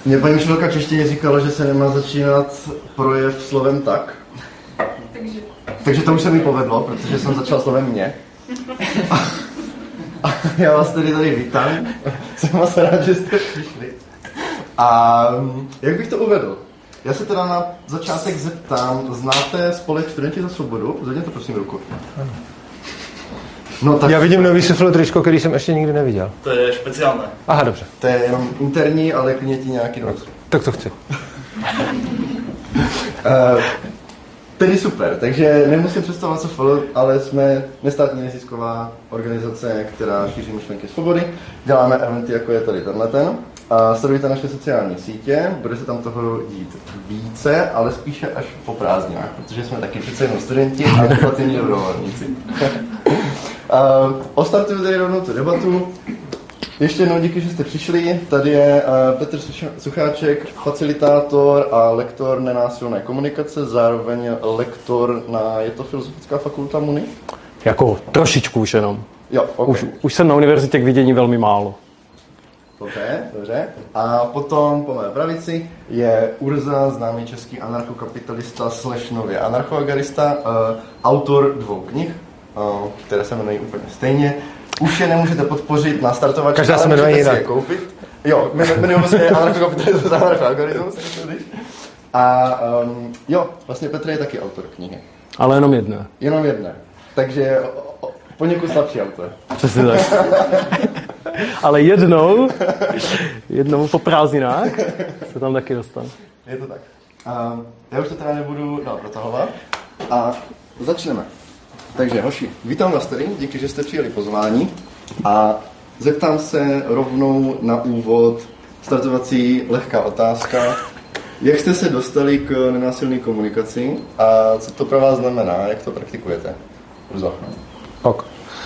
Mě paní učitelka češtině říkala, že se nemá začínat projev slovem tak. Takže to už se mi povedlo, protože jsem začal slovem mě. A já vás tady vítám. Jsem moc rád, že jste přišli. A jak bych to uvedl? Já se teda na začátek zeptám, znáte spolek Studenti za svobodu? Zvedněte prosím ruku. No, tak... Já vidím nový suflotričko, který jsem ještě nikdy neviděl. To je speciálné. Aha, dobře. To je jenom interní, ale klidně ti nějaký nos. Tak to chci. Tedy super, takže nemusím představovat SFL, ale jsme nestátní nezisková organizace, která šíří myšlenky svobody. Děláme eventy, jako je tady tenhleten. A sledujte naše sociální sítě, bude se tam toho dít více, ale spíše až po prázdninách, protože jsme taky přece jenom studenti a neplatění dobrovolníci. Ostartuju tady rovnou tu debatu. Ještě jednou díky, že jste přišli. Tady je Petr Sucháček, facilitátor a lektor nenásilné komunikace, zároveň lektor je to Filozofická fakulta MUNI? Jako trošičku už jenom. Jo, okay. Už jsem na univerzitě k vidění velmi málo. Dobře. A potom po mé pravici je Urza, známý český anarchokapitalista / nově anarchoagarista, autor 2 knih, které se jmenují úplně stejně. Už je nemůžete podpořit na startovači, každá se jmenuje jinak. Koupit. Jo, jmenujeme se anarchokapitalismus a anarchoagorismus. A vlastně Petr je taky autor knihy. Ale jenom jedné. Jenom jedné. Takže poněkud slabší autor. Přesně tak. Ale jednou po prázdninách se tam taky dostanu. Je to tak. Já už to teda nebudu protahovat. A začneme. Takže hoši, vítám vás tady, díky, že jste přijeli pozvání a zeptám se rovnou na úvod startovací lehká otázka. Jak jste se dostali k nenásilné komunikaci a co to pro vás znamená, jak to praktikujete? Urzo. Ok.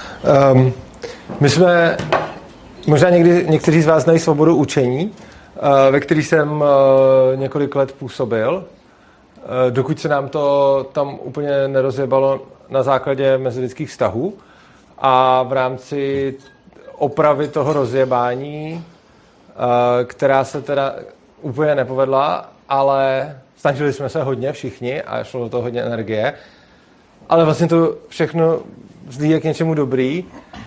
My jsme, možná někteří z vás znají Svobodu učení, ve který jsem několik let působil, dokud se nám to tam úplně nerozjebalo na základě mezilidských vztahů a v rámci opravy toho rozjebání, která se teda úplně nepovedla, ale snažili jsme se hodně všichni a šlo do toho hodně energie, ale vlastně to všechno zlí je k něčemu dobrý.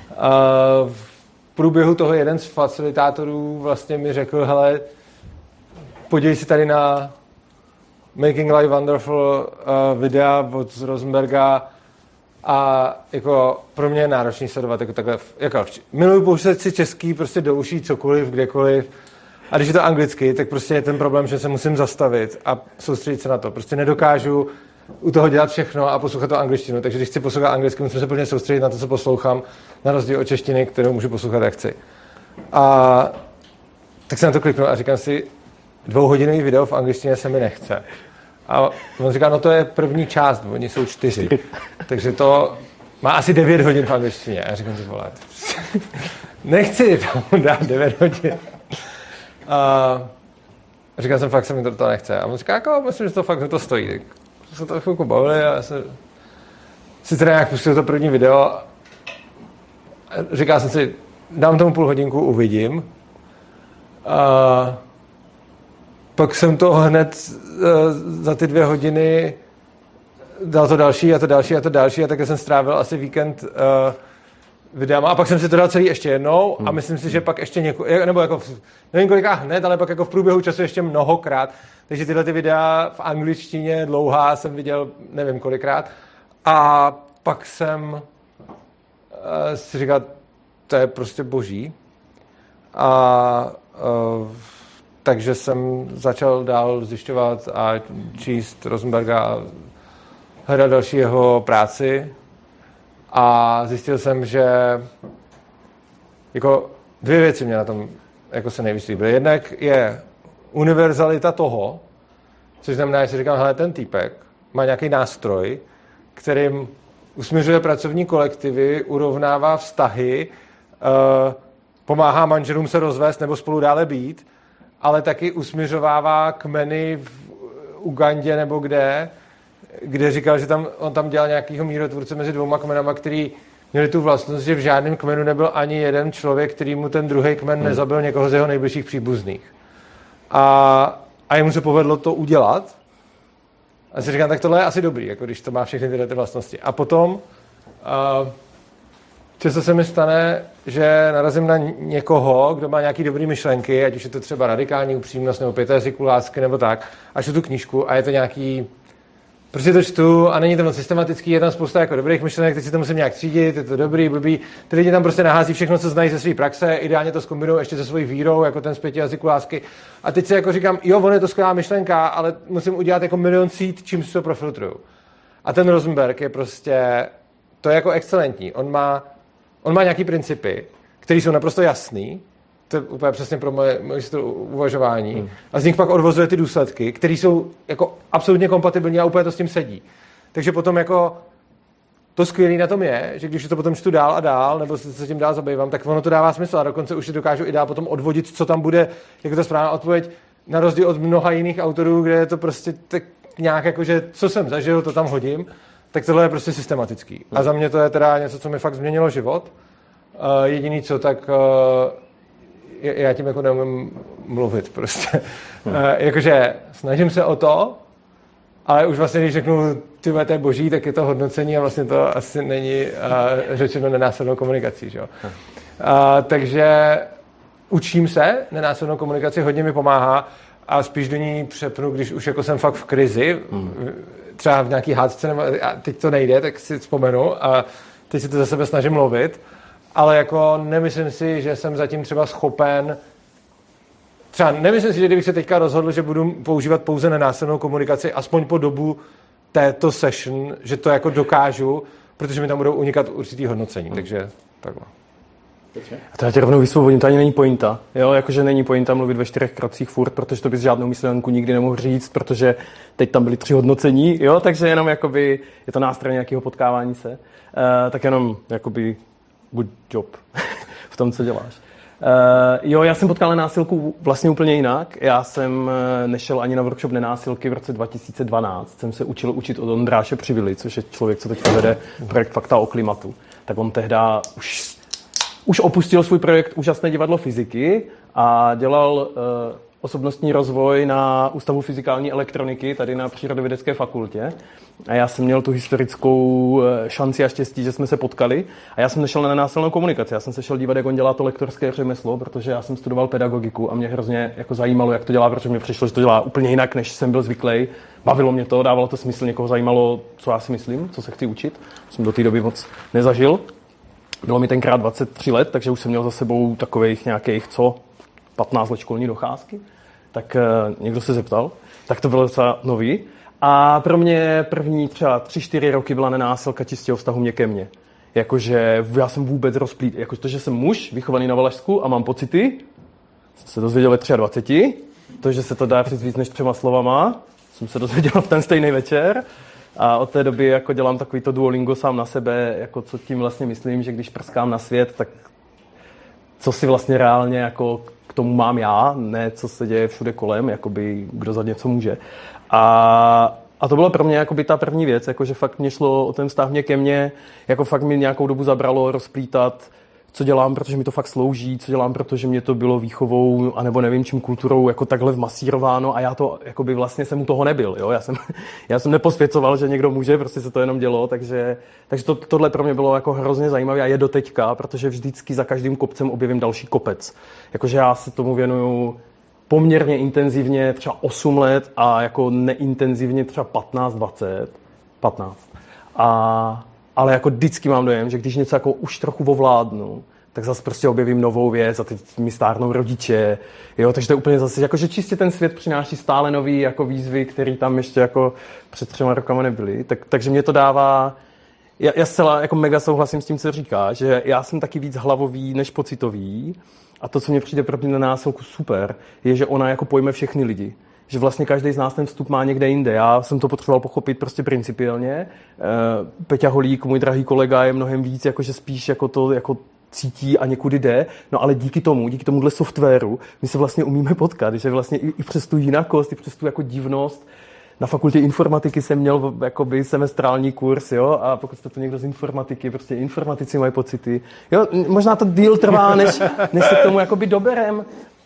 V průběhu toho jeden z facilitátorů vlastně mi řekl, hele, podívej si tady na Making Life Wonderful videa od Rosenberga a jako pro mě je náročný sledovat jako takhle, jako miluji pouštět si český prostě do uší cokoliv, kdekoliv a když je to anglicky, tak prostě je ten problém, že se musím zastavit a soustředit se na to. Prostě nedokážu u toho dělat všechno a poslouchat to angličtinu, takže když chci poslouchat anglicky, musím se plně soustředit na to, co poslouchám, na rozdíl od češtiny, kterou můžu poslouchat, jak chci. A tak se na to kliknu a říkám si, 2hodinový video v angličtině se mi nechce. A on říká, no to je první část, oni jsou 4. Takže to má asi 9 hodin v angličtině. A já říkám si, vole, nechci tomu dát 9 hodin. A říkal jsem, fakt se mi to nechce. A on říká, jako, myslím, že to fakt to stojí. Tak se to chvilku bavili a já si teda nějak pustil to první video. A říkal jsem si, dám tomu půl hodinku, uvidím. A pak jsem to hned za ty 2 hodiny dal to další a to další a to další a také jsem strávil asi víkend videama a pak jsem si to dal celý ještě jednou a myslím si, že pak ještě nebo jako nevím koliká hned, ale pak jako v průběhu času ještě mnohokrát. Takže tyhle ty videa v angličtině dlouhá jsem viděl nevím kolikrát a pak jsem si říkal, to je prostě boží a takže jsem začal dál zjišťovat a číst Rosenberga a hledat další jeho práci a zjistil jsem, že jako 2 věci mě na tom jako se nejvíc líbily. Jednak je univerzalita toho, což znamená, že si říkám, hele, ten týpek má nějaký nástroj, kterým usměřuje pracovní kolektivy, urovnává vztahy, pomáhá manželům se rozvést nebo spolu dále být, ale taky usměřovává kmeny v Ugandě nebo kde říkal, že on tam dělal nějakýho mírotvůrce mezi 2 kmenama, který měli tu vlastnost, že v žádném kmenu nebyl ani jeden člověk, který mu ten druhý kmen nezabil někoho z jeho nejbližších příbuzných. a jemu se povedlo to udělat. A si říkám, tak tohle je asi dobrý, jako když to má všechny tyhle ty vlastnosti. A potom často se mi stane, že narazím na někoho, kdo má nějaký dobrý myšlenky, ať už je to třeba radikální upřímnost, nebo 5 jazyků lásky, nebo tak, a čtu tu knížku a je to nějaký, prostě to čtu a není to moc systematický, je tam spousta jako dobrých myšlenek, teď si to musím nějak třídit, je to dobrý, blbý, ty lidi tam prostě nahází všechno, co znají ze své praxe, ideálně to zkombinují ještě se svojí vírou, jako ten z 5 jazyků lásky. A teď si jako říkám, jo, on je to skvělá myšlenka, ale musím udělat jako milion sít, čím si to profiltruju. A ten Rosenberg je prostě, to je jako excelentní. On má nějaký principy, které jsou naprosto jasný, to je úplně přesně pro moje styl uvažování, a z nich pak odvozuje ty důsledky, které jsou jako absolutně kompatibilní a úplně to s tím sedí. Takže potom jako to skvělé na tom je, že když to potom čtu dál a dál, nebo se tím dál zabývám, tak ono to dává smysl a dokonce už si dokážu i dál potom odvodit, co tam bude, jako ta správná odpověď, na rozdíl od mnoha jiných autorů, kde je to prostě tak nějak jako, že co jsem zažil, to tam hodím, tak tohle je prostě systematický. A za mě to je teda něco, co mi fakt změnilo život. Jediný co, tak já tím jako neumím mluvit prostě. Jakože snažím se o to, ale už vlastně, když řeknu, to je boží, tak je to hodnocení a vlastně to asi není řečeno nenásilnou komunikací. Že jo? Takže učím se, nenásilnou komunikaci hodně mi pomáhá a spíš do ní přepnu, když už jako jsem fakt v krizi, třeba v nějaký hádce, nebo teď to nejde, tak si vzpomenu a teď si to za sebe snažím mluvit, ale jako nemyslím si, že jsem zatím třeba schopen, třeba nemyslím si, že kdybych se teďka rozhodl, že budu používat pouze nenásilnou komunikaci, aspoň po dobu této session, že to jako dokážu, protože mi tam budou unikat určitý hodnocení, takže takhle. A to já tě rovnou vysvobodím, to ani není pointa. Jo, jakože není pointa mluvit ve 4 krocích furt, protože to bys žádnou myšlenku nikdy nemohl říct, protože teď tam byly 3 hodnocení, jo, takže jenom jakoby je to nástroj nějakého potkávání se. Tak jenom jakoby good job v tom, co děláš. Jo, já jsem potkal nenásilku vlastně úplně jinak. Já jsem nešel ani na workshop nenásilky v roce 2012. Jsem se učil učit od Ondráše Přivily, což je člověk, co teď vede projekt Fakta o klimatu. Tak on tehda už opustil svůj projekt Úžasné divadlo fyziky a dělal osobnostní rozvoj na Ústavu fyzikální elektroniky, tady na Přírodovědecké fakultě. A já jsem měl tu historickou šanci a štěstí, že jsme se potkali. A já jsem nešel na nenásilnou komunikaci. Já jsem se šel dívat, jak on dělá to lektorské řemeslo, protože já jsem studoval pedagogiku a mě hrozně jako zajímalo, jak to dělá, protože mě přišlo, že to dělá úplně jinak, než jsem byl zvyklý. Bavilo mě to, dávalo to smysl, někoho zajímalo, co já si myslím, co se chci učit. Jsem do té doby moc nezažil. Bylo mi tenkrát 23 let, takže už jsem měl za sebou takových nějakých 15 let školní docházky. Tak někdo se zeptal, tak to bylo docela nový. A pro mě první třeba 3-4 roky byla nenásilka čistě o vztahu mě ke mně. Jakože já jsem vůbec rozplít, jakože to, že jsem muž, vychovaný na Valašsku a mám pocity, jsem se dozvěděl ve 23, to, že se to dá říct víc než 3 slovama, jsem se dozvěděl v ten stejný večer. A od té doby jako dělám takovýto Duolingo sám na sebe, jako co tím vlastně myslím, že když prskám na svět, tak co si vlastně reálně jako k tomu mám já, ne co se děje všude kolem, jakoby kdo za něco může. A to bylo pro mě jakoby ta první věc, jakože fakt mě šlo o ten vztah mě ke mně, jako fakt mi nějakou dobu zabralo rozplítat, co dělám, protože mi to fakt slouží, co dělám, protože mě to bylo výchovou, anebo nevím čím kulturou jako takhle vmasírováno a já to jakoby vlastně jsem u toho nebyl, jo? Já jsem neposvěcoval, že někdo může, prostě se to jenom dělo, takže tohle pro mě bylo jako hrozně zajímavé a je do teďka, protože vždycky za každým kopcem objevím další kopec. Jakože já se tomu věnuju poměrně intenzivně třeba 8 let a jako neintenzivně třeba 15. Ale jako vždycky mám dojem, že když něco jako už trochu ovládnu, tak zase prostě objevím novou věc a teď mi stárnou rodiče, jo, takže to je úplně zase, jako že čistě ten svět přináší stále nový jako výzvy, které tam ještě jako před 3 rokama nebyly, takže mě to dává, já zcela jako mega souhlasím s tím, co říká, že já jsem taky víc hlavový než pocitový a to, co mně přijde pro mě na násilku super, je, že ona jako pojme všechny lidi. Že vlastně každý z nás ten vstup má někde jinde. Já jsem to potřeboval pochopit prostě principiálně. Peťa Holík, můj drahý kolega, je mnohem víc, jakože spíš jako to jako cítí a někudy jde. No ale díky tomuhle softwaru my se vlastně umíme potkat, že vlastně i přes tu jinakost, i přes tu jako divnost. Na fakultě informatiky jsem měl jakoby semestrální kurz, jo, a pokud jste to někdo z informatiky, prostě informatici mají pocity. Jo, možná to díl trvá, než se k tomu jakoby doberem.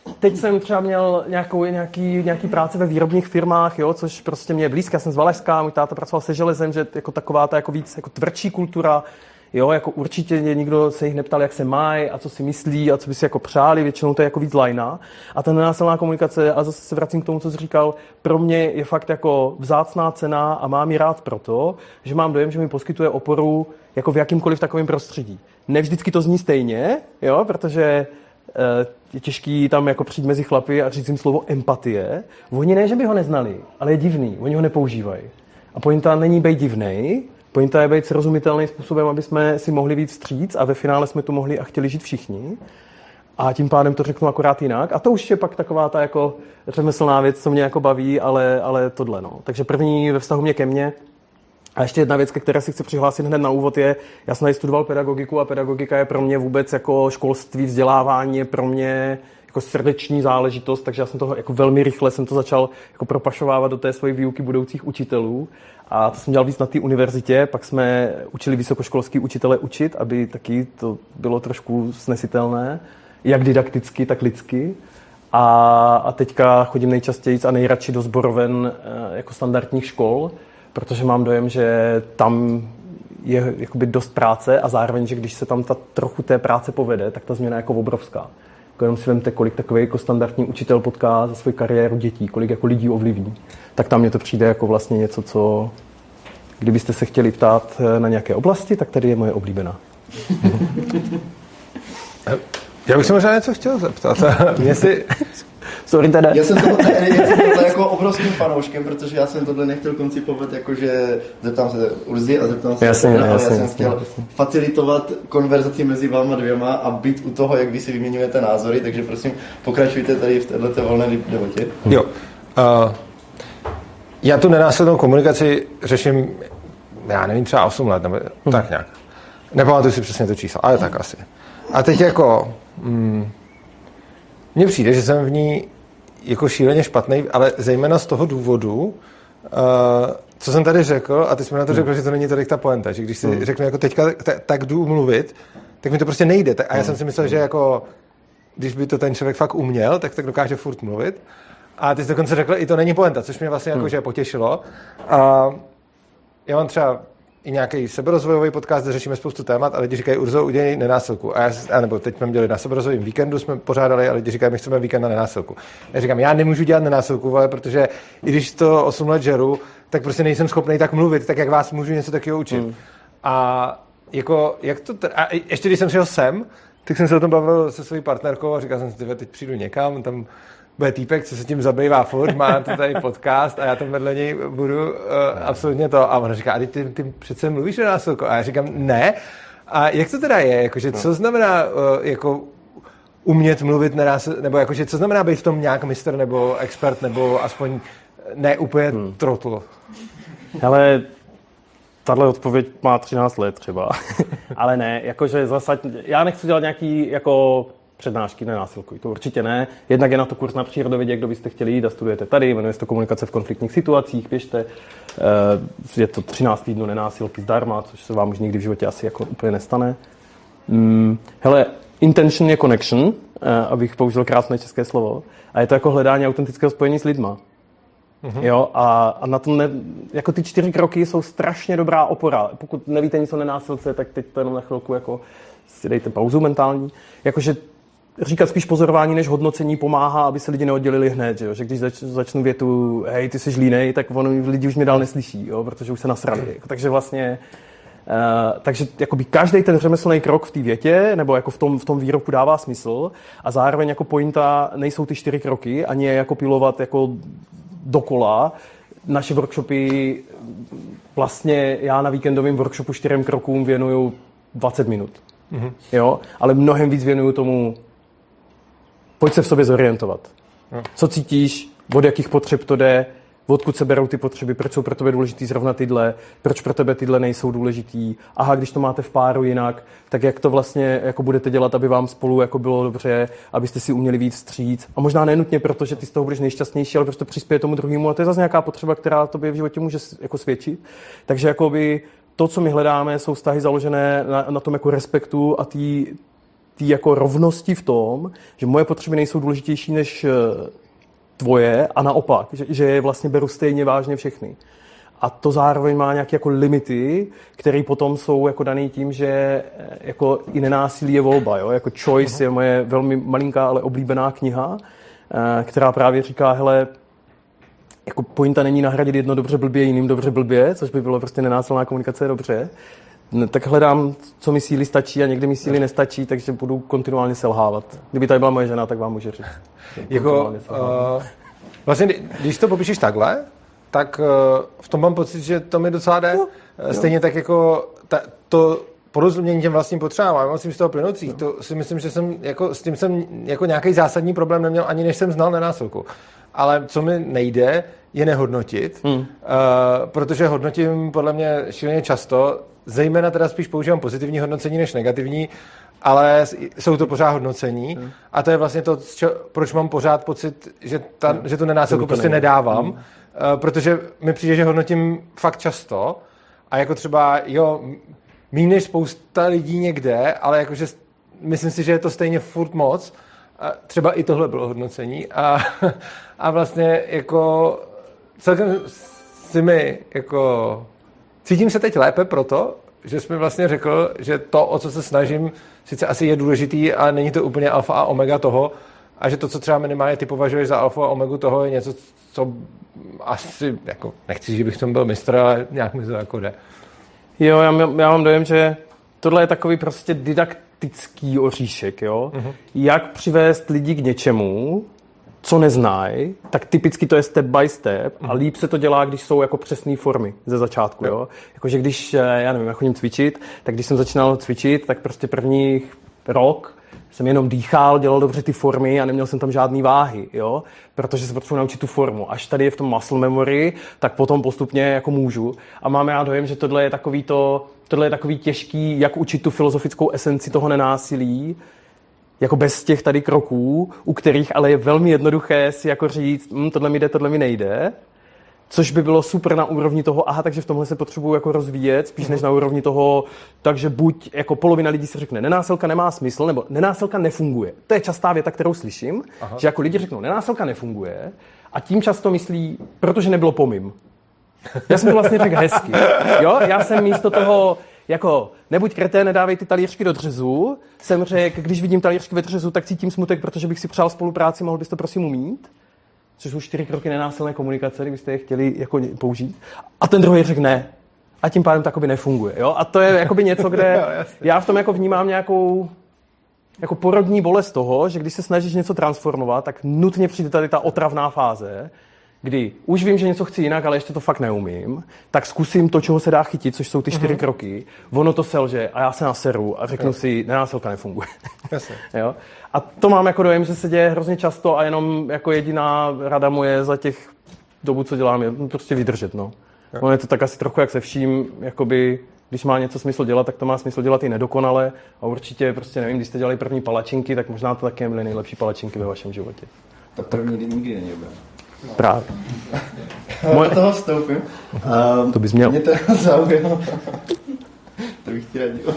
teď jsem třeba měl nějaký práce ve výrobních firmách, jo, což prostě mě je blízké. Já jsem z Valašska, můj táta pracoval se železem, že jako taková ta jako víc jako tvrdší kultura. Jo, jako určitě nikdo se jich neptal, jak se mají a co si myslí a co by si jako přáli, většinou to je jako víc lajna. A ta nenásilná komunikace, a zase se vracím k tomu, co jsi říkal, pro mě je fakt jako vzácná cena a mám ji rád proto, že mám dojem, že mi poskytuje oporu jako v jakýmkoliv takovém prostředí. Ne vždycky to zní stejně, jo, protože je těžký tam jako přijít mezi chlapy a říct jim slovo empatie. Oni ne, že by ho neznali, ale je divný, oni ho nepoužívají. A pointa není být divnej, pointa je být srozumitelným způsobem, aby jsme si mohli víc vstříc a ve finále jsme tu mohli a chtěli žít všichni. A tím pádem to řeknu akorát jinak. A to už je pak taková ta jako řemeslná věc, co mě jako baví, ale tohle. No. Takže první ve vztahu mě ke mně. A ještě jedna věc, ke které si chci přihlásit hned na úvod je, já jsem tady studoval pedagogiku a pedagogika je pro mě vůbec jako školství, vzdělávání je pro mě jako srdeční záležitost, takže já jsem toho jako velmi rychle jsem to začal jako propašovávat do té své výuky budoucích učitelů. A to jsem dělal víc na té univerzitě, pak jsme učili vysokoškolský učitele učit, aby taky to bylo trošku snesitelné, jak didakticky, tak lidsky. A teďka chodím nejčastěji a nejradši do sboroven jako standardních škol, protože mám dojem, že tam je jakoby dost práce a zároveň, že když se tam ta trochu té práce povede, tak ta změna je jako obrovská. Jako jenom si vemte, kolik takový jako standardní učitel potká za svou kariéru dětí, kolik jako lidí ovlivní. Tak tam mně to přijde jako vlastně něco, co kdybyste se chtěli ptát na nějaké oblasti, tak tady je moje oblíbená. Já bych se možná něco chtěl zeptat. Sorry teda. Já jsem tohle jako obrovským fanouškem, protože já jsem tohle nechtěl koncipovat, jakože zeptám se Urzy a zeptám se jasně, ale já jsem chtěl facilitovat konverzaci mezi váma dvěma a být u toho, jak vy si vyměňujete názory, takže prosím pokračujte tady v této volné debatě. Jo. Já tu nenásilnou komunikaci řeším, já nevím, třeba 8 let, nebo tak nějak. Nepamatuji si přesně to číslo, ale tak asi. A teď jako mně přijde, že jsem v ní jako šíleně špatný, ale zejména z toho důvodu, co jsem tady řekl, a ty jsi mi na to řekl, že to není tolik ta poenta, že když si řeknu jako teďka tak jdu mluvit, tak mi to prostě nejde. A já jsem si myslel, že jako když by to ten člověk fakt uměl, tak dokáže furt mluvit. A ty jsi dokonce řekl, i to není poenta, což mě vlastně jako, že potěšilo. A já mám třeba i nějaký seberozvojový podcast, kde řešíme spoustu témat a lidi říkají, Urzo, udělej nenásilku. Nebo teď jsme dělali na seberozvojovém víkendu, jsme pořádali a lidi říkají, my chceme víkend na nenásilku. Já říkám, já nemůžu dělat nenásilku, protože i když to 8 let žeru, tak prostě nejsem schopný tak mluvit, tak jak vás můžu něco takového učit. A jako, jak to a ještě když jsem šel sem, tak jsem se o tom bavil se svojí partnerkou a říkal jsem si, teď přijdu někam, tam bude týpek, co se tím zabývá furt, má to tady podcast a já tam vedle něj budu absolutně to. A ona říká, a ty přece mluvíš o násilku? A já říkám, ne. A jak to teda je? Jakože, co znamená jako umět mluvit nebo jakože, co znamená být v tom nějak mistr nebo expert, nebo aspoň ne úplně trotl? Hele, tahle odpověď má 13 let třeba. Ale ne, jakože já nechci dělat nějaký jako přednášky nenásilkují, to určitě ne. Jednak je na to kurz na přírodovědě, kdo byste chtěli jít a studujete tady, jmenuje se to komunikace v konfliktních situacích, běžte. Je to 13 týdnů nenásilky zdarma, což se vám už nikdy v životě asi jako úplně nestane. Hele, intention je connection, abych použil krásné české slovo, a je to jako hledání autentického spojení s lidma. Jo, a na tom jako ty 4 kroky jsou strašně dobrá opora. Pokud nevíte nic o nenásilce, tak teď to jenom na chvilku jako si dejte pauzu mentální. Jakože říkat spíš pozorování než hodnocení pomáhá, aby se lidi neoddělili hned, že, jo? Že když začnu větu, hej, ty jsi línej, tak lidi už mě dál neslyší, jo? Protože už se nasrali. Takže vlastně takže jakoby každý ten řemeslný krok v té větě nebo jako v tom výroku dává smysl a zároveň jako pointa nejsou ty 4 kroky, ani je jako pilovat jako dokola. Naše workshopy, vlastně já na víkendovém workshopu 4 krokům věnuju 20 minut. Jo? Ale mnohem víc věnuju tomu, pojď se v sobě zorientovat. Co cítíš, od jakých potřeb to jde, odkud se berou ty potřeby, proč jsou pro tebe důležitý zrovna tyhle, proč pro tebe tyhle nejsou důležitý. Aha, když to máte v páru jinak, tak jak to vlastně jako budete dělat, aby vám spolu jako bylo dobře, abyste si uměli víc vstříc. A možná nenutně, protože ty z toho budeš nejšťastnější, ale prostě přispěje tomu druhému a to je zase nějaká potřeba, která tobě v životě může jako svědčit. Takže jakoby to, co my hledáme, jsou vztahy založené na tom jako respektu a té jako rovnosti v tom, že moje potřeby nejsou důležitější než tvoje a naopak, že je vlastně beru stejně vážně všechny. A to zároveň má nějaké jako limity, které potom jsou jako daný tím, že jako i nenásilí je volba. Jo? Jako Choice je moje velmi malinká, ale oblíbená kniha, která právě říká, hele, jako pointa není nahradit jedno dobře blbě jiným dobře blbě, což by bylo prostě nenásilná komunikace dobře. Tak hledám, co mi síly stačí a někdy mi síly nestačí, takže budu kontinuálně selhávat. Kdyby tady byla moje žena, tak vám může říct. Jako, vlastně, když to popíšeš takhle, tak v tom mám pocit, že to mi docela jde. Stejně tak jako to porozumění těm vlastním potřebám, a myslím z toho plynoucí, to si myslím, že jsem jako, s tím jsem jako nějaký zásadní problém neměl, ani než jsem znal nenásilku. Ale co mi nejde, je nehodnotit, protože hodnotím podle mě šíleně často, zejména teda spíš používám pozitivní hodnocení než negativní, ale jsou to pořád hodnocení a to je vlastně to, proč mám pořád pocit, že tu nenásilku prostě nedávám, protože mi přijde, že hodnotím fakt často a jako třeba, méně než spousta lidí někde, ale jakože myslím si, že je to stejně furt moc. A třeba i tohle bylo hodnocení. A vlastně jako celkem si mi jako cítím se teď lépe proto, že jsi mi vlastně řekl, že to, o co se snažím, sice asi je důležitý, ale není to úplně alfa a omega toho a že to, co třeba minimálně ty považuješ za alfa a omegu toho, je něco, co asi, jako nechci, že bych v tom byl mistr, ale nějak mi to jako jde. Jo, já mám dojem, že tohle je takový prostě didaktický oříšek, jo? Jak přivést lidi k něčemu, co neznají, tak typicky to je step by step a líp se to dělá, když jsou jako přesné formy ze začátku, jo? Jakože když, já nevím, já chodím cvičit, tak když jsem začínal cvičit, tak prostě první rok jsem jenom dýchal, dělal dobře ty formy a neměl jsem tam žádný váhy, jo? Protože se potřebuji naučit tu formu. Až tady je v tom muscle memory, tak potom postupně jako můžu. A mám já dojem, že tohle je takový těžký, jak učit tu filozofickou esenci toho nenásilí, jako bez těch tady kroků, u kterých ale je velmi jednoduché si jako říct, tohle mi jde, tohle mi nejde. Což by bylo super na úrovni toho, takže v tomhle se potřebuju jako rozvíjet, spíš než na úrovni toho, takže buď jako polovina lidí si řekne, nenásilka nemá smysl, nebo nenásilka nefunguje. To je častá věta, kterou slyším, že jako lidi řeknou, nenásilka nefunguje a tím často myslí, protože nebylo pomim. Já jsem to vlastně řekl hezky. Jo? Já jsem místo toho, jako nebuď kreté, nedávej ty talířky do dřezu, jsem řekl, když vidím talířky ve dřezu, tak cítím smutek, protože bych si přál spolupráci, mohl bys to prosím umít? Což jsou 4 kroky nenásilné komunikace, kdybyste je chtěli jako použít. A ten druhý řekne ne. A tím pádem to jakoby nefunguje. Jo? A to je jakoby něco, kde já v tom jako vnímám nějakou jako porodní bolest toho, že když se snažíš něco transformovat, tak nutně přijde tady ta otravná fáze, kdy už vím, že něco chci jinak, ale ještě to fakt neumím, tak zkusím to, čeho se dá chytit, což jsou ty 4 kroky. Ono to selže a já se naseru a řeknu si, nenásilka nefunguje. Jo? A to mám jako dojem, že se děje hrozně často a jenom jako jediná rada moje za těch dobu, co dělám, je prostě vydržet. No. Ono je to tak asi trochu jak se vším, jakoby, když má něco smysl dělat, tak to má smysl dělat i nedokonale a určitě prostě nevím, když jste dělali první palačinky, tak možná to taky byly nejlepší palačinky ve vašem životě. To první nikdy není dobré. No. Právě. Do toho vstoupím. To bys měl. Mě to zaujalo. To bych ti radil.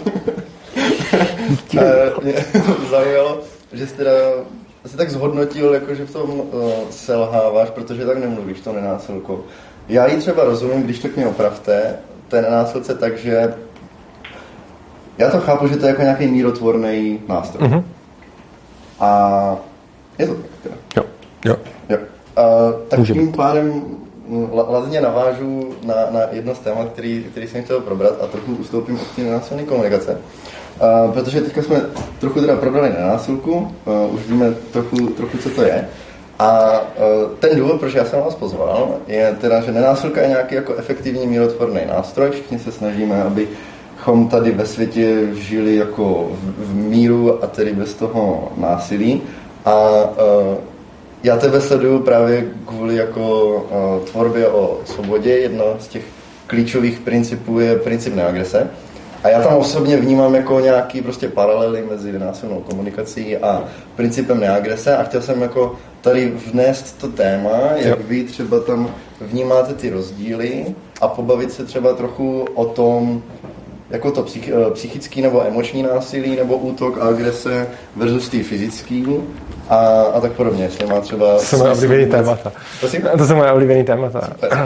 Mě zaujalo, že jsi teda asi tak zhodnotil, jako, že v tom selháváš, protože tak nemluvíš, to nenásilko. Já jí třeba rozumím, když tak mě opravte, té nenásilce, takže já to chápu, že to je jako nějaký mírotvorný nástroj. Mm-hmm. A je to tak teda. Jo. Tak tím pádem lazně navážu na jedno z témat, který jsem chtěl probrat a trochu ustoupím od té nenásilné komunikace. Protože teďka jsme trochu teda probrali nenásilku, už víme trochu, co to je. A ten důvod, proč já jsem vás pozval, je teda, že nenásilka je nějaký jako efektivní mírotvorný nástroj. Všichni se snažíme, abychom tady ve světě žili jako v míru a tedy bez toho násilí. A já tebe sleduju právě kvůli jako tvorbě o svobodě. Jedno z těch klíčových principů je princip neagrese. A já tam osobně vnímám jako nějaký prostě paralely mezi násilnou komunikací a principem neagrese a chtěl jsem jako tady vnést to téma, jak vy třeba tam vnímáte ty rozdíly a pobavit se třeba trochu o tom, jako to psychický nebo emoční násilí, nebo útok a agrese versus ty fyzický a tak podobně. Jestli má třeba... To jsou moje oblíbený témata. To jsou moje oblíbený témata.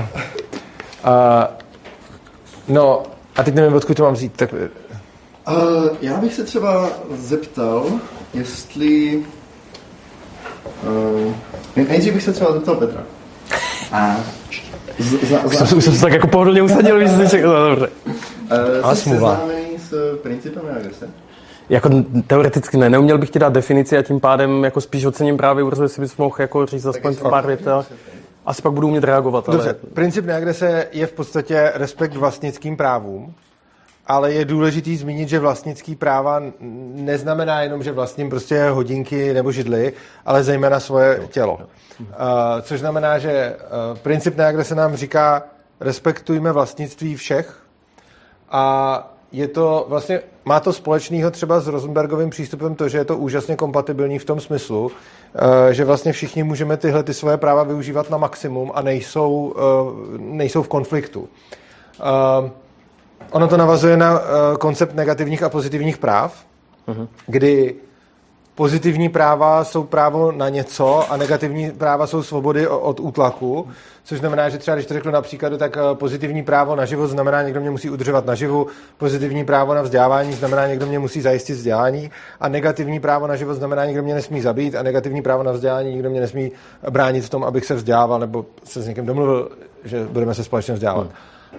No, a teď nevím, odkud to mám vzít. Tak... Já bych se třeba zeptal, jestli... nejdřív bych se třeba zeptal Petra. Už jsem se tak jako pohodlně usadil, víš, že čekal, dobře. Jsi seznámený s principem agrese? Jako teoreticky ne, neuměl bych ti dát definici a tím pádem jako spíš ocením právě, jestli bys mohl jako říct aspoň v pár větel. Asi pak budu umět reagovat. Dobře, ale... princip neagrese je v podstatě respekt k vlastnickým právům, ale je důležitý zmínit, že vlastnický práva neznamená jenom, že vlastním prostě hodinky nebo židly, ale zejména svoje tělo. Což znamená, že princip neagrese nám říká, respektujme vlastnictví všech a je to vlastně, má to společného třeba s Rosenbergovým přístupem to, že je to úžasně kompatibilní v tom smyslu, že vlastně všichni můžeme tyhle ty svoje práva využívat na maximum a nejsou v konfliktu. Ono to navazuje na koncept negativních a pozitivních práv, kdy pozitivní práva jsou právo na něco a negativní práva jsou svobody od útlaku, což znamená, že třeba, když to řeknu například, tak pozitivní právo na život znamená, někdo mě musí udržovat naživu, pozitivní právo na vzdělávání znamená, někdo mě musí zajistit vzdělání a negativní právo na život znamená, někdo mě nesmí zabít a negativní právo na vzdělání, nikdo mě nesmí bránit v tom, abych se vzdělával nebo se s někým domluvil, že budeme se společně vzdělávat.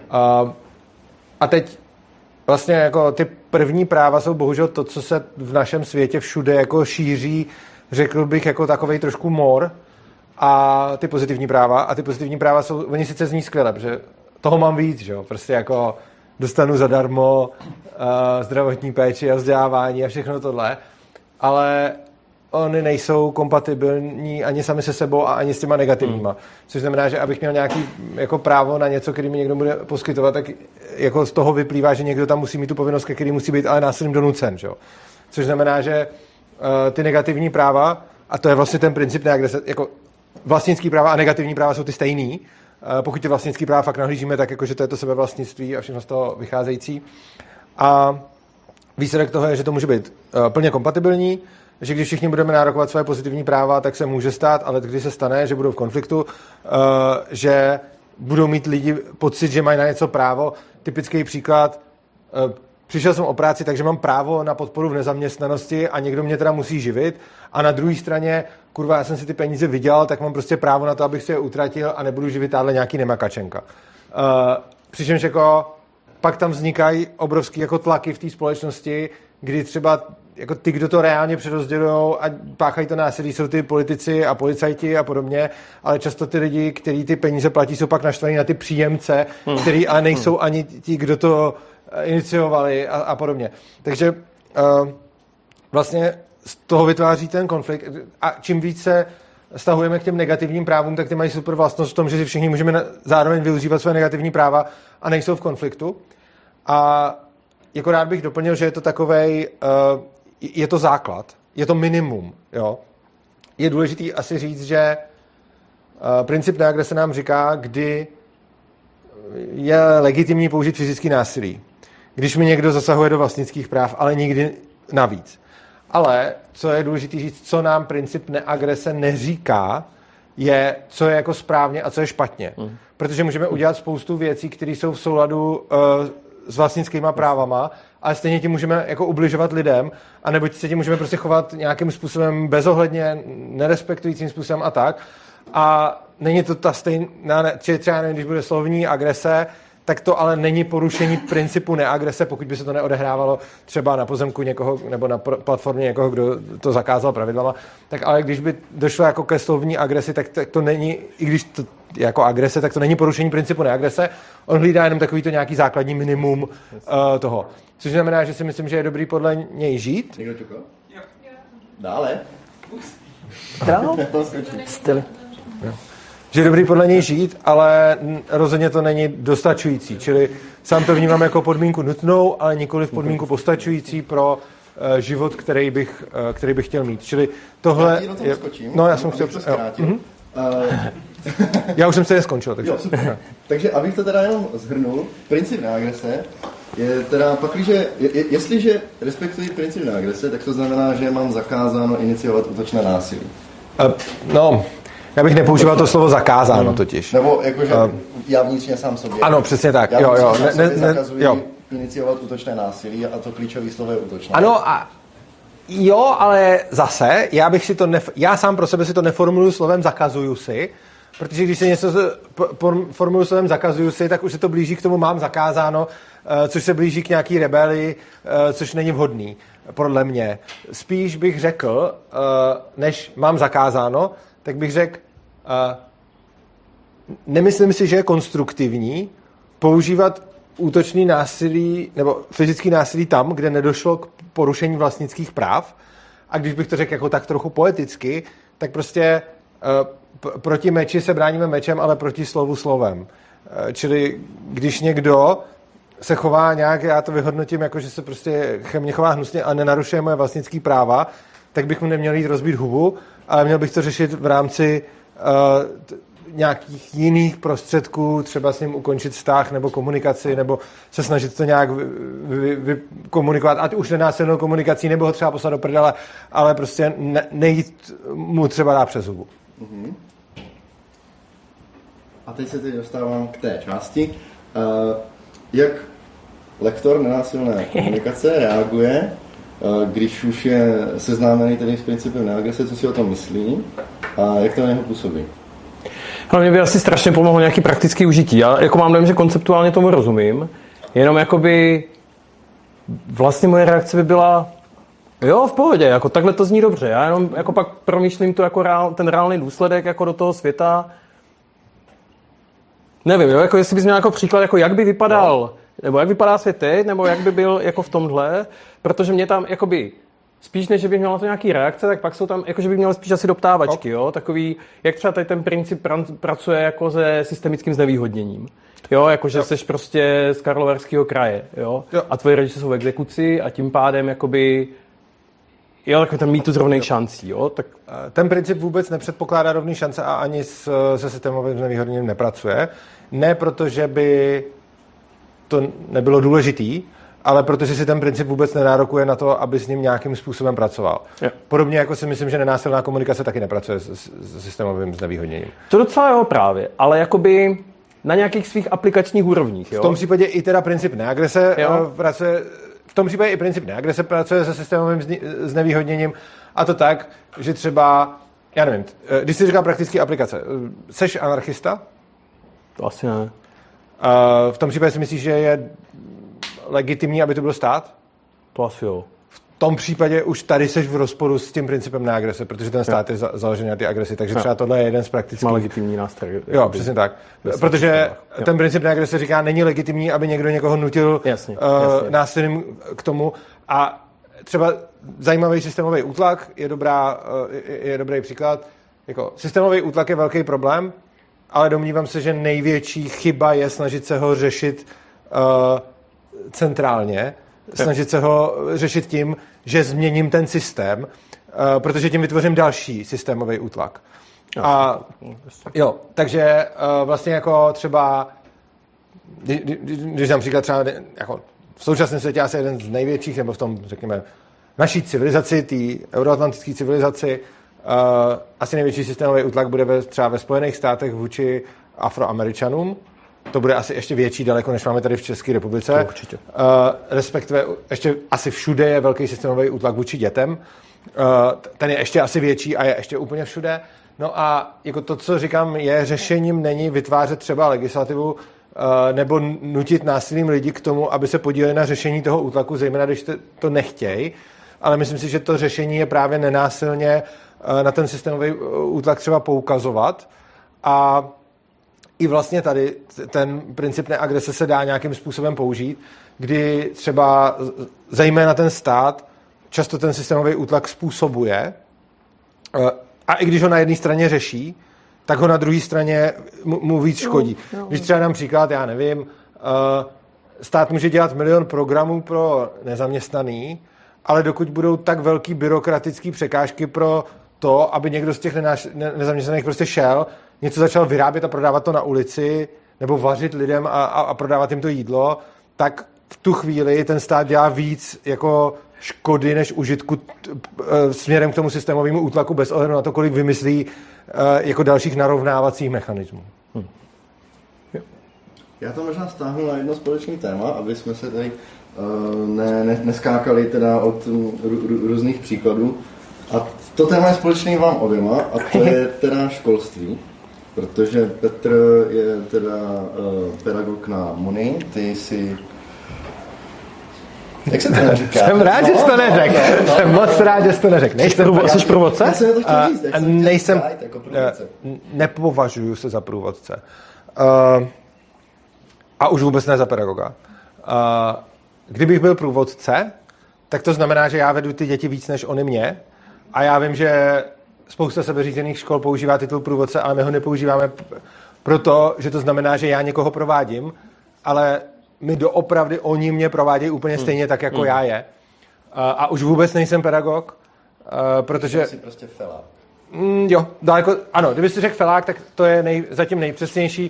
A teď vlastně jako ty první práva jsou bohužel to, co se v našem světě všude jako šíří, řekl bych, jako takovej trošku mor a ty pozitivní práva jsou, oni sice zní skvěle, protože toho mám víc, že jo, prostě jako dostanu zadarmo zdravotní péči a vzdělávání a všechno tohle, ale oni nejsou kompatibilní ani sami se sebou a ani s těma negativníma. Což znamená, že abych měl nějaký jako právo na něco, který mi někdo bude poskytovat, tak jako z toho vyplývá, že někdo tam musí mít tu povinnost, který musí být ale násilím donucen. Že? Což znamená, že ty negativní práva, a to je vlastně ten princip neagrese, jako vlastnický práva a negativní práva jsou ty stejný. Pokud ty vlastnický práva fakt nahlížíme, tak jako, že to je to sebevlastnictví a všechno z toho vycházející. A výsledek toho je, že to může být plně kompatibilní, že když všichni budeme nárokovat své pozitivní práva, tak se může stát, ale když se stane, že budou v konfliktu, že budou mít lidi pocit, že mají na něco právo. Typický příklad, přišel jsem o práci, takže mám právo na podporu v nezaměstnanosti a někdo mě teda musí živit a na druhé straně, kurva, já jsem si ty peníze vydělal, tak mám prostě právo na to, abych si je utratil a nebudu živit táhle nějaký nemakačenka. Přičemž jako pak tam vznikají obrovský jako tlaky v té společnosti, kdy třeba jako ty, kdo to reálně přerozdělujou a páchají to násilí, jsou ty politici a policajti a podobně, ale často ty lidi, kteří ty peníze platí, jsou pak naštvaní na ty příjemce, který ale nejsou ani ti, kdo to iniciovali a podobně. Takže vlastně z toho vytváří ten konflikt a čím více stahujeme k těm negativním právům, tak ty mají super vlastnost v tom, že si všichni můžeme zároveň využívat své negativní práva a nejsou v konfliktu. A jako rád bych doplnil, že je to takovej, je to základ, je to minimum. Jo? Je důležitý asi říct, že princip neagrese nám říká, kdy je legitimní použít fyzický násilí. Když mi někdo zasahuje do vlastnických práv, ale nikdy navíc. Ale co je důležité říct, co nám princip neagrese neříká, je, co je jako správně a co je špatně. Protože můžeme udělat spoustu věcí, které jsou v souladu s vlastnickýma právama, ale stejně tím můžeme jako ubližovat lidem, anebo se tím můžeme prostě chovat nějakým způsobem bezohledně, nerespektujícím způsobem a tak. A není to ta stejná, třeba nevím, když bude slovní agrese, tak to ale není porušení principu neagrese, pokud by se to neodehrávalo třeba na pozemku někoho nebo na platformě někoho, kdo to zakázal pravidlama. Tak ale když by došlo jako ke slovní agresi, tak to není, i když to jako agrese, tak to není porušení principu neagrese. On hlídá jenom takový to nějaký základní minimum toho. Což znamená, že si myslím, že je dobrý podle něj žít. Někdo čekal? Dále. Styl. Že je dobrý podle něj žít, ale rozhodně to není dostačující. Čili sám to vnímám jako podmínku nutnou, ale nikoli v podmínku postačující pro život, který bych chtěl mít. Čili tohle... Já jsem chtěl... Já už jsem se neskončil. Takže... Takže abych to teda jenom shrnul, princip neagrese Je teda pakliže, jestliže respektuji princip neagrese, tak to znamená, že mám zakázáno iniciovat útočné násilí. No, já bych nepoužíval to slovo zakázáno totiž. Nebo jakože já vnitřně sám sobě. Ano, přesně tak. Já jo. Zakazuji iniciovat útočné násilí a to klíčové slovo je útočné. Ano, jo, ale zase, já sám pro sebe si to neformuluji slovem zakazuju si, protože když se něco formuluji slovem zakazuju si, tak už se to blíží k tomu mám zakázáno, což se blíží k nějaký rebelii, což není vhodný, podle mě. Spíš bych řekl, než mám zakázáno, tak bych řekl, nemyslím si, že je konstruktivní používat útočný násilí nebo fyzický násilí tam, kde nedošlo k porušení vlastnických práv. A když bych to řekl jako tak trochu poeticky, tak prostě proti meči se bráníme mečem, ale proti slovu slovem. Čili když někdo se chová nějak, já to vyhodnotím jako, že se prostě chemně chová hnusně a nenarušuje moje vlastnické práva, tak bych mu neměl jít rozbít hubu, ale měl bych to řešit v rámci nějakých jiných prostředků, třeba s ním ukončit vztah nebo komunikaci, nebo se snažit to nějak komunikovat, ať už nenásilnou komunikací, nebo ho třeba poslat do prdele, ale prostě nejít mu třeba dát přes hubu. Mm-hmm. A teď se dostávám k té části. Jak lektor nenásilné komunikace reaguje, když už je seznámený tedy s principem neagrese, co si o tom myslí a jak to na něho působí? Mě by asi strašně pomohlo nějaký praktický užití. Já jako mám dojem, že konceptuálně tomu rozumím, jenom jakoby vlastně moje reakce by byla jo, v pohodě, jako takhle to zní dobře. Já jenom jako pak promýšlím to jako ten reálný důsledek jako do toho světa. Nevím, jo, jako jestli bys měl jako příklad, jako jak by vypadal, nebo jak vypadá svět teď, nebo jak by byl jako v tomhle, protože mě tam jakoby spíš než bych měl na to nějaký reakce, tak pak jsou tam, jakože bych měl spíš asi doptávačky, jo, takový, jak třeba tady ten princip pracuje jako se systemickým znevýhodněním. Jo, jakože seš prostě z Karlovarského kraje, jo, a tvoji rodiče jsou v exekuci a tím pádem jakoby jo, takový ten mýtus rovných šancí, jo, tak ten princip vůbec nepředpokládá rovný šance a ani se systémovým znevýhodněním nepracuje. Ne protože by to nebylo důležitý, ale protože si ten princip vůbec nenárokuje na to, aby s ním nějakým způsobem pracoval. Jo. Podobně jako si myslím, že nenásilná komunikace taky nepracuje s systémovým znevýhodněním. To docela jo právě, ale jakoby na nějakých svých aplikačních úrovních. Jo? V tom případě i teda princip neagrese pracuje, v tom případě i princip neagrese pracuje se systémovým znevýhodněním a to tak, že třeba, já nevím, když si říká praktické aplikace, seš anarchista? To asi ne. V tom případě si myslíš, že je legitimní, aby to byl stát? To asi jo. V tom případě už tady seš v rozporu s tím principem neagrese, protože ten stát je založený na ty agresi, takže třeba tohle je jeden z praktických... Má legitimní nástroj. Jo, přesně tak. Protože ten princip neagrese říká, není legitimní, aby někdo někoho nutil násilím k tomu a třeba zajímavý systémový útlak je dobrý příklad. Jako, systémový útlak je velký problém, ale domnívám se, že největší chyba je snažit se ho řešit centrálně, snažit se ho řešit tím, že změním ten systém, protože tím vytvořím další systémový útlak. A jo, takže vlastně jako třeba, když dám příklad třeba jako v současném světě asi jeden z největších, nebo v tom, řekněme, naší civilizaci, té euroatlantické civilizaci, asi největší systémový útlak bude třeba ve Spojených státech vůči Afroameričanům. To bude asi ještě větší daleko, než máme tady v České republice. Určitě. Respektive ještě asi všude je velký systémový útlak vůči dětem. Ten je ještě asi větší a je ještě úplně všude. No a jako to, co říkám, je řešením není vytvářet třeba legislativu nebo nutit násilím lidi k tomu, aby se podíleli na řešení toho útlaku, zejména když to nechtějí. Ale myslím si, že to řešení je právě nenásilně na ten systémový útlak třeba poukazovat a i vlastně tady ten princip neagrese se dá nějakým způsobem použít, kdy třeba zejména ten stát často ten systémový útlak způsobuje a i když ho na jedné straně řeší, tak ho na druhé straně mu víc škodí. Když třeba dám příklad, já nevím, stát může dělat 1 milion programů pro nezaměstnaný, ale dokud budou tak velký byrokratický překážky pro to, aby někdo z těch nezaměstnaných prostě šel, něco začal vyrábět a prodávat to na ulici, nebo vařit lidem a prodávat jim to jídlo, tak v tu chvíli ten stát dělá víc jako škody než užitku směrem k tomu systémovému útlaku bez ohledu na to, kolik vymyslí jako dalších narovnávacích mechanismů. Já to možná stáhnu na jedno společné téma, aby jsme se tady neskákali teda od různých příkladů. A to téma je společný vám oběma a to je teda školství. Protože Petr je teda pedagog na MUNI, ty jsi... Jak se to neříká? Jsem rád, že jsi to neřekl. Jsem moc rád, že jsi to neřekl. Jsi průvodce? Já jsem to chtěl říct. Nejsem, nepovažuji se za průvodce. A už vůbec ne za pedagoga. Kdybych byl průvodce, tak to znamená, že já vedu ty děti víc než oni mě. A já vím, že spousta sebeřízených škol používá titul průvodce, ale my ho nepoužíváme proto, že to znamená, že já někoho provádím, ale my doopravdy oni mě provádějí úplně stejně tak, jako já je. A už vůbec nejsem pedagog, protože... Jsi prostě felák. Jo, daleko, ano, kdyby si řekl felák, tak to je zatím nejpřesnější.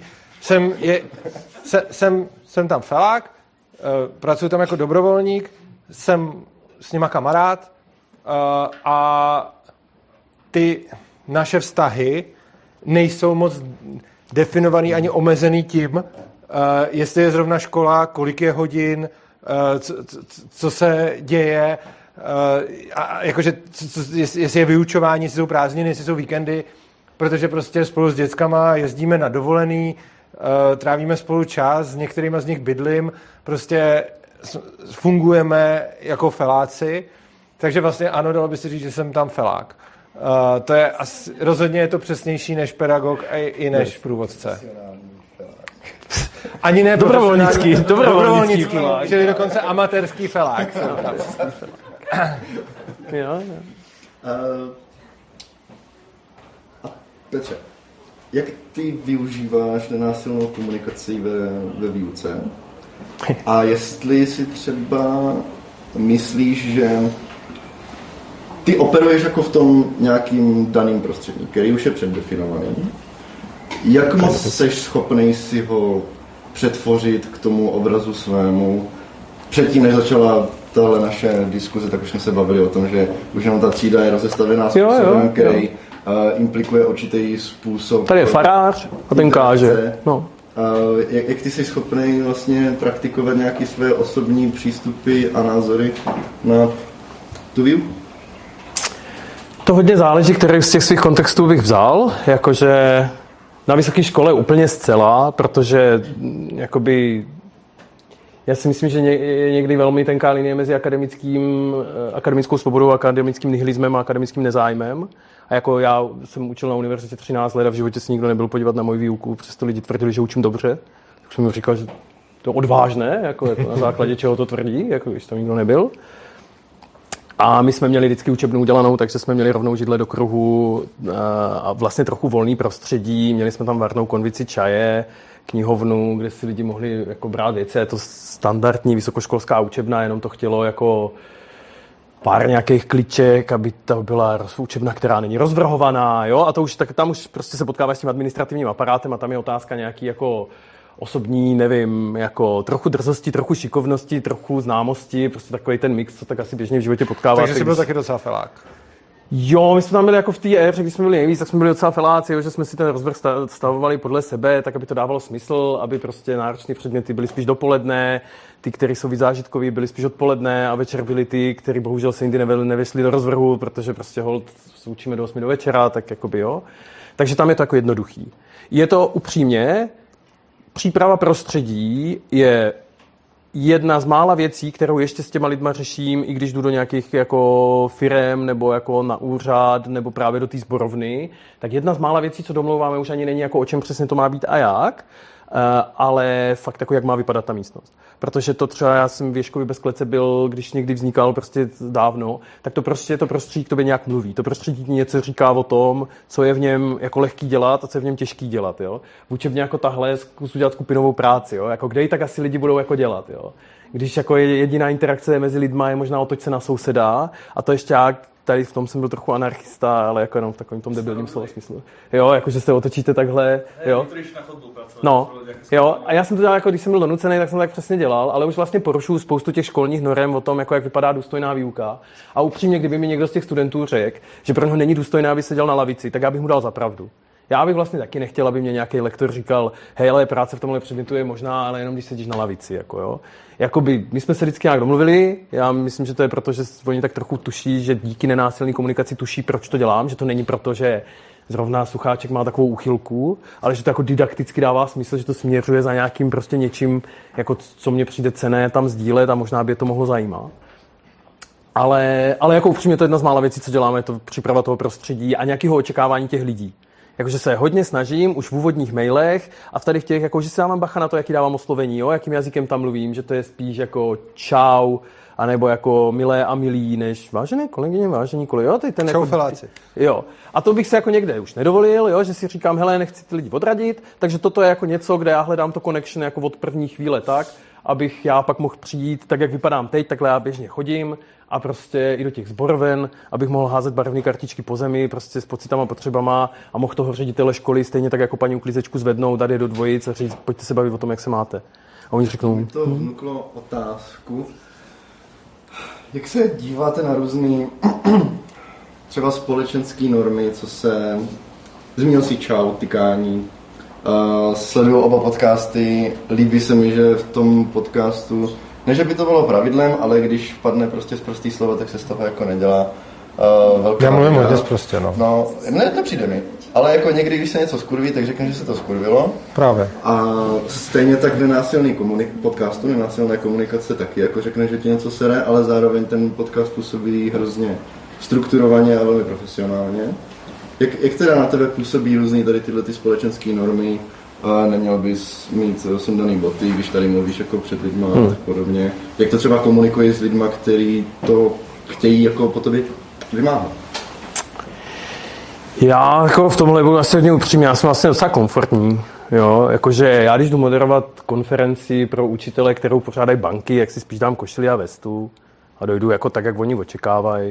Jsem tam felák, pracuji tam jako dobrovolník, jsem s nima kamarád a ty naše vztahy nejsou moc definovaný ani omezený tím, jestli je zrovna škola, kolik je hodin, co se děje, a jakože, jestli je vyučování, jestli jsou prázdniny, jestli jsou víkendy, protože prostě spolu s dětskama jezdíme na dovolený, trávíme spolu čas, s některýma z nich bydlím, prostě fungujeme jako feláci, takže vlastně ano, dalo by se říct, že jsem tam felák. To je rozhodně je to přesnější než pedagog i než průvodce. Ani ne dobrovolnický, čili dokonce amatérský felák. Jo. A Petře, jak ty využíváš nenásilnou komunikaci ve výuce? A jestli si třeba myslíš, že ty operuješ jako v tom nějakým daným prostředí, který už je předdefinovaný, jak moc jsi schopný si ho přetvořit k tomu obrazu svému? Předtím, než začala tahle naše diskuze, tak už jsme se bavili o tom, že už jenom ta třída je rozestavená způsobem, který implikuje určitý způsob. Tady je farář a ten káže. No. Jak ty jsi schopný vlastně praktikovat nějaké své osobní přístupy a názory na tu výuku? To hodně záleží, který z těch svých kontextů bych vzal, jakože na vysoké škole úplně zcela, protože jakoby já si myslím, že je někdy velmi tenká linie mezi akademickou svobodou, akademickým nihilismem a akademickým nezájmem. A jako já jsem učil na univerzitě 13 let a v životě si nikdo nebyl podívat na moji výuku, přesto lidi tvrdili, že učím dobře. Tak jsem mi říkal, že to odvážné, jako na základě čeho to tvrdí, jako když tam nikdo nebyl. A my jsme měli vždycky učebnu udělanou, takže jsme měli rovnou židle do kruhu a vlastně trochu volný prostředí. Měli jsme tam varnou konvici čaje, knihovnu, kde si lidi mohli jako brát věci. Je to standardní vysokoškolská učebna, jenom to chtělo jako pár nějakých kliček, aby to byla učebna, která není rozvrhovaná, jo? A to už, tak tam už prostě se potkáváš s tím administrativním aparátem a tam je otázka nějaký jako osobní, nevím, jako trochu drzosti, trochu šikovnosti, trochu známosti, prostě takový ten mix, co tak asi běžně v životě potkáváš. Takže jsi byl taky docela felák. Jo, my jsme tam byli jako v té éře, když jsme byli nejvíc, tak jsme byli docela feláci, jo, že jsme si ten rozvrh stavovali podle sebe, tak aby to dávalo smysl, aby prostě náročné předměty byly spíš dopoledne, ty, které jsou víc zážitkový, byly spíš odpoledne a večer byly ty, které bohužel se jindy nevešly do rozvrhu, protože prostě holt se učíme do 8 do večera, tak jakoby jo. Takže tam je to jako jednoduchý. Je to upřímně, příprava prostředí je jedna z mála věcí, kterou ještě s těma lidma řeším, i když jdu do nějakých jako firem nebo jako na úřad nebo právě do té sborovny, tak jedna z mála věcí, co domlouváme, už ani není jako o čem přesně to má být a jak, ale fakt jako jak má vypadat ta místnost. Protože to třeba já jsem v Ježkovi bez klece byl, když někdy vznikal prostě dávno, tak to prostě to prostředí k tobě nějak mluví. To prostředí ti něco říká o tom, co je v něm jako lehký dělat a co je v něm těžký dělat, jo. V učebně jako tahle zkusu dělat skupinovou práci, jo. Jako kde tak asi lidi budou jako dělat, jo. Když jako jediná interakce mezi lidma je možná otoč se na souseda a to ještě jak tady v tom jsem byl trochu anarchista, ale jako jenom v takovém tom debilním slova smyslu. Jo, jako že se otočíte takhle, jo. No, jo, a já jsem to dělal, jako když jsem byl donucený, tak jsem to tak přesně dělal, ale už vlastně porušuju spoustu těch školních norem o tom, jako jak vypadá důstojná výuka. A upřímně, kdyby mi někdo z těch studentů řekl, že pro něho není důstojné, aby seděl na lavici, tak já bych mu dal za pravdu. Já bych vlastně taky nechtěl, aby mě nějaký lektor říkal, hej, ale práce v tomhle předmětu je možná, ale jenom když sedíš na lavici, jako jo. Jakoby, my jsme se vždycky nějak domluvili, já myslím, že to je proto, že oni tak trochu tuší, že díky nenásilné komunikaci tuší, proč to dělám, že to není proto, že zrovna Sucháček má takovou úchylku, ale že to jako didakticky dává smysl, že to směřuje za nějakým prostě něčím, jako co mně přijde cenné tam sdílet a možná by je to mohlo zajímat. Ale jako upřímně to je jedna z mála věcí, co děláme, to příprava toho prostředí a nějakého očekávání těch lidí. Jakože se hodně snažím už v úvodních mailech a v těch, jako, že si dávám bacha na to, jaký dávám oslovení, jo, jakým jazykem tam mluvím, že to je spíš jako čau, anebo jako milé a milí, než vážené kolegyně, vážení kolegy, jo, ten čau jako, feláci. Jo. A to bych se jako někde už nedovolil, jo, že si říkám, hele, nechci ty lidi odradit, takže toto je jako něco, kde já hledám to connection jako od první chvíle tak, abych já pak mohl přijít tak, jak vypadám teď, takhle já běžně chodím a prostě i do těch sboroven, abych mohl házet barevné kartičky po zemi, prostě s pocitama, potřebama a mohl toho ředitele školy stejně tak jako paní uklízečku zvednout, dát je do dvojic a říct, pojďte se bavit o tom, jak se máte. A oni řeknou... To vnuklo otázku. Jak se díváte na různý třeba společenské normy, co se... Zmínil si čau, tykání. Sleduju oba podcasty. Líbí se mi, že v tom podcastu, ne, že by to bylo pravidlem, ale když padne prostě z prostý slovo, tak se z toho jako nedělá velká... Já mluvím hodně prostě, no. No, nepřijde mi. Ale jako někdy, když se něco skurví, tak řekne, že se to skurvilo. Právě. A stejně tak nenásilný podcastu, nenásilné komunikace taky, jako řekne, že ti něco sere, ale zároveň ten podcast působí hrozně strukturovaně a velmi profesionálně. Jak teda na tebe působí různý tady tyhle ty společenské normy? Neměl bys mít sundaný boty, když tady mluvíš jako před lidma a tak podobně. Jak to třeba komunikuješ s lidma, kteří to chtějí jako po tobě vymáhat? Já jako v tomhle budu asi hodně upřímný, já jsem vlastně docela komfortní. Jo, jakože já když jdu moderovat konferenci pro učitele, kterou pořádají banky, jak si spíš dám košili a vestu a dojdu jako tak, jak oni očekávají.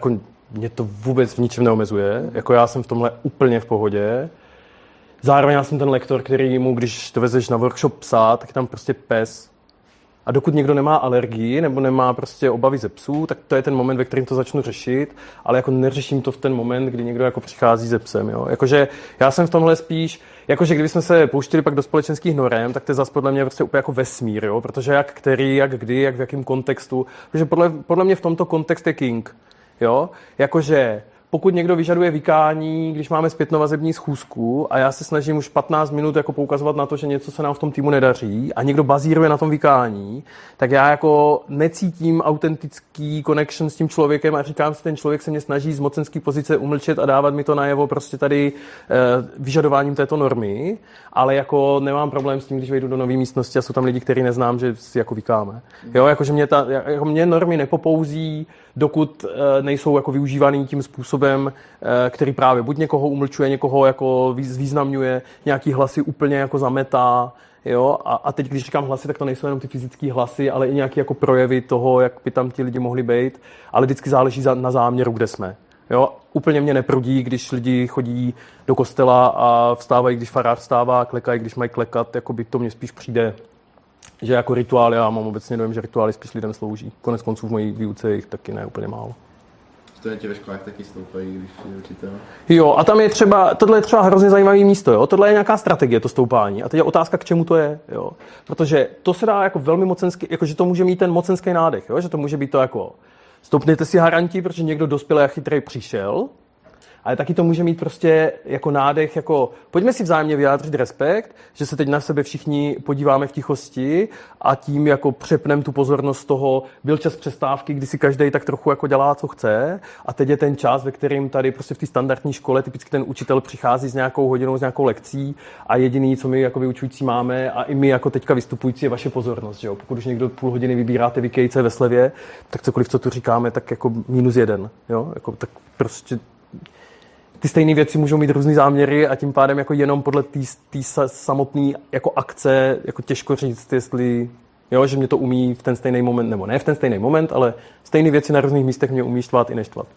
Mě to vůbec v ničem neomezuje, jako já jsem v tomhle úplně v pohodě. Zároveň já jsem ten lektor, který mu, když to vezeš na workshop psa, tak je tam prostě pes. A dokud někdo nemá alergii nebo nemá prostě obavy ze psů, tak to je ten moment, ve kterém to začnu řešit, ale jako neřeším to v ten moment, kdy někdo jako přichází ze psem, jo. Jakože já jsem v tomhle spíš, jakože kdybychom se pouštili pak do společenských norem, tak to je zase podle mě prostě úplně jako vesmír, jo, protože jak který, jak kdy, jak v jakém kontextu, protože podle mě v tomto kontext je king, jo, jakože pokud někdo vyžaduje vykání, když máme zpětnovazební schůzku a já se snažím už 15 minut jako poukazovat na to, že něco se nám v tom týmu nedaří a někdo bazíruje na tom vykání, tak já jako necítím autentický connection s tím člověkem a říkám si, ten člověk se mě snaží z mocenské pozice umlčet a dávat mi to najevo prostě tady vyžadováním této normy, ale jako nemám problém s tím, když vejdu do nové místnosti a jsou tam lidi, kteří neznám, že si jako vykáme. Jo, jakože mě normy nepopouzí, dokud nejsou jako využívaný tím způsobem, který právě buď někoho umlčuje, někoho jako zvýznamňuje, nějaký hlasy úplně jako zametá, jo, a teď, když říkám hlasy, tak to nejsou jenom ty fyzické hlasy, ale i nějaké jako projevy toho, jak by tam ti lidi mohli být, ale vždycky záleží na záměru, kde jsme. Jo, úplně mě neprudí, když lidi chodí do kostela a vstávají, když farář vstává, klekají, když mají klekat, jako by to mně spíš přijde, že jako rituály, já mám obecně dojem, že rituály spíš lidem slouží. Konec konců v mojí výuce jich taky ne úplně málo. Studenti ve školách taky stoupají, když je učitel. Jo, a tam je třeba, tohle je třeba hrozně zajímavý místo, jo. Tohle je nějaká strategie, to stoupání. A teď je otázka, k čemu to je, jo. Protože to se dá jako velmi mocenský, jakože to může mít ten mocenský nádech, jo, že to může být to jako stoupněte si haranti, protože někdo dospělý a chytrý přišel. Ale taky to může mít prostě jako nádech, jako pojďme si vzájemně vyjádřit respekt, že se teď na sebe všichni podíváme v tichosti a tím jako přepneme tu pozornost toho, byl čas přestávky, kdy si každý tak trochu jako dělá, co chce a teď je ten čas, ve kterým tady prostě v té standardní škole typicky ten učitel přichází s nějakou hodinou, s nějakou lekcí a jediný, co my jako vyučující máme a i my jako teďka vystupující je vaše pozornost, že jo. Pokud už někdo půl hodiny vybíráte vykejce ve slevě, tak cokoliv, co tu říkáme, tak jako -1, jo, jako tak prostě ty stejné věci můžou mít různý záměry a tím pádem jako jenom podle té samotné jako akce jako těžko říct, jestli Jo, že mě to umí v ten stejný moment, nebo ne v ten stejný moment, ale stejné věci na různých místech mě umí štvát i neštvat.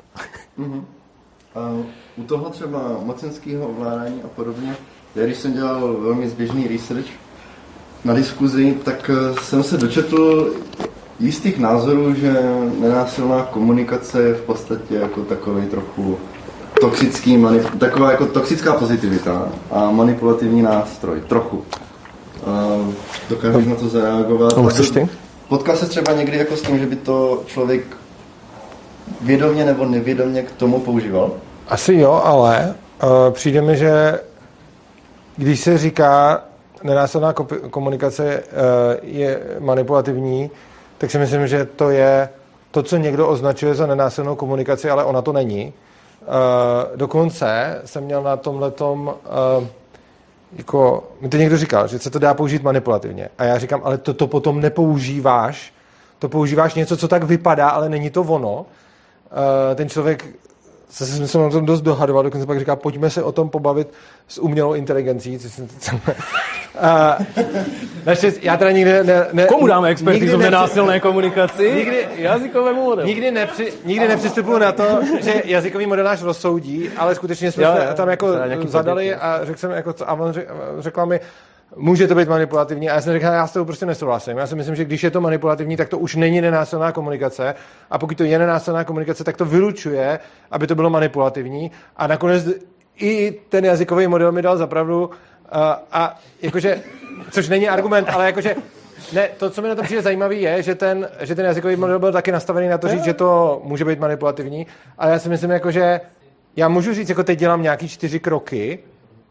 U toho třeba mocenského ovládání a podobně, já když jsem dělal velmi zběžný research na diskuzi, tak jsem se dočetl jistých názorů, že nenásilná komunikace je v podstatě jako takový trochu taková jako toxická pozitivita a manipulativní nástroj. Trochu. Dokážeš na to zareagovat? Potkal se třeba někdy jako s tím, že by to člověk vědomě nebo nevědomě k tomu používal? Asi jo, ale přijde mi, že když se říká nenásilná komunikace je manipulativní, tak si myslím, že to je to, co někdo označuje za nenásilnou komunikaci, ale ona to není. Dokonce jsem měl na tomhletom jako, mi to někdo říkal, že se to dá použít manipulativně. A já říkám, ale to potom nepoužíváš. To používáš něco, co tak vypadá, ale není to ono. Ten člověk se na tom dost dohadoval, dokonce pak říká, pojďme se o tom pobavit s umělou inteligencí. Já teda nikdy Komu dáme expertizu v nenásilné komunikaci? Jazykovému modelu. Nikdy nepřistupuju na to, že jazykový model náš rozsoudí, ale skutečně jsme tam jako zadali a řekl jsem, jako, a on řekla mi, může to být manipulativní. A já jsem řekl, já s toho prostě nesouhlasím. Já si myslím, že když je to manipulativní, tak to už není nenásilná komunikace. A pokud to je nenásilná komunikace, tak to vylučuje, aby to bylo manipulativní. A nakonec i ten jazykový model mi dal za pravdu. A jakože, což není argument, ale jakože, ne, to, co mi na tom přijde zajímavý, je, že ten jazykový model byl taky nastavený na to říct, že to může být manipulativní. A já si myslím, jakože, já můžu říct, jako teď dělám nějaký 4 kroky,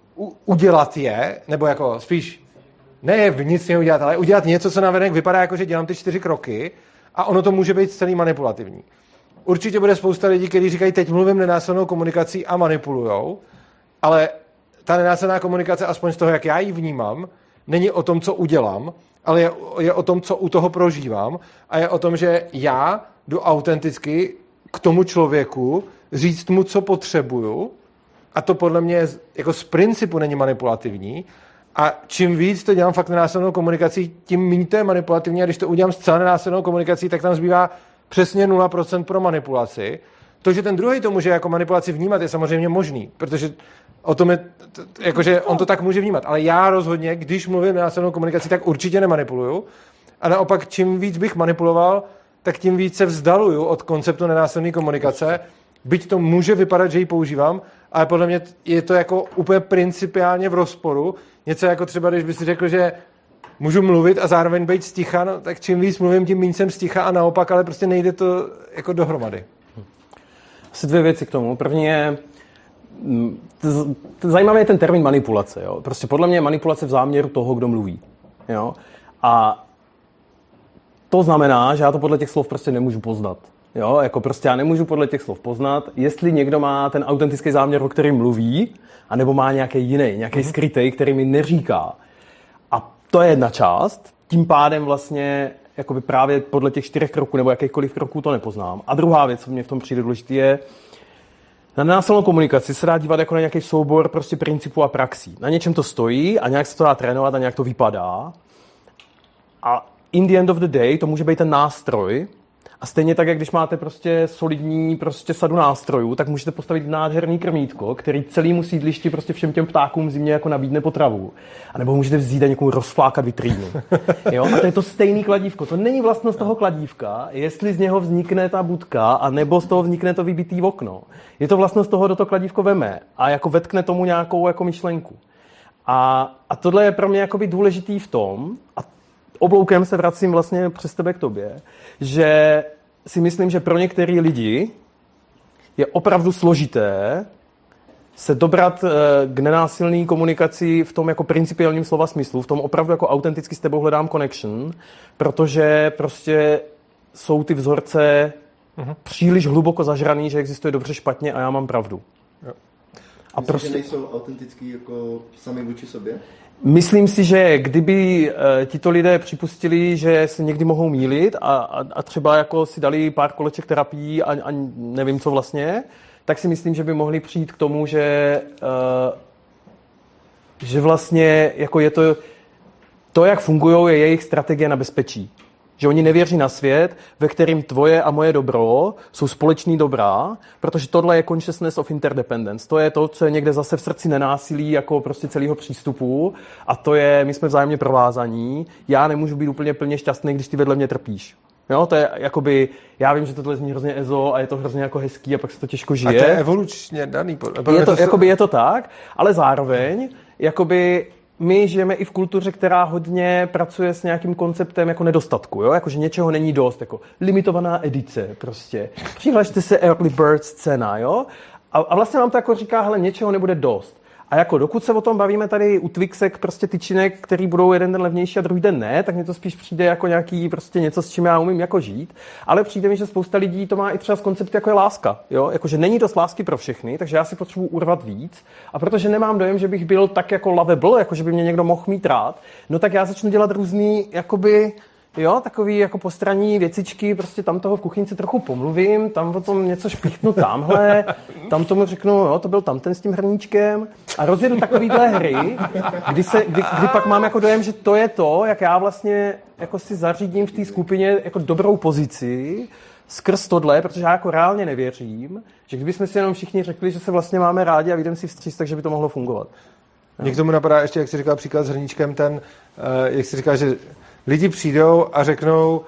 udělat je, nebo jako spíš ne nic neudělat, ale udělat něco, co navenek vypadá jako, že dělám ty 4 kroky a ono to může být celý manipulativní. Určitě bude spousta lidí, kteří říkají, teď mluvím nenásilnou komunikací a manipulujou, ale ta nenásilná komunikace, aspoň z toho, jak já ji vnímám, není o tom, co udělám, ale je o tom, co u toho prožívám a je o tom, že já jdu autenticky k tomu člověku říct mu, co potřebuju. A to podle mě jako z principu není manipulativní. A čím víc to dělám fakt nenásilnou komunikací, tím méně to je manipulativní. A když to udělám zcela nenásilnou komunikací, tak tam zbývá přesně 0% pro manipulaci. To, že ten druhý to může jako manipulaci vnímat, je samozřejmě možný, protože o tom je, jakože on to tak může vnímat. Ale já rozhodně, když mluvím nenásilnou komunikací, tak určitě nemanipuluju. A naopak, čím víc bych manipuloval, tak tím víc se vzdaluju od konceptu nenásilné komunikace. Byť to může vypadat, že ji používám, ale podle mě je to jako úplně principiálně v rozporu. Něco jako třeba, když by si řekl, že můžu mluvit a zároveň být sticha, no, tak čím víc mluvím, tím méně jsem sticha a naopak, ale prostě nejde to jako dohromady. Asi 2 věci k tomu. První je, zajímavý je ten termín manipulace. Jo? Prostě podle mě je manipulace v záměru toho, kdo mluví. Jo? A to znamená, že já to podle těch slov prostě nemůžu poznat. Jo, jako prostě já nemůžu podle těch slov poznat, jestli někdo má ten autentický záměr, o kterém mluví, anebo má nějaký jiný, nějaký skrytý, který mi neříká. A to je jedna část, tím pádem vlastně jakoby právě podle těch 4 kroků nebo jakýchkoliv kroků to nepoznám. A druhá věc, co mě v tom přijde důležitý, je, na nenásilnou komunikaci se dá dívat jako na nějaký soubor prostě principů a praxí. Na něčem to stojí a nějak se to dá trénovat a nějak to vypadá. A in the end of the day to může být ten nástroj. A stejně tak, jak když máte prostě solidní prostě sadu nástrojů, tak můžete postavit nádherný krmítko, který celému sídlišti prostě všem těm ptákům zimně jako nabídne potravu. A nebo můžete vzít a někomu rozflákat vitrínu. Jo? A to je to stejný kladívko. To není vlastnost toho kladívka, jestli z něho vznikne ta budka, a nebo z toho vznikne to vybitý okno. Je to vlastnost toho, kdo to kladívko veme a jako vetkne tomu nějakou jako myšlenku. A tohle je pro mě jakoby důležitý v tom, a obloukem se vracím vlastně přes tebe k tobě, že si myslím, že pro některé lidi je opravdu složité se dobrat k nenásilné komunikaci v tom jako principiálním slova smyslu, v tom opravdu jako autenticky s tebou hledám connection, protože prostě jsou ty vzorce příliš hluboko zažraný, že existuje dobře špatně a já mám pravdu. Jo. A myslím, prostě že nejsou autentický jako sami vůči sobě? Myslím si, že kdyby tito lidé připustili, že se někdy mohou mýlit a třeba jako si dali pár koleček terapií a nevím co vlastně, tak si myslím, že by mohli přijít k tomu, že vlastně jako je to to, jak fungují, je jejich strategie na bezpečí. Že oni nevěří na svět, ve kterým tvoje a moje dobro jsou společný dobrá, protože tohle je consciousness of interdependence. To je to, co je někde zase v srdci nenásilí jako prostě celého přístupu a to je, my jsme vzájemně provázaní, já nemůžu být úplně plně šťastný, když ty vedle mě trpíš. Jo, to je jakoby, já vím, že tohle zní hrozně ezo a je to hrozně jako hezký a pak se to těžko žije. A to je evolučně daný. Je to tak, ale zároveň, jakoby my žijeme i v kultuře, která hodně pracuje s nějakým konceptem jako nedostatku, jo? Jako, že něčeho není dost, jako limitovaná edice prostě. Přihlašte se early bird scéna, jo? A vlastně vám to jako říká, hele, něčeho nebude dost. A jako dokud se o tom bavíme tady u Twixek, prostě tyčinek, který budou jeden den levnější a druhý den ne, tak mně to spíš přijde jako nějaký prostě něco, s čím já umím jako žít. Ale přijde mi, že spousta lidí to má i třeba z konceptu jako je láska, jo? Jako, že není dost lásky pro všechny, takže já si potřebuji urvat víc. A protože nemám dojem, že bych byl tak jako lovable, jako že by mě někdo mohl mít rád, no tak já začnu dělat různý jakoby jo, takový jako postranní věcičky, prostě tam toho v kuchyňce trochu pomluvím, tam o tom něco špichnu tamhle, tam tomu řeknu, jo, to byl tamten s tím hrníčkem a rozjedu takovýhle hry, kdy pak mám jako dojem, že to je to, jak já vlastně jako si zařídím v té skupině jako dobrou pozici skrz tohle, protože já jako reálně nevěřím, že kdybychom si jenom všichni řekli, že se vlastně máme rádi a vyjdeme si vstříc, takže by to mohlo fungovat. Mně k tomu napadá ještě, jak jsi říkal příklad s hrníčkem, ten, jak jsi říkal, že lidi přijdou a řeknou,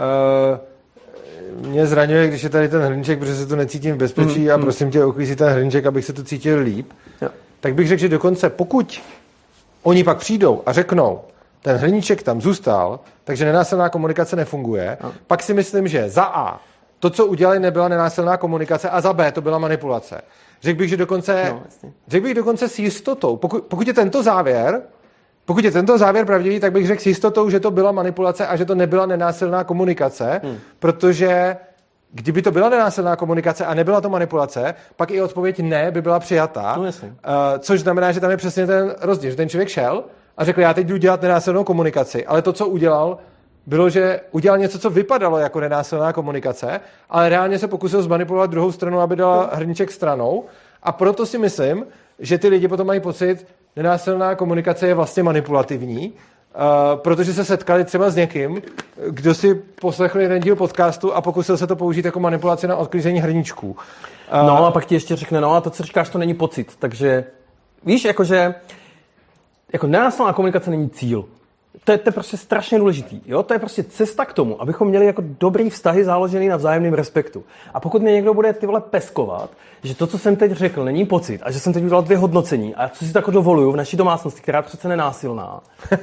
mě zraňuje, když je tady ten hrníček, protože se tu necítím v bezpečí a prosím tě, uklízí ten hrníček, abych se tu cítil líp. Jo. Tak bych řekl, že dokonce pokud oni pak přijdou a řeknou, ten hrníček tam zůstal, takže nenásilná komunikace nefunguje, pak si myslím, že za A, to, co udělali, nebyla nenásilná komunikace a za B, to byla manipulace. Řekl bych dokonce s jistotou, pokud je tento závěr pravdivý, tak bych řekl s jistotou, že to byla manipulace a že to nebyla nenásilná komunikace, protože kdyby to byla nenásilná komunikace a nebyla to manipulace, pak i odpověď ne by byla přijatá, což znamená, že tam je přesně ten rozdíl, že ten člověk šel a řekl, já teď jdu dělat nenásilnou komunikaci, ale to, co udělal, bylo, že udělal něco, co vypadalo jako nenásilná komunikace, ale reálně se pokusil zmanipulovat druhou stranu, aby dala hrníček stranou a proto si myslím, že ty lidi potom mají pocit, nenásilná komunikace je vlastně manipulativní, protože se setkali třeba s někým, kdo si poslechl jeden díl podcastu a pokusil se to použít jako manipulaci na odklízení hrníčků. No a pak ti ještě řekne, no a to, co říkáš, to není pocit. Takže víš, jakože jako nenásilná komunikace není cíl. To je prostě strašně důležitý. Jo? To je prostě cesta k tomu, abychom měli jako dobrý vztahy založený na vzájemném respektu. A pokud mě někdo bude ty vole peskovat, že to, co jsem teď řekl, není pocit a že jsem teď udělal 2 hodnocení a co si tako dovoluju v naší domácnosti, která je přece nenásilná,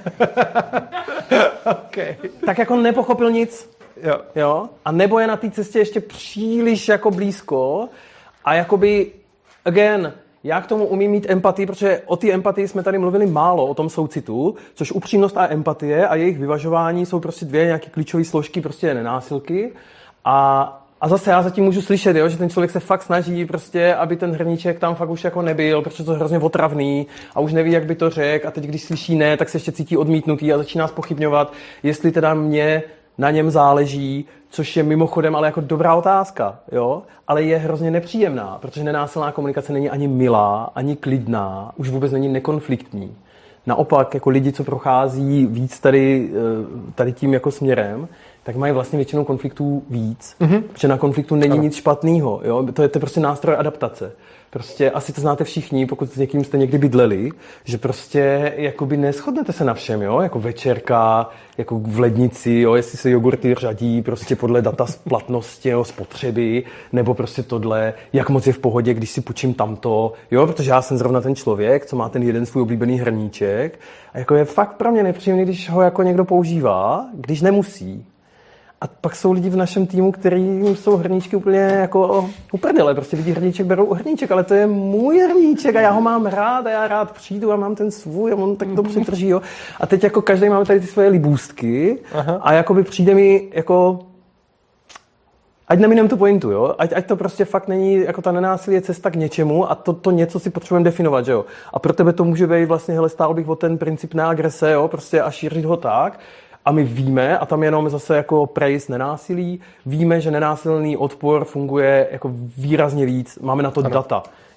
okay. Tak jako nepochopil nic. Jo? A nebo je na té cestě ještě příliš jako blízko a jakoby again, já k tomu umím mít empatii, protože o té empatii jsme tady mluvili málo, o tom soucitu, což upřímnost a empatie a jejich vyvažování jsou prostě 2 nějaké klíčové složky prostě nenásilky. A zase já zatím můžu slyšet, jo, že ten člověk se fakt snaží prostě, aby ten hrníček tam fakt už jako nebyl, protože to je hrozně otravný a už neví, jak by to řekl a teď, když slyší ne, tak se ještě cítí odmítnutý a začíná zpochybňovat, jestli teda mě na něm záleží, což je mimochodem ale jako dobrá otázka, jo? Ale je hrozně nepříjemná, protože nenásilná komunikace není ani milá, ani klidná, už vůbec není nekonfliktní. Naopak, jako lidi, co prochází víc tady tím jako směrem, tak mají vlastně většinou konfliktů víc, protože na konfliktu není nic špatného, jo? To je prostě nástroj adaptace. Prostě asi to znáte všichni, pokud s někým jste někdy bydleli, že prostě jakoby neshodnete se na všem, jo? Jako večerka, jako v lednici, jo? Jestli se jogurty řadí prostě podle data splatnosti, jo? Spotřeby, nebo prostě tohle, jak moc je v pohodě, když si půjčím tamto, jo? Protože já jsem zrovna ten člověk, co má ten jeden svůj oblíbený hrníček a jako je fakt pro mě nepříjemný, když ho jako někdo používá, když nemusí. A pak jsou lidi v našem týmu, kterým jsou hrníčky úplně jako uprdele. Prostě vidí hrníček, berou hrníček, ale to je můj hrníček a já ho mám rád a já rád přijdu a mám ten svůj a on tak to přitrží, jo. A teď jako každý máme tady ty svoje libůstky a jakoby přijde mi jako ať neminem tu pointu, jo. Ať to prostě fakt není jako ta nenásilí je cesta k něčemu a to něco si potřebujeme definovat, že jo. A pro tebe to může být vlastně, hele, stál bych o ten princip neagrese, jo, prostě a šířit ho tak. A my víme, a tam jenom zase jako praise nenásilí, víme, že nenásilný odpor funguje jako výrazně víc. Máme na to data.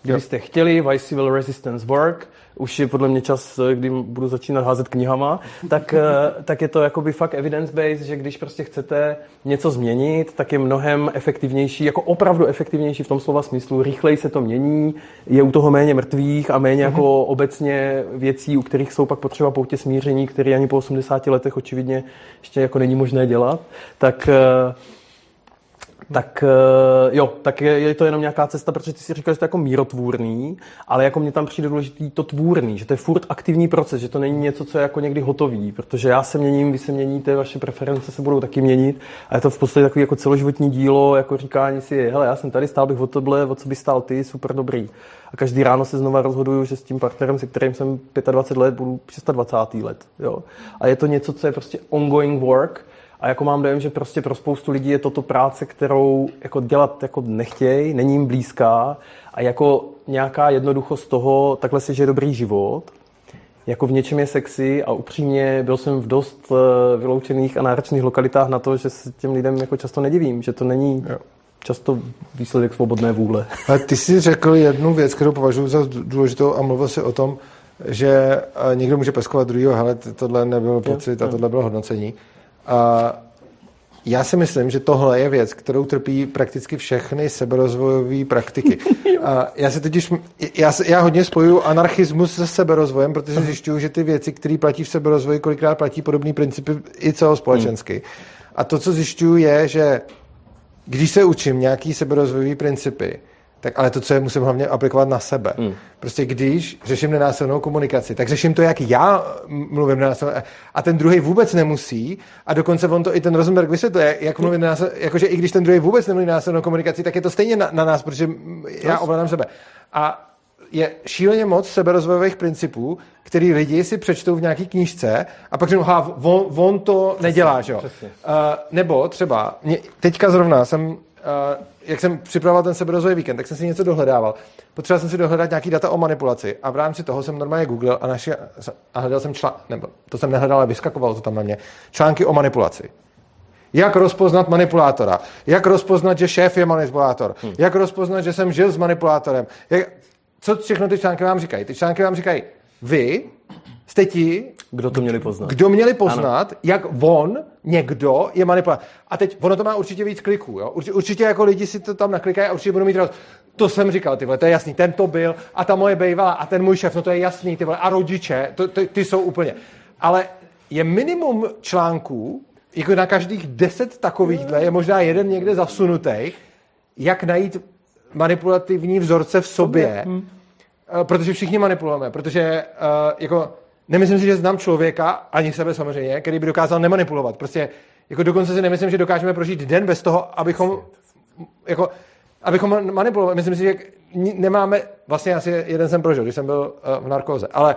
Kdybyste chtěli Why Civil Resistance Work, už je podle mě čas, kdy budu začínat házet knihama, tak je to jakoby fakt evidence-based, že když prostě chcete něco změnit, tak je mnohem efektivnější, jako opravdu efektivnější v tom slova smyslu, rychleji se to mění, je u toho méně mrtvých a méně jako obecně věcí, u kterých jsou pak potřeba poutě smíření, které ani po 80 letech očividně ještě jako není možné dělat, tak je to jenom nějaká cesta, protože ty si říkal, že to je jako mírotvůrný, ale jako mně tam přijde důležitý to tvůrný, že to je furt aktivní proces, že to není něco, co je jako někdy hotový, protože já se měním, vy se měníte, vaše preference se budou taky měnit a je to v podstatě takový jako celoživotní dílo, jako říkání si, hele, já jsem tady, stál bych o tohle, o co by stál ty, super dobrý. A každý ráno se znova rozhoduju, že s tím partnerem, se kterým jsem 25 let, budu 26 let. Jo. A je to něco, co je prostě ongoing work. A jako mám dojem, že prostě pro spoustu lidí je toto práce, kterou jako dělat jako nechtějí, není jim blízká a jako nějaká jednoduchost toho, takhle si žije dobrý život, jako v něčem je sexy a upřímně byl jsem v dost vyloučených a náročných lokalitách na to, že se těm lidem jako často nedivím, že to není často výsledek svobodné vůle. A ty jsi řekl jednu věc, kterou považuji za důležitou a mluvil si o tom, že někdo může peskovat druhýho, hele, tohle nebyl pocit a tohle bylo hodnocení. Já si myslím, že tohle je věc, kterou trpí prakticky všechny seberozvojové praktiky. Já hodně spojuju anarchismus se seberozvojem, protože zjišťuju, že ty věci, které platí v seberozvoji, kolikrát platí podobné principy i celospolečensky. A to, co zjišťuju, je, že když se učím nějaký seberozvojové principy, tak ale to, co je, musím hlavně aplikovat na sebe. Prostě když řeším nenásilnou komunikaci, tak řeším to, jak já mluvím nenásilnou, a ten druhý vůbec nemusí, a dokonce on to i ten Rosenberg vysvětluje, jak mluvím nenásilnou, jakože i když ten druhý vůbec nemluví nenásilnou komunikaci, tak je to stejně na nás, protože já ovládám sebe. A je šíleně moc seberozvojových principů, který lidi si přečtou v nějaký knížce a pak řeknou, on to nedělá, že jo. Nebo třeba, teďka zrovna jsem jak jsem připravoval ten seberozvoj víkend, tak jsem si něco dohledával. Potřeboval jsem si dohledat nějaký data o manipulaci a v rámci toho jsem normálně googlil a hledal jsem nebo to jsem nehledal, ale vyskakovalo to tam na mě, články o manipulaci. Jak rozpoznat manipulátora? Jak rozpoznat, že šéf je manipulátor? Jak rozpoznat, že jsem žil s manipulátorem? Co všechno ty články vám říkají? Ty články vám říkají, vy jste ti, kdo měli poznat, jak někdo je manipulátor. A teď ono to má určitě víc kliků. Jo? Určitě jako lidi si to tam naklikají a určitě budou mít radost. To jsem říkal, ty vole, to je jasný, ten to byl a ta moje bejvala a ten můj šéf, no to je jasný, ty vole, a rodiče, ty jsou úplně. Ale je minimum článků, jako na každých 10 takovýchhle, je možná jeden někde zasunutý, jak najít manipulativní vzorce v sobě, protože všichni manipulujeme, protože jako nemyslím si, že znám člověka, ani sebe samozřejmě, který by dokázal nemanipulovat. Prostě jako dokonce si nemyslím, že dokážeme prožít den bez toho, abychom manipulovali. Myslím si, že nemáme, vlastně asi jeden jsem prožil, když jsem byl v narkóze, ale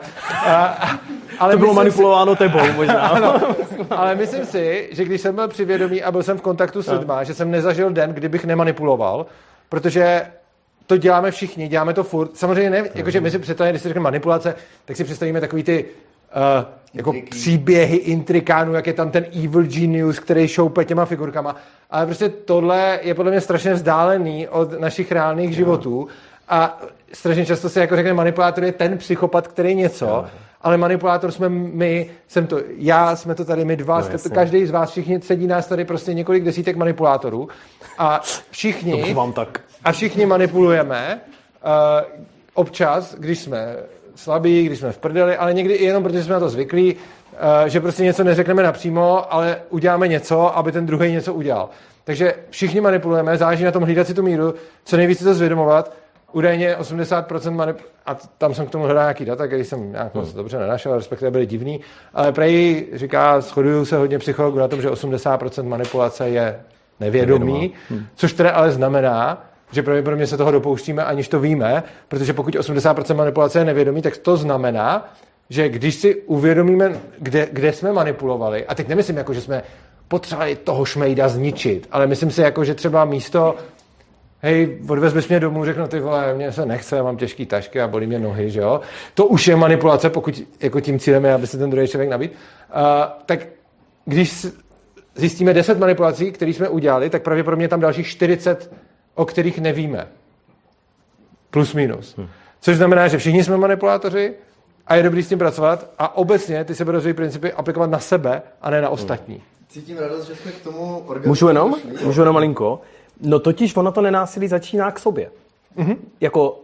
to bylo manipulováno tebou možná. Ano, ale myslím si, že když jsem byl při vědomí a byl jsem v kontaktu s lidma, že jsem nezažil den, kdybych nemanipuloval, protože to děláme všichni, děláme to furt. Samozřejmě ne, jakože my si představíme, když si řekneme manipulace, tak si představíme takový ty jako příběhy intrikánů, jak je tam ten evil genius, který šoupe těma figurkama. Ale prostě tohle je podle mě strašně vzdálený od našich reálných životů. A strašně často se jako řekne, manipulátor je ten psychopat, který něco, ale manipulátor jsme my, jsem to já, jsme to tady my dva, každý z vás, všichni sedí nás tady prostě několik desítek manipulátorů a všichni manipulujeme občas, když jsme slabí, když jsme v prdeli, ale někdy i jenom, protože jsme na to zvyklí, že prostě něco neřekneme napřímo, ale uděláme něco, aby ten druhý něco udělal. Takže všichni manipulujeme, záleží na tom hlídat si tu míru, co nejvíce to zvědomovat. Údajně 80% a tam jsem k tomu hledal nějaký data, který jsem nějak moc dobře nenašel, respektive byly divný, ale prej říká, shodují se hodně psychologů na tom, že 80% manipulace je nevědomí, což teda ale znamená, že pravděpodobně se toho dopouštíme, aniž to víme, protože pokud 80% manipulace je nevědomí, tak to znamená, že když si uvědomíme, kde jsme manipulovali, a teď nemyslím jako, že jsme potřebovali toho šmejda zničit, ale myslím si jako, že třeba místo hej, odvezmeš mě domů, řeknu, ty vole, mě se nechce, mám těžký tašky a bolí mě nohy, že jo. To už je manipulace, pokud jako tím cílem je, aby se ten druhý člověk nabít. Tak když zjistíme 10 manipulací, které jsme udělali, tak pravděpodobně tam dalších 40, o kterých nevíme. Plus minus. Což znamená, že všichni jsme manipulátoři a je dobrý s tím pracovat a obecně ty seberozvojové principy aplikovat na sebe a ne na ostatní. Cítím radost, že jsme k tomu Můžu jenom malinko? No totiž ono to nenásilí začíná k sobě. Jako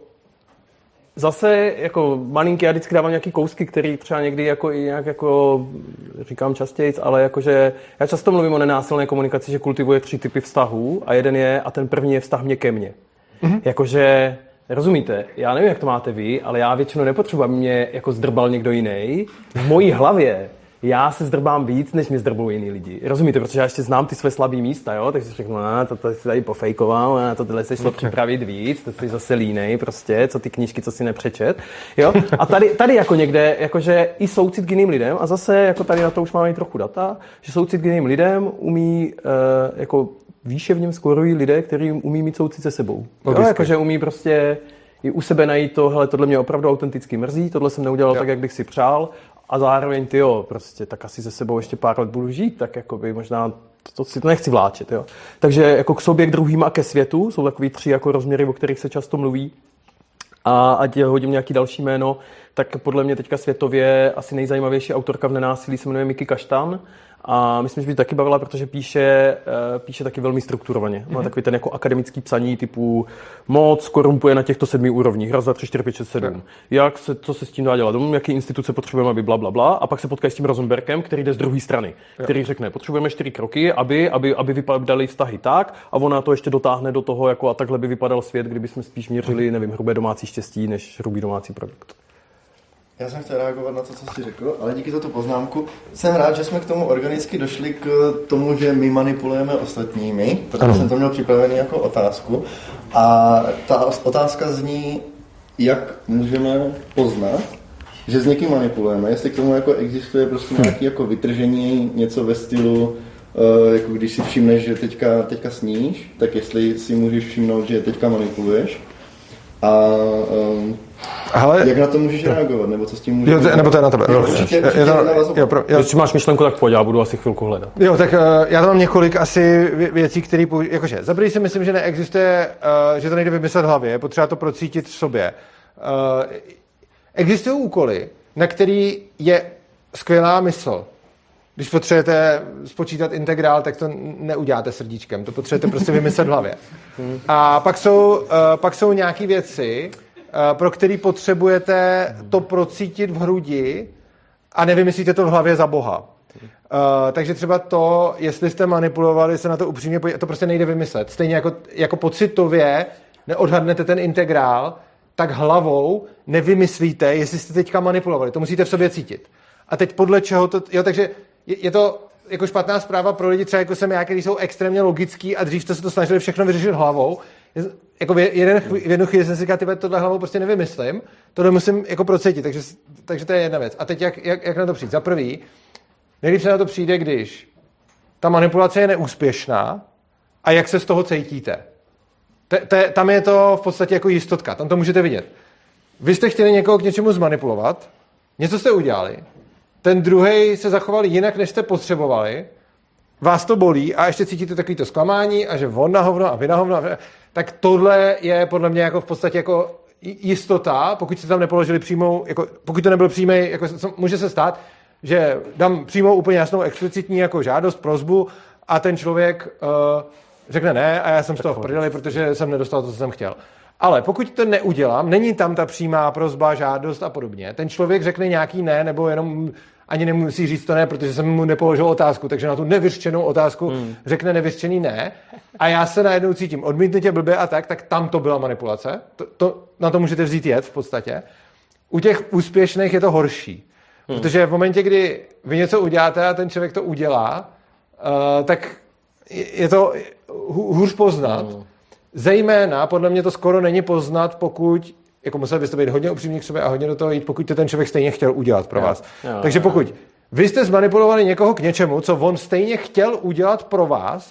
zase jako malinký, já vždycky dávám nějaký kousky, který třeba někdy jako i nějak jako říkám častěji, ale jakože já často mluvím o nenásilné komunikaci, že kultivuje 3 typy vztahů a jeden je, a ten první je vztah mě ke mně. Jakože, rozumíte, já nevím, jak to máte vy, ale já většinou nepotřebuji, aby mě jako zdrbal někdo jiný. V mojí hlavě já se zdrbám víc, než mě zdrbou jiný lidi. Rozumíte, protože já ještě znám ty své slabé místa, jo? Takže si řeknu, to jsi tady pofejkoval, to tyhle se šlo připravit víc, to jsi zase línej prostě, co ty knížky, co si nepřečet, jo? A tady jako někde, jakože i soucit k jiným lidem, a zase jako tady na to už máme i trochu data, že soucit k jiným lidem umí jako výše v něm skorují lidé, kteří umí mít soucit se sebou. Jo? Jakože umí prostě i u sebe najít to, hele, tohle mě opravdu autenticky mrzí, tohle jsem neudělal tak, jak bych si přál. A zároveň, prostě tak asi se sebou ještě pár let budu žít, tak jako by možná to si to nechci vláčet, jo. Takže jako k sobě, k druhým a ke světu jsou takový 3 jako rozměry, o kterých se často mluví. A ať hodím nějaký další jméno, tak podle mě teďka světově asi nejzajímavější autorka v nenásilí se jmenuje Miki Kaštan. A myslím, že by taky bavila, protože píše taky velmi strukturovaně. Má takový ten jako akademický psaní typu moc korumpuje na těchto 7 úrovních. 1, 2, 3, 4, 5, 6, 7. Co se s tím dá dělat? Jaký instituce potřebujeme, aby bla, bla, bla. A pak se potkají s tím Rosenbergem, který jde z druhé strany. Který řekne, potřebujeme 4 kroky, aby vypadaly vztahy tak, a ona to ještě dotáhne do toho, jako a takhle by vypadal svět, kdyby jsme spíš měřili, nevím, hrubé domácí štěstí, než hrubý domácí produkt. Já jsem chtěl reagovat na to, co jsi řekl, ale díky za tu poznámku. Jsem rád, že jsme k tomu organicky došli k tomu, že my manipulujeme ostatními, protože jsem to měl připravený jako otázku. A ta otázka zní, jak můžeme poznat, že s někým manipulujeme, jestli k tomu jako existuje prostě nějaké jako vytržení, něco ve stylu, jako když si všimneš, že teďka sníš, tak jestli si můžeš všimnout, že teďka manipuluješ. Ale jak na to můžeš reagovat, nebo co s tím můžeš reagovat? Nebo to je na tebe. Když máš myšlenku, tak pojď, já budu asi chvilku hledat. Jo, tak já tam mám několik asi věcí, které jakože, za první si myslím, že neexistuje, že to nejde vymyslet v hlavě, je potřeba to procítit v sobě. Existují úkoly, na který je skvělá mysl. Když potřebujete spočítat integrál, tak to neuděláte srdíčkem, to potřebujete prostě vymyslet v hlavě. A pak jsou nějaké věci, pro který potřebujete to procítit v hrudi a nevymyslíte to v hlavě za boha. Takže třeba to, jestli jste manipulovali, se na to upřímně podívat, to prostě nejde vymyslet. Stejně jako pocitově neodhadnete ten integrál, tak hlavou nevymyslíte, jestli jste teďka manipulovali. To musíte v sobě cítit. A teď podle čeho to... Jo, takže je to jako špatná zpráva pro lidi, třeba jako jsem já, kteří jsou extrémně logický a dřív jste se to snažili všechno vyřešit hlavou. Jako v jednu chvíli jsem si říkal, tohle hlavou prostě nevymyslím, tohle musím jako procítit, takže to je jedna věc. A teď jak na to přijít? Za prvý, nejlíp se na to přijde, když ta manipulace je neúspěšná a jak se z toho cítíte. Tam je to v podstatě jako jistotka, tam to můžete vidět. Vy jste chtěli někoho k něčemu zmanipulovat, něco jste udělali, ten druhej se zachoval jinak, než jste potřebovali, vás to bolí a ještě cítíte takovýto zklamání a že on na hovno a vy na hovno. Tak tohle je podle mě jako v podstatě jako jistota, pokud jste tam nepoložili přímou, jako, pokud to nebyl přímý, jako může se stát, že dám přímou úplně jasnou explicitní jako žádost, prosbu a ten člověk řekne ne a já jsem z toho v prdeli, protože jsem nedostal to, co jsem chtěl. Ale pokud to neudělám, není tam ta přímá prosba, žádost a podobně, ten člověk řekne nějaký ne, nebo jenom ani nemusí říct to ne, protože jsem mu nepoložil otázku, takže na tu nevyřčenou otázku řekne nevyřčený ne a já se najednou cítím odmítnutě blbě a tak tam to byla manipulace. Na to můžete vzít jed v podstatě. U těch úspěšných je to horší, protože v momentě, kdy vy něco uděláte a ten člověk to udělá, tak je to hůř poznat. Zejména, podle mě to skoro není poznat, pokud, jako musel byste být hodně upřímní k sobě a hodně do toho jít, pokud to ten člověk stejně chtěl udělat pro vás. Takže pokud vy jste zmanipulovali někoho k něčemu, co on stejně chtěl udělat pro vás,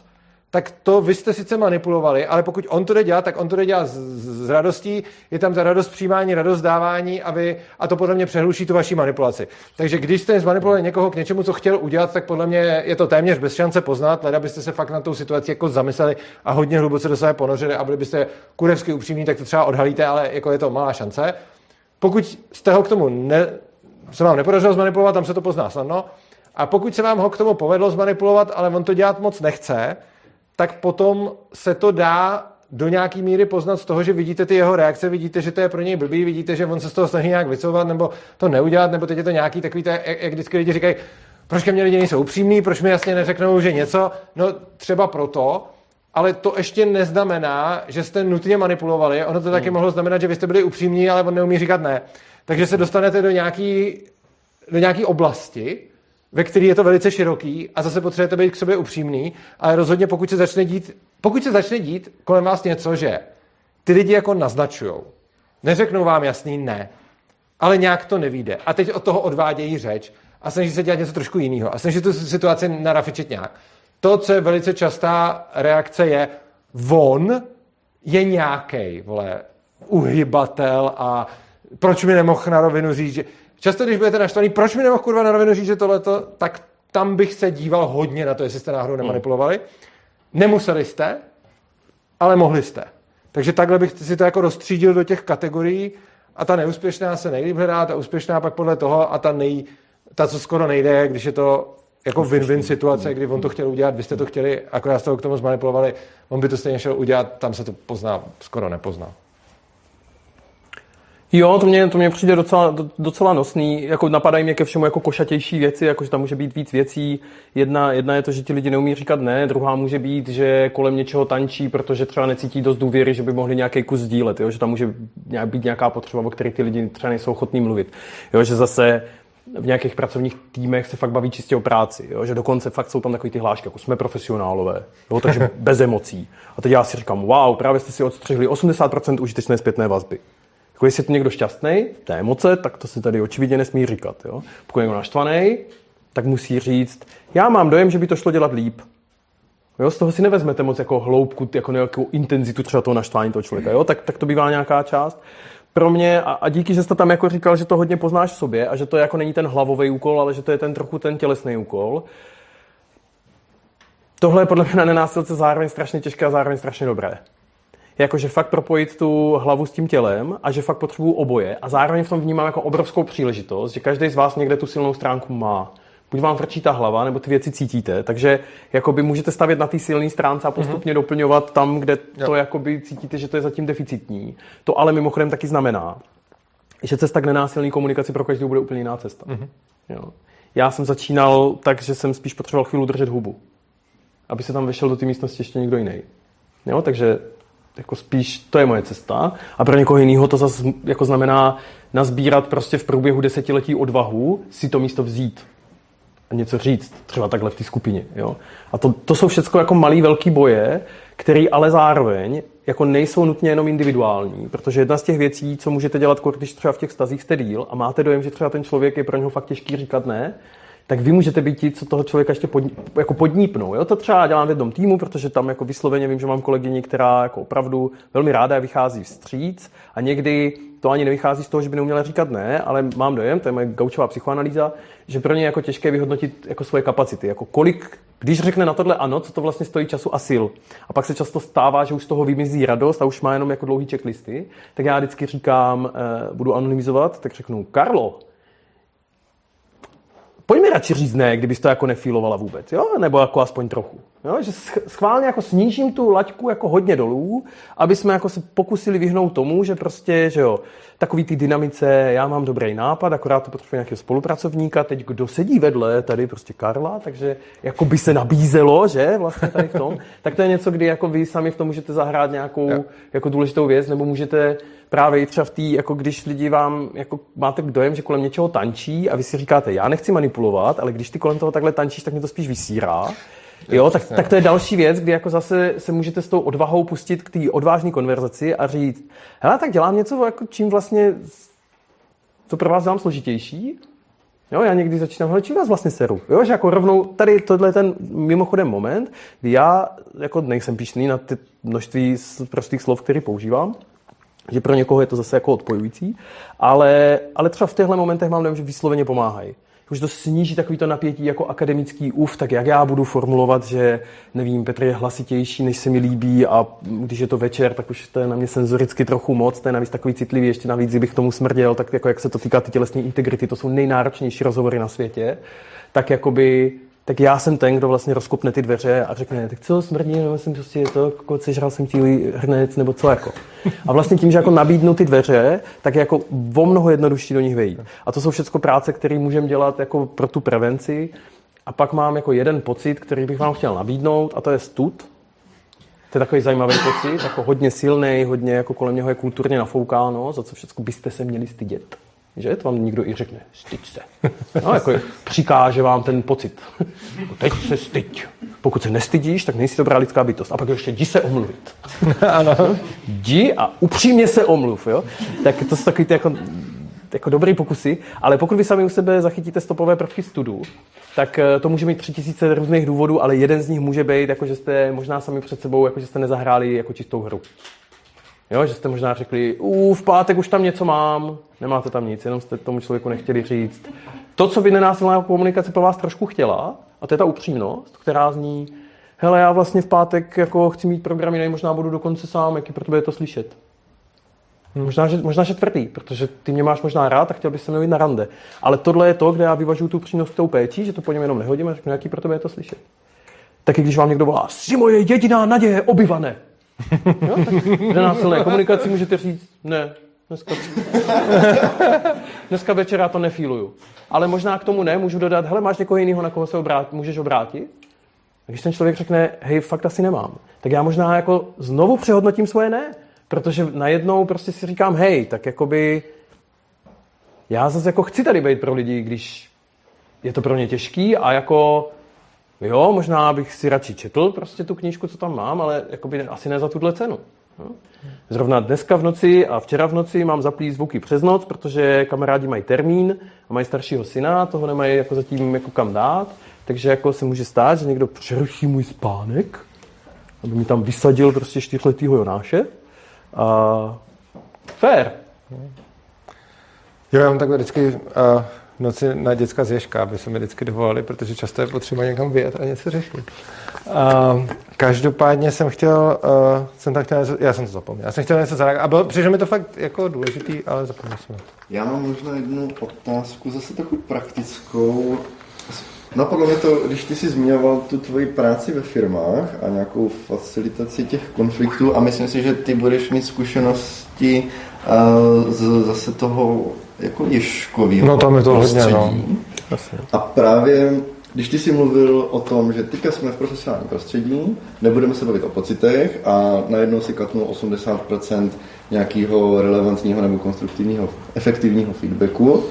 tak to vy jste sice manipulovali, ale pokud on to jde dělat, tak on to jde dělat s radostí, je tam ta radost přijímání, radost dávání a to podle mě přehluší tu vaši manipulaci. Takže když jste zmanipulovali někoho k něčemu, co chtěl udělat, tak podle mě je to téměř bez šance poznat, leda byste se fakt na tou situaci jako zamysleli a hodně hluboce do sebe ponořili a byli byste kurevsky upřímní, tak to třeba odhalíte, ale jako je to malá šance. Pokud jste ho k tomu se vám nepodařilo zmanipulovat, tam se to pozná snadno. A pokud se vám ho k tomu povedlo zmanipulovat, ale on to dělat moc nechce, tak potom se to dá do nějaký míry poznat z toho, že vidíte ty jeho reakce, vidíte, že to je pro něj blbý, vidíte, že on se z toho snaží nějak vycouvat, nebo to neudělat, nebo teď je to nějaký takový, jak vždycky lidi říkají, proč ke mně lidi nejsou upřímní, proč mi jasně neřeknou, že něco, no třeba proto, ale to ještě neznamená, že jste nutně manipulovali, ono to taky mohlo znamenat, že vy jste byli upřímní, ale on neumí říkat ne. Takže se dostanete do nějaký oblasti, ve který je to velice široký a zase potřebujete být k sobě upřímný, ale rozhodně pokud se začne dít kolem vás něco, že ty lidi jako naznačujou, neřeknou vám jasný ne, ale nějak to nevyjde a teď od toho odvádějí řeč a snaží se dělat něco trošku jiného a snaží tu situaci narafičit nějak. To, co je velice častá reakce je, on je nějakej, uhybatel a proč mi nemohl na rovinu říct, že často, když budete naštvaný, proč mi nemohl kurva na rovinu říct, že tohleto, tak tam bych se díval hodně na to, jestli jste náhodou nemanipulovali. Nemuseli jste, ale mohli jste. Takže takhle bych si to jako rozstřídil do těch kategorií a ta neúspěšná se nejlíp hledá, ta úspěšná pak podle toho a ta co skoro nejde, když je to jako win-win situace, kdy on to chtěl udělat, vy jste to chtěli, akorát jste ho k tomu zmanipulovali, on by to stejně šel udělat, tam se to skoro nepozná. Jo, to mě přijde docela nosný, jako napadají mě ke všemu jako košatější věci, jako že tam může být víc věcí. Jedna je to, že ti lidi neumí říkat ne, druhá může být, že kolem něčeho tančí, protože třeba necítí dost důvěry, že by mohli nějaký kus sdílet, jo? Že tam může být nějaká potřeba, o které ty lidi třeba nejsou ochotní mluvit. Jo? Že zase v nějakých pracovních týmech se fakt baví čistě o práci, jo? Že dokonce fakt jsou tam takový ty hlášky, jako jsme profesionálové, jo? Takže bez emocí. A teď já si říkám, wow, právě jste si odstřihli 80% užitečné zpětné vazby. Jako jestli je to někdo šťastný, té emoce, tak to se tady očividně nesmí říkat. Jo? Pokud je někdo naštvaný, tak musí říct, já mám dojem, že by to šlo dělat líp. Jo? Z toho si nevezmete moc jako hloubku, jako nějakou intenzitu třeba toho naštvání toho člověka. Jo? Tak to bývá nějaká část. Pro mě, a díky, že jste tam jako říkal, že to hodně poznáš v sobě a že to jako není ten hlavový úkol, ale že to je trochu ten tělesný úkol. Tohle je podle mě na nenásilce zároveň strašně těžké a zároveň strašně dobré. Jakože fakt propojit tu hlavu s tím tělem a že fakt potřebuju oboje a zároveň v tom vnímám jako obrovskou příležitost, že každý z vás někde tu silnou stránku má. Buď vám vrčí ta hlava, nebo ty věci cítíte, takže jakoby můžete stavět na té silné stránce a postupně doplňovat tam, kde to jakoby cítíte, že to je zatím deficitní. To ale mimochodem taky znamená, že cesta k nenásilné komunikaci pro každou bude úplně jiná cesta. Jo. Já jsem začínal tak, že jsem spíš potřeboval chvíli držet hubu, aby se tam vešel do té místnosti ještě někdo jiný. Jo, takže jako spíš to je moje cesta a pro někoho jiného to zase jako znamená nazbírat prostě v průběhu desetiletí odvahu si to místo vzít a něco říct, třeba takhle v té skupině. Jo? A to jsou všechno jako malý velký boje, které ale zároveň jako nejsou nutně jenom individuální, protože jedna z těch věcí, co můžete dělat, když třeba v těch vztazích jste díl a máte dojem, že třeba ten člověk je pro něho fakt těžký říkat ne, tak vy můžete být ti, co toho člověka ještě podnípnou. Jo? To třeba dělám v jednom týmu, protože tam jako vysloveně vím, že mám kolegyni, která jako opravdu velmi ráda vychází vstříc a někdy to ani nevychází z toho, že by neuměla říkat ne, ale mám dojem, to je moje gaučová psychoanalýza, že pro ně je jako těžké vyhodnotit jako svoje kapacity. Jako kolik, když řekne na tohle ano, co to vlastně stojí času a sil. A pak se často stává, že už z toho vymizí radost a už má jenom jako dlouhý checklisty. Tak já vždycky říkám, budu anonymizovat, tak řeknu, Karlo, pojď mi radši říct ne, kdybys to jako nefílovala vůbec, jo? Nebo jako aspoň trochu. Jo? Že schválně jako snížím tu laťku jako hodně dolů, aby jsme jako se pokusili vyhnout tomu, že prostě, že jo, takový ty dynamice, já mám dobrý nápad, akorát to potřebuje nějakého spolupracovníka, teď kdo sedí vedle, tady prostě Karla, takže jako by se nabízelo, že vlastně tady v tom, tak to je něco, kdy jako vy sami v tom můžete zahrát nějakou jako důležitou věc, nebo můžete právě i třeba v té, jako když lidi vám, jako máte dojem, že kolem něčeho tančí a vy si říkáte, já nechci manipulovat, ale když ty kolem toho takhle tančíš, tak mě to spíš vysírá. Jo, tak to je další věc, kdy jako zase se můžete s tou odvahou pustit k té odvážné konverzaci a říct, hele, tak dělám něco, jako čím vlastně to pro vás dělám složitější, Jo, já někdy začínám, hele, čím vás vlastně seru? Jo, že jako rovnou, tady tohle je ten mimochodem moment, kdy já jako nejsem pyšný na ty množství prostých slov, které používám, že pro někoho je to zase jako odpojující, ale třeba v těchto momentech mám dojem, že vysloveně pomáhají. Už to sníží takovýto napětí jako akademický tak jak já budu formulovat, že nevím, Petr je hlasitější, než se mi líbí a když je to večer, tak už to je na mě senzoricky trochu moc, to je navíc takový citlivý, ještě navíc, kdybych tomu smrděl, tak jako jak se to týká ty tělesné integrity, to jsou nejnáročnější rozhovory na světě, tak já jsem ten, kdo vlastně rozkopne ty dveře a řekne, tak co smrdí, nebo jsem prostě to, jako sežral jsem tílý hrnec, nebo co jako. A vlastně tím, že jako nabídnu ty dveře, tak je jako o mnoho jednodušší do nich vejít. A to jsou všechno práce, které můžeme dělat jako pro tu prevenci. A pak mám jako jeden pocit, který bych vám chtěl nabídnout, a to je stud. To je takový zajímavý pocit, jako hodně silný, hodně jako kolem něho je kulturně nafoukáno, za co všechno byste se měli stydět. Že? To vám někdo i řekne, styď se. No, jako přikáže vám ten pocit. Teď se styď. Pokud se nestydíš, tak nejsi dobrá lidská bytost. A pak ještě jdi se omluvit. Ano. Jdi a upřímně se omluv. Jo? Tak to jsou takový ty jako dobrý pokusy, ale pokud vy sami u sebe zachytíte stopové prvky studu, tak to může mít 3000 různých důvodů, ale jeden z nich může být, jako že jste možná sami před sebou, jako že jste nezahráli jako čistou hru. Jo, že jste možná řekli, v pátek už tam něco mám, nemáte tam nic, jenom jste tomu člověku nechtěli říct. To, co by nenásilná komunikace po vás trošku chtěla, a to je ta upřímnost, která zní, hele, já vlastně v pátek jako chci mít program jiný, možná budu dokonce sám, jaký pro tebe je to slyšet. Možná, že tvrdý, protože ty mě máš možná rád a chtěl bys se mnou jít na rande. Ale tohle je to, kde já vyvažuju tu upřímnost tou péčí, že to po něm jenom nehodím a řeknu, jaký pro tebe je to slyšet. Taky když vám někdo volá, jsi moje jediná naděje, obyvané. Jo, tak v nenásilné komunikaci můžete říct, ne, dneska večer já to nefíluju. Ale možná k tomu ne, můžu dodat, hele, máš někoho jiného, na koho se můžeš obrátit? A když ten člověk řekne, hej, fakt asi nemám, tak já možná jako znovu přehodnotím svoje ne. Protože najednou prostě si říkám, hej, tak jakoby já zase jako chci tady být pro lidi, když je to pro mě těžký a jako jo, možná bych si radši četl prostě tu knížku, co tam mám, ale jakoby asi ne za tuhle cenu. No. Zrovna dneska v noci a včera v noci mám zaplý zvuky přes noc, protože kamarádi mají termín a mají staršího syna, toho nemají jako zatím jako kam dát, takže jako se může stát, že někdo přeruší můj spánek, aby mi tam vysadil prostě 4letýho Jonáše. Fair. Jo, já mám takhle vždycky noci na děcka z Ježka, aby se mi vždycky dovolali, protože často je potřeba někam vyjet a něco řešit. Každopádně jsem já jsem to zapomněl. Já jsem chtěl něco zareagovat. A přišlo mi to fakt jako důležitý, ale zapomněl jsem to. Já mám možná jednu otázku, zase takovou praktickou. Napadlo mě to, když ty jsi zmiňoval tu tvoji práci ve firmách a nějakou facilitaci těch konfliktů a myslím si, že ty budeš mít zkušenosti zase toho jako ješkovýho no, tam je to prostředí. Hodně, no. A právě, když ty jsi mluvil o tom, že teďka jsme v profesionálním prostředí, nebudeme se bavit o pocitech a najednou si katnul 80% nějakého relevantního nebo konstruktivního, efektivního feedbacku,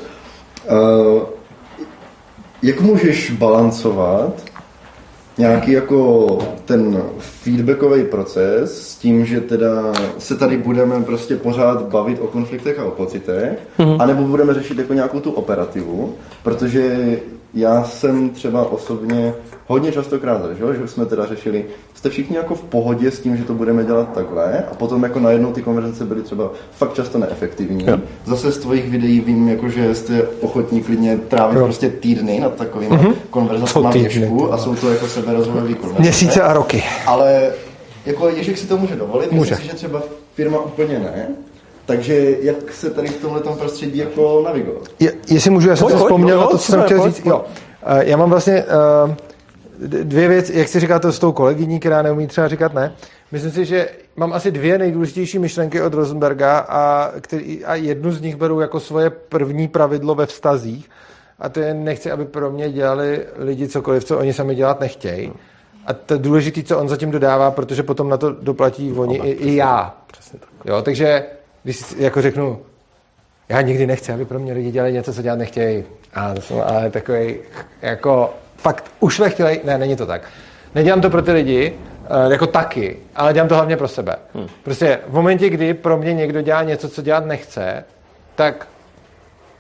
jak můžeš balancovat nějaký jako ten feedbackový proces s tím, že teda se tady budeme prostě pořád bavit o konfliktech a o pocitech, anebo budeme řešit jako nějakou tu operativu, protože já jsem třeba osobně hodně častokrát zažil, že jsme teda řešili, jste všichni jako v pohodě s tím, že to budeme dělat takhle a potom jako najednou ty konverzace byly třeba fakt často neefektivní. Jo. Zase z tvojich videí vím, jako, že jste ochotní klidně trávit prostě týdny nad takovými konverzacemi na Ježku a jsou to jako seberozvojový konverzace. Měsíce a roky. Ale jako Ježek si to může dovolit, myslím si, že třeba firma úplně ne. Takže jak se tady v tomhletom prostředí jako navigovat? Jestli můžu, já jsem se vzpomněl na to, co jsem chtěl říct. Jo. Já mám vlastně dvě věci, jak si říkáte s tou kolegyní, která neumí třeba říkat ne. Myslím si, že mám asi dvě nejdůležitější myšlenky od Rosenberga a jednu z nich beru jako svoje první pravidlo ve vztazích. A to je, nechci, aby pro mě dělali lidi cokoliv, co oni sami dělat nechtějí. A to důležité, co on zatím dodává, protože potom na to doplatí oni i já. Přesně tak. Jo, takže když jako řeknu, já nikdy nechci, aby pro mě lidi dělali něco, co dělat nechtějí. A to jsem ale takový jako fakt ušlechtilej, ne, není to tak. Nedělám to pro ty lidi, jako taky, ale dělám to hlavně pro sebe. Prostě v momentě, kdy pro mě někdo dělá něco, co dělat nechce, tak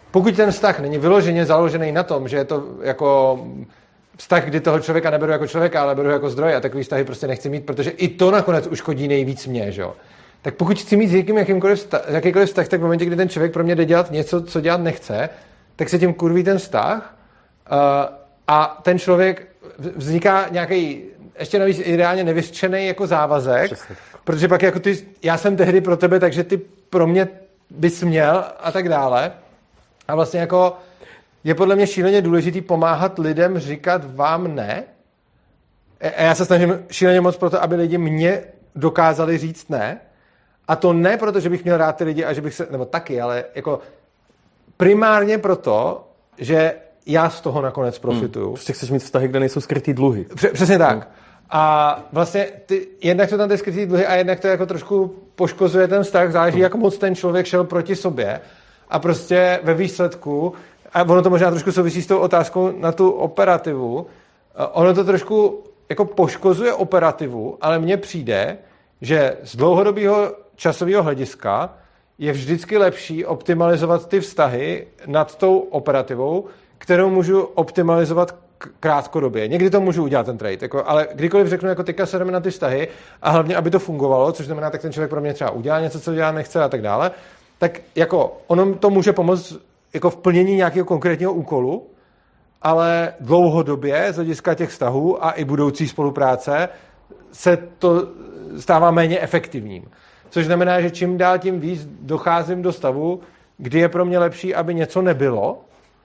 pokud ten vztah není vyloženě založený na tom, že je to jako vztah, kdy toho člověka neberu jako člověka, ale beru jako zdroj a takový vztahy prostě nechci mít, protože i to nakonec uškodí nejvíc mě, že jo. Tak pokud chci mít s někým jakýkoliv vztah, tak v momentě, kdy ten člověk pro mě jde dělat něco, co dělat nechce, tak se tím kurví ten vztah a ten člověk vzniká nějaký ještě navíc ideálně nevyřčený jako závazek, protože pak jako já jsem tehdy pro tebe, takže ty pro mě bys měl a tak dále. A vlastně jako je podle mě šíleně důležitý pomáhat lidem říkat vám ne. A já se snažím šíleně moc pro to, aby lidi mě dokázali říct ne. A to ne proto, že bych měl rád ty lidi a že bych se, nebo taky, ale jako primárně proto, že já z toho nakonec profituju. Prostě chceš mít vztahy, kde nejsou skrytý dluhy. Přesně tak. A vlastně jednak to tam ty skrytý dluhy a jednak to jako trošku poškozuje ten vztah, záleží, jak moc ten člověk šel proti sobě a prostě ve výsledku, a ono to možná trošku souvisí s tou otázkou na tu operativu, ono to trošku jako poškozuje operativu, ale mně přijde, že z dlouhodobého časového hlediska je vždycky lepší optimalizovat ty vztahy nad tou operativou, kterou můžu optimalizovat krátkodobě. Někdy to můžu udělat ten trade, jako, ale kdykoliv řeknu, jako teďka se jdeme na ty vztahy a hlavně, aby to fungovalo, což znamená, tak ten člověk pro mě třeba udělá něco, co dělat nechce a tak dále, tak jako ono to může pomoct jako v plnění nějakého konkrétního úkolu, ale dlouhodobě z hlediska těch vztahů a i budoucí spolupráce se to stává méně efektivním. Což znamená, že čím dál tím víc docházím do stavu, kdy je pro mě lepší, aby něco nebylo.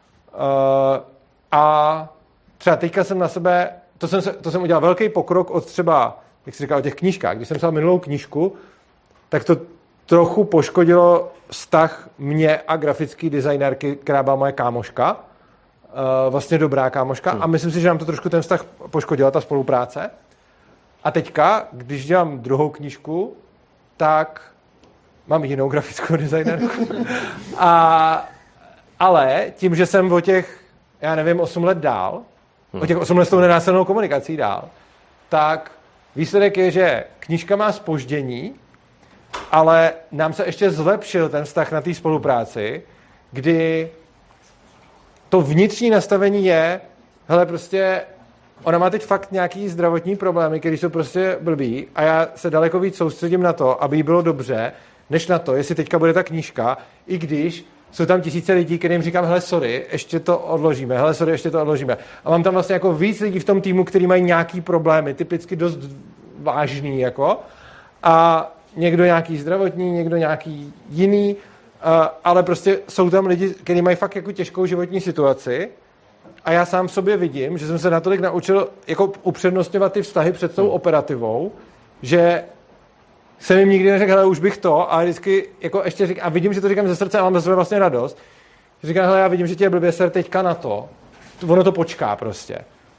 A třeba teďka jsem na sebe, to jsem udělal velký pokrok od třeba, jak jsi říkal, o těch knížkách. Když jsem psal minulou knížku, tak to trochu poškodilo vztah mě a grafický designérky, která byla moje kámoška. Vlastně dobrá kámoška. A myslím si, že nám to trošku ten vztah poškodila, ta spolupráce. A teďka, když dělám druhou knížku, tak mám jinou grafickou designérku. Ale tím, že jsem o těch, já nevím, 8 let dál, o těch 8 let s tou nenásilnou komunikací dál, tak výsledek je, že knížka má zpoždění, ale nám se ještě zlepšil ten vztah na té spolupráci, kdy to vnitřní nastavení je, hele, prostě ona má teď fakt nějaký zdravotní problémy, které jsou prostě blbý a já se daleko víc soustředím na to, aby jí bylo dobře, než na to, jestli teďka bude ta knížka, i když jsou tam tisíce lidí, kterým říkám, hele, sorry, ještě to odložíme, hele, sorry, ještě to odložíme. A mám tam vlastně jako víc lidí v tom týmu, kteří mají nějaký problémy, typicky dost vážný, jako. A někdo nějaký zdravotní, někdo nějaký jiný, ale prostě jsou tam lidi, kteří mají fakt jako těžkou životní situaci. A já sám v sobě vidím, že jsem se natolik naučil jako upřednostňovat ty vztahy před tou operativou, že jsem jim nikdy neřekl, hele, už bych to, a vždycky jako ještě říkám, a vidím, že to říkám ze srdce a mám za sebe vlastně radost, že říkám, hele, já vidím, že ti je blbě, ser teďka na to, ono to počká prostě.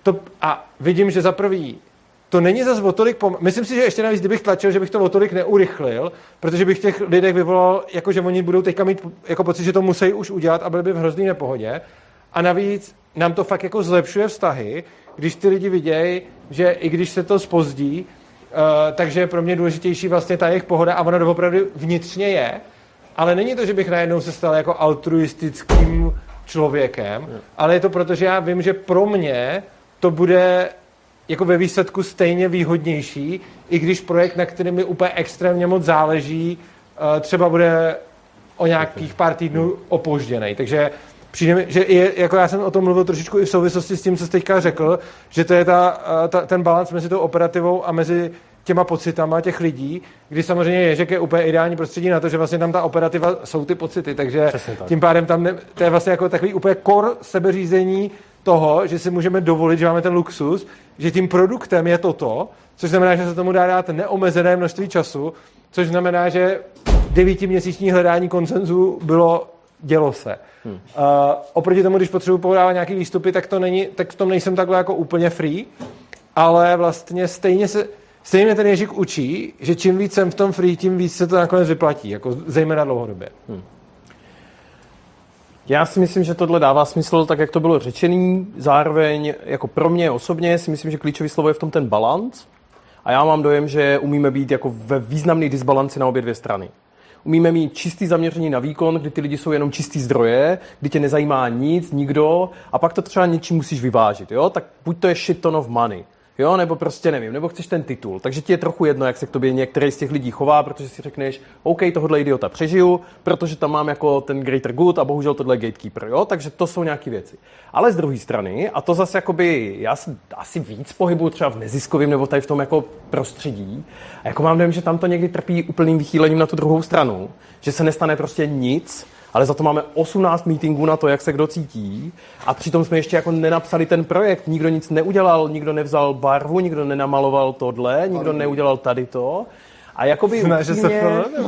A vidím, že za prvý to není zas o tolik myslím si, že ještě navíc, kdybych tlačil, že bych to o tolik neurychlil, protože bych těch lidech vyvolal, jako že oni budou teďka mít jako pocit, že to musí už udělat a byli by v hrozný nepohodě. A navíc nám to fakt jako zlepšuje vztahy, když ty lidi vidějí, že i když se to zpozdí, takže je pro mě důležitější vlastně ta jejich pohoda a ona opravdu vnitřně je. Ale není to, že bych najednou se stal jako altruistickým člověkem, ale je to proto, že já vím, že pro mě to bude jako ve výsledku stejně výhodnější, i když projekt, na kterém mi úplně extrémně moc záleží, třeba bude o nějakých pár týdnů opožděnej. Takže přijde mi, že jako já jsem o tom mluvil trošičku i v souvislosti s tím, co jsi teďka řekl, že to je ten balans mezi tou operativou a mezi těma pocitama těch lidí, kdy samozřejmě Ježek je úplně ideální prostředí na to, že vlastně tam ta operativa jsou ty pocity, takže tím pádem tam to je vlastně jako takový úplně core sebeřízení toho, že si můžeme dovolit, že máme ten luxus, že tím produktem je toto, což znamená, že se tomu dá dát neomezené množství času, což znamená, že 9měsíční hledání konsenzu dělo se. Oproti tomu, když potřebuji podávat nějaký výstupy, tak v tom nejsem takhle jako úplně free, ale vlastně stejně ten Ježík učí, že čím víc jsem v tom free, tím víc se to nakonec vyplatí, jako zejména dlouhodobě. Já si myslím, že tohle dává smysl, tak jak to bylo řečený. Zároveň jako pro mě osobně si myslím, že klíčový slovo je v tom ten balanc. A já mám dojem, že umíme být jako ve významné disbalanci na obě dvě strany. umíme mít čistý zaměření na výkon, kdy ty lidi jsou jenom čistý zdroje, kdy tě nezajímá nic, nikdo a pak to třeba něčím musíš vyvážit, jo? Tak buď to je shit ton of money, jo, nebo prostě nevím, nebo chceš ten titul. Takže ti je trochu jedno, jak se k tobě některý z těch lidí chová, protože si řekneš, OK, tohle idiota přežiju, protože tam mám jako ten greater good a bohužel tohle je gatekeeper, jo, takže to jsou nějaké věci. Ale z druhé strany, a to zase jakoby, já se asi víc pohybuju třeba v neziskovém nebo tady v tom jako prostředí, a jako mám dojem, že tam to někdy trpí úplným vychýlením na tu druhou stranu, že se nestane prostě nic, ale za to máme 18 meetingů na to, jak se kdo cítí a přitom jsme ještě jako nenapsali ten projekt, nikdo nic neudělal, nikdo nevzal barvu, nikdo nenamaloval tohle, nikdo neudělal tady to. A jakoby upřímně...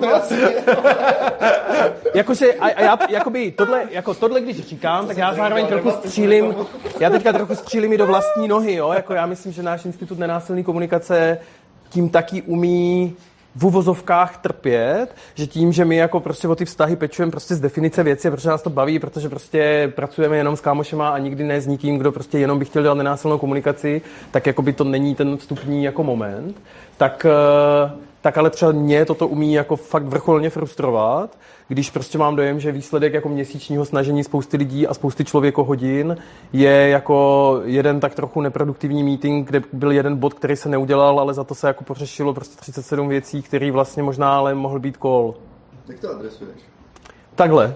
Jakože, a já jakoby tohle, když říkám, tak já zároveň trochu střílím, já teďka trochu střílím i do vlastní nohy, jo, jako já myslím, že náš institut nenásilné komunikace tím taky umí v uvozovkách trpět, že tím, že my jako prostě o ty vztahy pečujeme prostě z definice věci, protože nás to baví, protože prostě pracujeme jenom s kámošema a nikdy ne s nikým, kdo prostě jenom by chtěl dělat nenásilnou komunikaci, tak jakoby to není ten vstupní jako moment, tak ale třeba mě toto umí jako fakt vrcholně frustrovat, když prostě mám dojem, že výsledek jako měsíčního snažení spousty lidí a spousty člověkohodin je jako jeden tak trochu neproduktivní meeting, kde byl jeden bod, který se neudělal, ale za to se jako pořešilo prostě 37 věcí, který vlastně možná ale mohl být call. Jak to adresuješ? Takhle.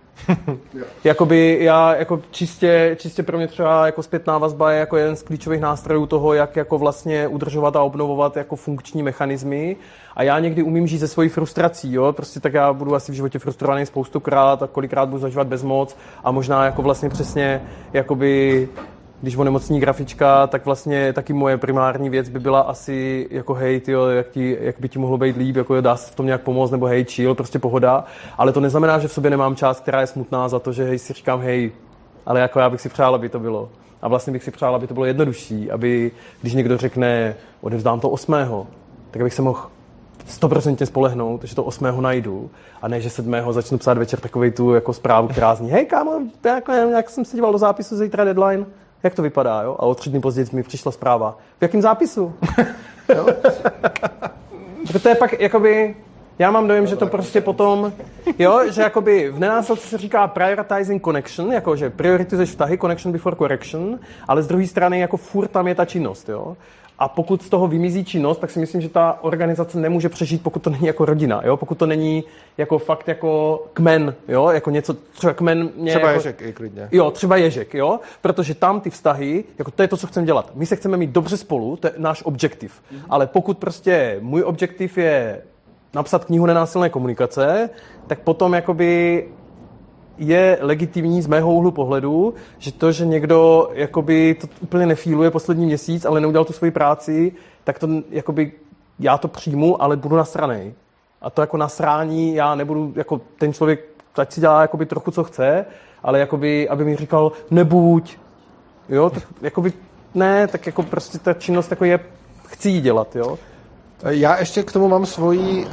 Jakoby já jako čistě pro mě třeba jako zpětná vazba je jako jeden z klíčových nástrojů toho, jak jako vlastně udržovat a obnovovat jako funkční mechanismy. A já někdy umím žít se svojí frustrací, jo? Prostě tak já budu asi v životě frustrovaný spoustukrát a kolikrát budu zažívat bezmoc a možná jako vlastně přesně jakoby když onemocní grafička, tak vlastně taky moje primární věc by byla asi jako hej, tyjo, jak by ti mohlo být líp, jako dá se v tom nějak pomoct, nebo hej, chill, prostě pohoda. Ale to neznamená, že v sobě nemám část, která je smutná za to, že hej, si říkám hej, ale jako já bych si přál, aby to bylo. A vlastně bych si přál, aby to bylo jednodušší, aby když někdo řekne, odevzdám to 8., tak abych se mohl 100% spolehnout, že to 8. najdu a ne, že 7. začnu psát večer takovej tu jako zprávu, která zní, hej kámo, jak jsem se díval do zápisu, zítra deadline. Jak to vypadá, jo? A o 3 dny později mi přišla zpráva. V jakém zápisu? Jo? To je pak, jakoby, já mám dojem, že to prostě potom, jo, že jakoby v nenásilce se říká prioritizing connection, jako že prioritizuješ vztahy, connection before correction, ale z druhé strany jako furt tam je ta činnost, jo? A pokud z toho vymizí činnost, tak si myslím, že ta organizace nemůže přežít, pokud to není jako rodina, jo? Pokud to není jako fakt jako kmen, jo? Jako něco, třeba kmen mě třeba jako, Ježek i klidně. Jo, třeba Ježek, jo? Protože tam ty vztahy, jako to je to, co chceme dělat. My se chceme mít dobře spolu, to je náš objektiv. Ale pokud prostě můj objektiv je napsat knihu nenásilné komunikace, tak potom jakoby je legitimní z mého úhlu pohledu, že to, že někdo jakoby to úplně nefíluje poslední měsíc, ale neudělal tu svoji práci, tak to jakoby já to přijmu, ale budu nasranej. A to jako nasrání, já nebudu, jako ten člověk, ať si dělá jakoby trochu, co chce, ale jakoby, aby mi říkal, nebuď, jo, tak jakoby, ne, tak jako prostě ta činnost jako je, chci jí dělat, jo. Já ještě k tomu mám svoji...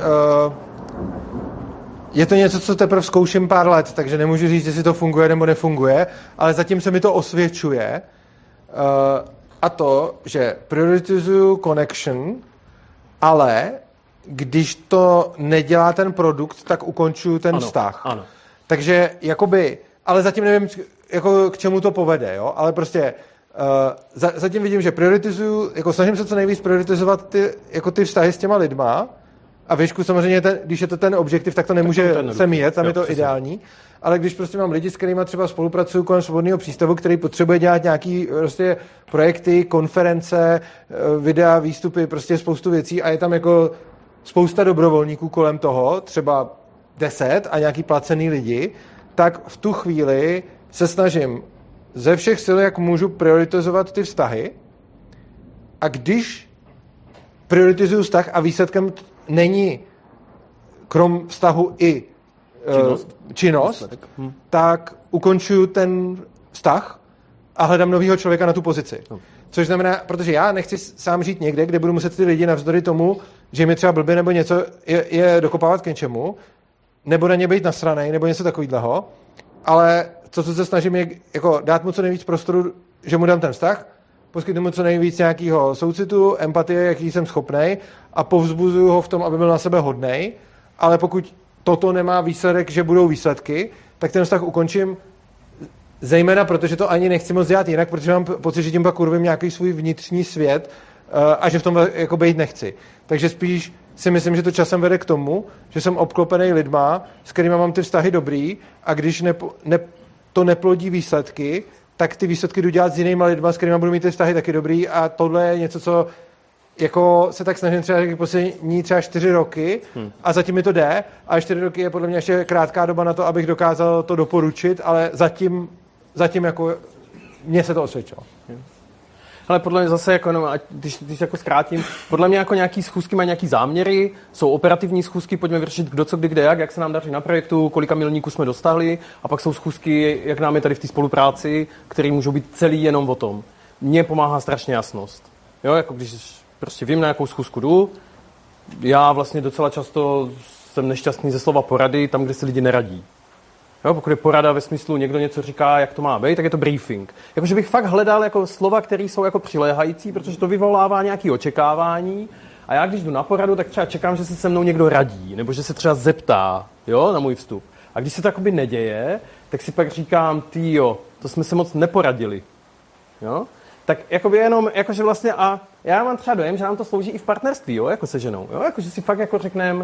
Je to něco, co teprve zkouším pár let, takže nemůžu říct, jestli to funguje nebo nefunguje, ale zatím se mi to osvědčuje. A to, že prioritizuju connection, ale když to nedělá ten produkt, tak ukončuju ten vztah. Ano. Takže jakoby, ale zatím nevím, jako k čemu to povede, jo? Ale prostě zatím vidím, že prioritizuju, jako snažím se co nejvíc prioritizovat ty vztahy s těma lidma. A věšku samozřejmě, když je to ten objektiv, tak to nemůže se míjet, tam je to ideální. Ale když prostě mám lidi, s kterými třeba spolupracuju kolem svobodného přístavu, který potřebuje dělat nějaký prostě projekty, konference, videa, výstupy, prostě spoustu věcí a je tam jako spousta dobrovolníků kolem toho, třeba 10 a nějaký placený lidi, tak v tu chvíli se snažím ze všech sil, jak můžu prioritizovat ty vztahy. A když prioritizuju vztah a výsledkem není krom vztahu i činnost, tak ukončuju ten vztah a hledám nového člověka na tu pozici. Což znamená, protože já nechci sám žít někde, kde budu muset ty lidi navzdory tomu, že mi třeba blbě nebo něco je dokopávat k něčemu, nebo na ně být nasranej, nebo něco takového, ale co se snažím je jako dát mu co nejvíc prostoru, že mu dám ten vztah, poskytnu mu co nejvíc nějakého soucitu, empatie, jaký jsem schopnej a povzbuzuju ho v tom, aby byl na sebe hodnej, ale pokud toto nemá výsledek, že budou výsledky, tak ten vztah ukončím zejména protože to ani nechci moc dělat jinak, protože mám pocit, že tím pak urvím nějaký svůj vnitřní svět a že v tom jako být nechci. Takže spíš si myslím, že to časem vede k tomu, že jsem obklopený lidma, s kterými mám ty vztahy dobrý a když to neplodí výsledky, tak ty výsledky jdu dělat s jinýma lidma, s kterými budu mít ty vztahy taky dobrý a tohle je něco, co jako se tak snažím třeba poslední třeba 4 roky a zatím mi to jde a 4 roky je podle mě ještě krátká doba na to, abych dokázal to doporučit, ale zatím jako mně se to osvědčilo. Ale podle mě zase, jako, no, když jako zkrátím, podle mě jako nějaký schůzky mají nějaký záměry, jsou operativní schůzky, pojďme vyřešit kdo co, kdy, kde, jak se nám daří na projektu, kolika milníků jsme dostali a pak jsou schůzky, jak nám je tady v té spolupráci, které můžou být celý jenom o tom. Mně pomáhá strašně jasnost. Jo, jako když prostě vím, na jakou schůzku jdu, já vlastně docela často jsem nešťastný ze slova porady tam, kde se lidi neradí. Jo, pokud je porada ve smyslu, někdo něco říká, jak to má být, tak je to briefing. Jakože bych fakt hledal jako slova, které jsou jako přiléhající, protože to vyvolává nějaké očekávání. A já, když jdu na poradu, tak třeba čekám, že se se mnou někdo radí, nebo že se třeba zeptá, jo, na můj vstup. A když se to jakoby neděje, tak si pak říkám, týjo, to jsme se moc neporadili. Jo? Tak jakoby jenom, jakože vlastně, a já mám třeba dojem, že nám to slouží i v partnerství, jo, jako se ženou. Jo? Jakože si fakt jako řekneme,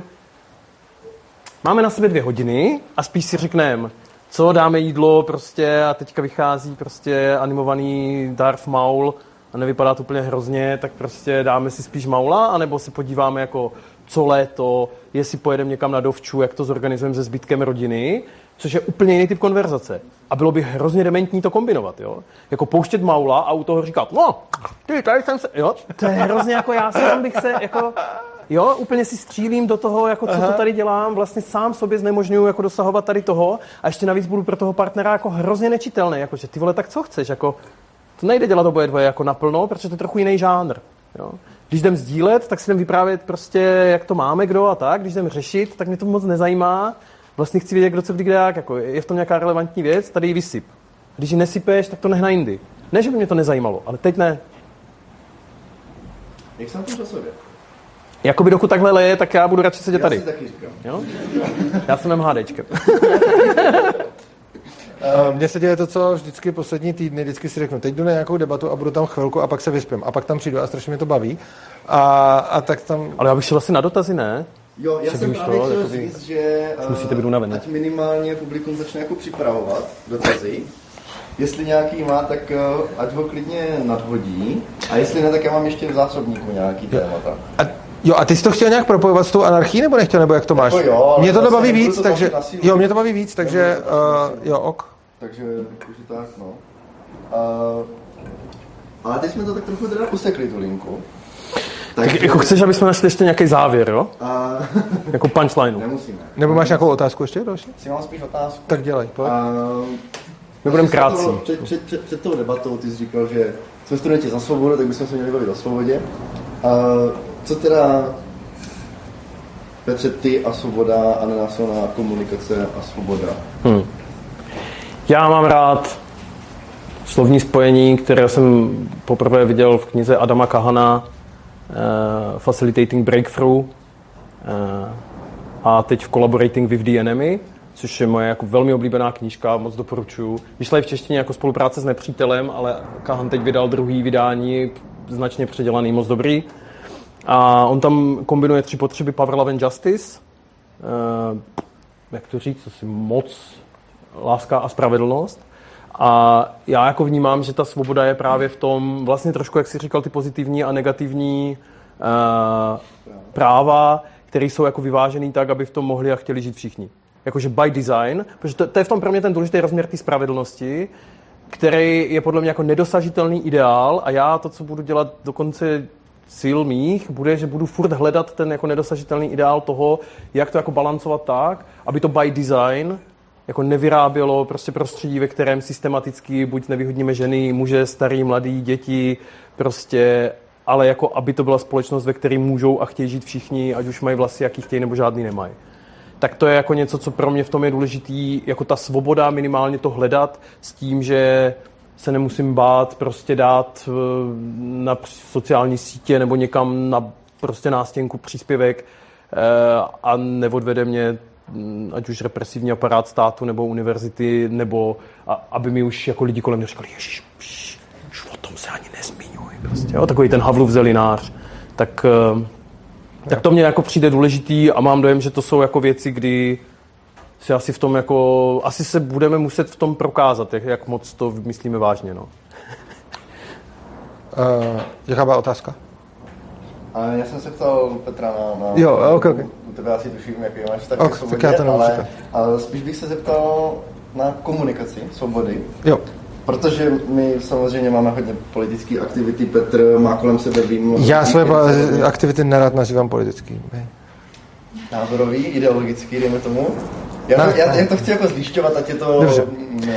máme na sebe 2 hodiny a spíš si řekneme, co dáme jídlo prostě a teďka vychází prostě animovaný Darth Maul a nevypadá to úplně hrozně, tak prostě dáme si spíš Maula, anebo se podíváme jako co léto, jestli pojedeme někam na dovču, jak to zorganizujeme se zbytkem rodiny, což je úplně jiný typ konverzace. A bylo by hrozně dementní to kombinovat, jo. Jako pouštět Maula a u toho říkat, no, ty, tady jsem se, jo, to je hrozně jako já sám bych se jako, jo, úplně si střílím do toho, jako co to tady dělám, vlastně sám sobě znemožňuju jako dosahovat tady toho a ještě navíc budu pro toho partnera jako hrozně nečitelný, jakože ty vole, tak co chceš, jako to nejde dělat oboje dvoje jako naplno, protože to je trochu jiný žánr, jo. Když jdem sdílet, tak si jdem vyprávět prostě, jak to máme, kdo a tak, když jdem řešit, tak mě to moc nezajímá, vlastně chci vědět, kdo co kdy kde jak, jako je v tom nějaká relevantní věc, tady ji vysyp. Když ji nesypeš, tak to nehna jindy. Ne, že by mě to nezajímalo, ale teď ne. Jak se na tom časově? Jakoby dokud takhle leje, tak já budu radši sedět tady. Já si taky říkám. Jo? Já jsem MHDčkem. Mně se děje to, co vždycky poslední týdny, vždycky si řeknu, teď jdu na nějakou debatu a budu tam chvilku a pak se vyspím. A pak tam přijdu a strašně mě to baví. A tak tam... Ale já bych šel asi na dotazy, ne? Jo, já jsem právě chtěl říct, že musíte být unavený. ať minimálně publikum začne jako připravovat dotazy. Jestli nějaký má, tak ať ho klidně nadhodí. A jestli ne, tak já mám ještě v zásobníku nějaký témata. A ty jsi to chtěl nějak propojovat s tou anarchií, nebo nechtěl, nebo jak to máš? Jako jo, mě to vlastně baví víc, takže... Jo, mě to baví víc, takže... jo, ok. Takže tak, no. Ale teď jsme to tak trochu teda usekli, tu linku. Tak jako chceš, aby jsme našli ještě nějaký závěr, jo? Jako punchline. Nemusíme. Nebo máš nějakou otázku ještě další? Si mám spíš otázku. Tak dělej, pojď. My budeme krátcí. Před tou debatou ty jsi říkal, že jsme studenti za svobodu, tak bychom se měli bavit o svobodě. Co teda, Petře, ty a svoboda a nenásilná komunikace a svoboda? Já mám rád slovní spojení, které jsem poprvé viděl v knize Adama Kahana Facilitating Breakthrough a teď v Collaborating with the Enemy, což je moje jako velmi oblíbená knížka, moc doporučuji. Vyšla i v češtině jako Spolupráce s nepřítelem, ale Kahan teď vydal druhý vydání, značně předělaný, moc dobrý. A on tam kombinuje 3 potřeby Power, Love and Justice. Jak to říct, asi moc, láska a spravedlnost. A já jako vnímám, že ta svoboda je právě v tom, vlastně trošku, jak jsi říkal, ty pozitivní a negativní práva, které jsou jako vyvážený tak, aby v tom mohli a chtěli žít všichni. Jakože by design, protože to je v tom pro mě ten důležitý rozměr té spravedlnosti, který je podle mě jako nedosažitelný ideál a já to, co budu dělat do konce sil mých, bude, že budu furt hledat ten jako nedosažitelný ideál toho, jak to jako balancovat tak, aby to by design jako nevyrábělo prostě prostředí, ve kterém systematicky buď nevyhodníme ženy, muže, starý, mladý, děti, prostě, ale jako aby to byla společnost, ve které můžou a chtějí žít všichni, ať už mají vlasy, jaký chtějí, nebo žádný nemají. Tak to je jako něco, co pro mě v tom je důležitý, jako ta svoboda minimálně to hledat s tím, že se nemusím bát prostě dát na sociální sítě nebo někam na prostě nástěnku příspěvek a neodvede mě ať už represivní aparát státu, nebo univerzity, nebo aby mi už jako lidi kolem mě říkali, ježiš, už o tom se ani nezmiňuj. Prostě, jo? Takový ten Havlův zelinář. Tak to mně jako přijde důležitý a mám dojem, že to jsou jako věci, kdy se asi v tom jako, asi se budeme muset v tom prokázat, jak moc to myslíme vážně, no. Jaká byla otázka? A já jsem se ptal Petra na jo, okay. U tebe asi tuším, jaký máš vztah k svobodě, ale spíš bych se zeptal na komunikaci svobody. Jo. Protože my samozřejmě máme hodně politické aktivity, Petr má kolem sebe vím... Já své aktivity nerad nazývám politický. Názorový, ideologický, dejme tomu. Já to chci jako zjišťovat, ať je to... Dobře.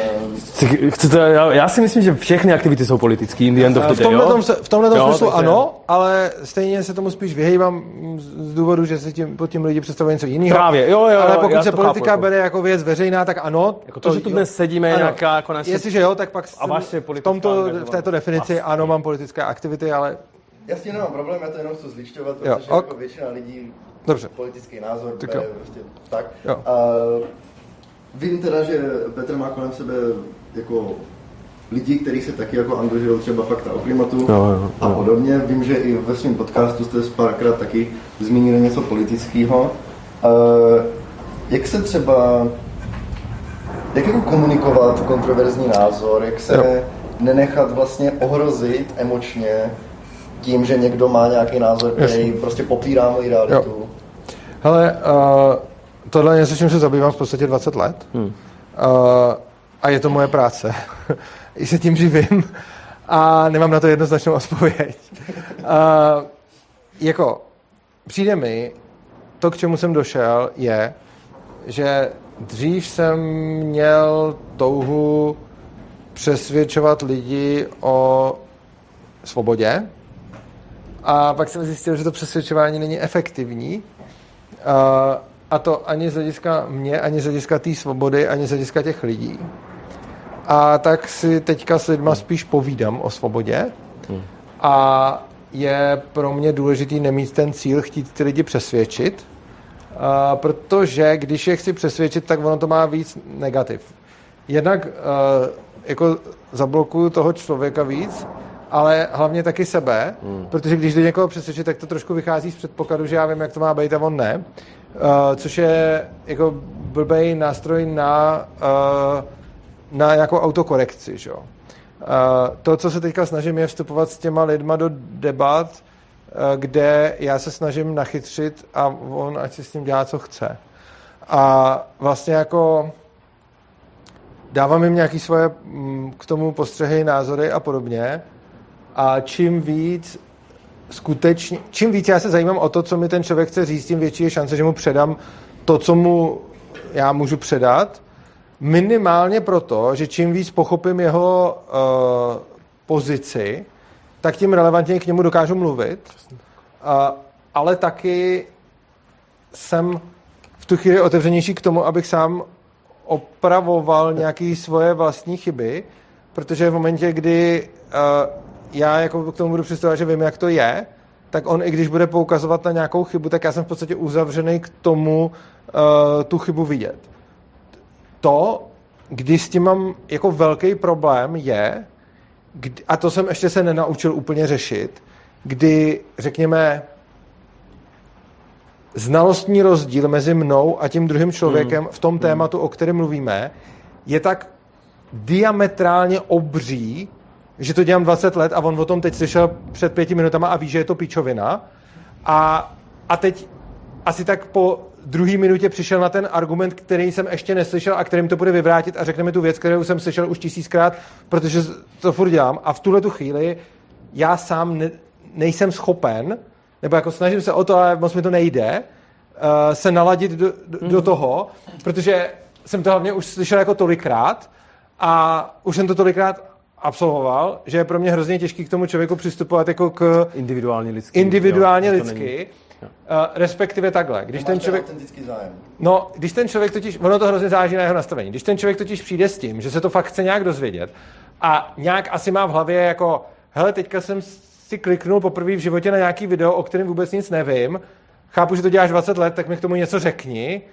Já si myslím, že všechny aktivity jsou politický. V tomhle smyslu ano, ale stejně se tomu spíš vyhejbám z důvodu, že se pod tím lidi představují něco jiného. Právě, jo. Ale pokud se politika bere jako věc veřejná, tak ano. Jako to, že tu dnes sedíme nějaká jako naše... Jestliže jo, tak pak v této definici vlastně. ano, mám politické aktivity, ale... Já s tím nemám problém, já to jenom chci zjišťovat, protože jako většina lidí dobře. Politický názor tak bere prostě tak. Jo. Vím teda, že Petr má kolem sebe jako lidi, kteří se taky jako angažují třeba Fakta o klimatu a podobně. Vím, že i ve svém podcastu jste párkrát taky zmínili něco politického. Jak se třeba, jak jako komunikovat kontroverzní názor, jak se nenechat vlastně ohrozit emočně tím, že někdo má nějaký názor, který prostě popírá moji realitu. Jo. Hele, tohle je něco, čím se zabývám v podstatě 20 let. A je to moje práce. I se tím živím a nemám na to jednoznačnou odpověď. Jako, přijde mi, to, k čemu jsem došel, je, že dřív jsem měl touhu přesvědčovat lidi o svobodě a pak jsem zjistil, že to přesvědčování není efektivní. A to ani z hlediska mě, ani z hlediska té svobody, ani z hlediska těch lidí. A tak si teďka s lidma spíš povídám o svobodě. A je pro mě důležitý nemít ten cíl, chtít ty lidi přesvědčit, protože když je chci přesvědčit, tak ono to má víc negativ. Jednak jako zablokuju toho člověka víc, ale hlavně taky sebe, protože když jde někoho přesvědčit, tak to trošku vychází z předpokladu, že já vím, jak to má být a on ne. Což je jako blbej nástroj na nějakou autokorekci. Že? To, co se teďka snažím, je vstupovat s těma lidma do debat, kde já se snažím nachytřit a on ať si s tím dělá, co chce. A vlastně jako dávám jim nějaké svoje k tomu postřehy, názory a podobně. A čím víc já se zajímám o to, co mi ten člověk chce říct, tím větší je šance, že mu předám to, co mu já můžu předat. Minimálně proto, že čím víc pochopím jeho pozici, tak tím relevantně k němu dokážu mluvit. Ale taky jsem v tu chvíli otevřenější k tomu, abych sám opravoval nějaké svoje vlastní chyby, protože v momentě, kdy já jako k tomu budu přistupovat, že vím, jak to je, tak on, i když bude poukazovat na nějakou chybu, tak já jsem v podstatě uzavřený k tomu tu chybu vidět. To, kdy s tím mám jako velký problém, je, a to jsem ještě se nenaučil úplně řešit, kdy, řekněme, znalostní rozdíl mezi mnou a tím druhým člověkem v tom tématu, o kterém mluvíme, je tak diametrálně obří, že to dělám 20 let a on o tom teď slyšel před 5 minutama a ví, že je to píčovina. A teď asi tak po druhé minutě přišel na ten argument, který jsem ještě neslyšel a kterým to bude vyvrátit a řekne mi tu věc, kterou jsem slyšel už 1000krát, protože to furt dělám. A v tuhle tu chvíli já sám nejsem schopen, nebo jako snažím se o to, ale moc mi to nejde, se naladit do toho, protože jsem to hlavně už slyšel jako tolikrát a už jsem to tolikrát absolvoval, že je pro mě hrozně těžký k tomu člověku přistupovat jako k individuálně lidsky. Respektive takhle. Když ten člověk zájem. No, když ten člověk totiž, ono to hrozně záleží na jeho nastavení. Když ten člověk totiž přijde s tím, že se to fakt chce nějak dozvědět a nějak asi má v hlavě jako, hele, teďka jsem si kliknul poprvé v životě na nějaký video, o kterém vůbec nic nevím, chápu, že to děláš 20 let, tak mi k tomu něco řekni,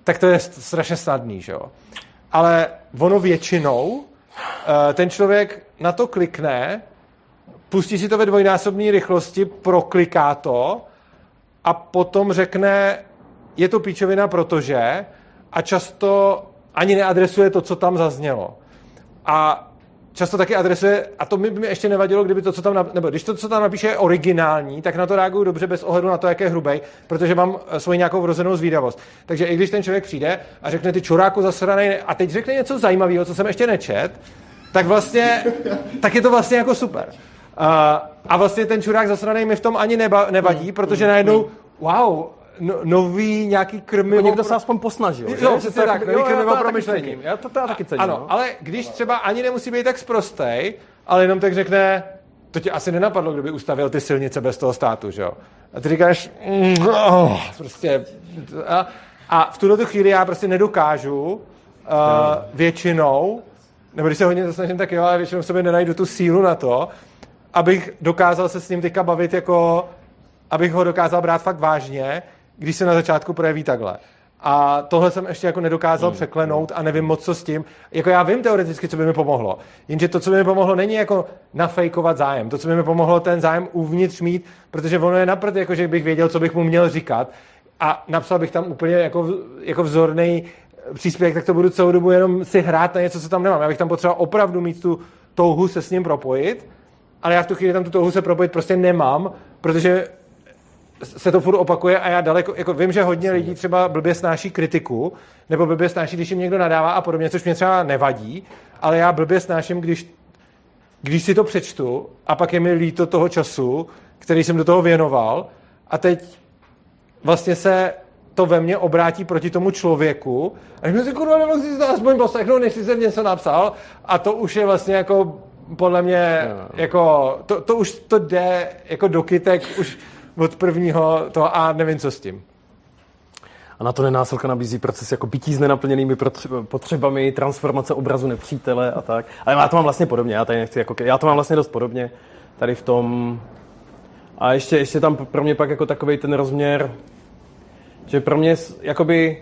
tak to je strašně snadný, že jo. Ale ono většinou, ten člověk na to klikne, pustí si to ve dvojnásobné rychlosti, prokliká to a potom řekne, je to píčovina, protože, a často ani neadresuje to, co tam zaznělo. A často taky adresuje, a to mi ještě nevadilo, kdyby to, co tam, nebo když to, co tam napíše, je originální, tak na to reaguju dobře bez ohledu na to, jak je hrubej, protože mám svoji nějakou vrozenou zvídavost. Takže i když ten člověk přijde a řekne, ty čuráku zasranej, a teď řekne něco zajímavého, co jsem ještě nečet, tak vlastně, tak je to vlastně jako super. A vlastně ten čurák zasranej mi v tom ani nevadí, protože najednou, wow, nový nějaký krmivo. Někdo se aspoň posnažil. Jo, přesně tak, nový krmivo pro myšlení. Já to taky cením. Ano, ale když třeba ani nemusí být tak sprostej, ale jenom tak řekne, to ti asi nenapadlo, kdyby ustavil ty silnice bez toho státu, že jo? A ty říkáš, prostě. A v tuto chvíli já prostě nedokážu většinou, nebo když se hodně to snažím, tak jo, ale většinou v sobě nenajdu tu sílu na to, abych dokázal se s ním teďka bavit jako, abych ho dokázal brát fakt vážně, když se na začátku projeví takhle. A tohle jsem ještě jako nedokázal překlenout a nevím moc, co s tím. Jako já vím teoreticky, co by mi pomohlo. Jenže to, co by mi pomohlo, není jako nafejkovat zájem. To, co by mi pomohlo, ten zájem uvnitř mít, protože ono je napřed, jako že bych věděl, co bych mu měl říkat. A napsal bych tam úplně jako vzorný příspěvek, tak to budu celou dobu jenom si hrát na něco, co tam nemám. Já bych tam potřeboval opravdu mít tu touhu se s ním propojit, ale já v tu chvíli tam tu touhu se propojit prostě nemám, protože se to furt opakuje a já daleko, jako vím, že hodně lidí třeba blbě snáší kritiku, nebo blbě snáší, když jim někdo nadává a podobně, což mě třeba nevadí, ale já blbě snáším, když si to přečtu a pak je mi líto toho času, který jsem do toho věnoval a teď vlastně se to ve mně obrátí proti tomu člověku a když mi si kurva nemohl si to aspoň poslechnout, než si jsem něco napsal a to už je vlastně jako podle mě jako, to už to jde jako do kytek už od prvního toho a nevím, co s tím. A na to nenásilka nabízí proces jako bytí s nenaplněnými potřebami, transformace obrazu nepřítele a tak. Ale já to mám vlastně podobně, já to mám vlastně dost podobně tady v tom. A ještě tam pro mě pak jako takovej ten rozměr, že pro mě jakoby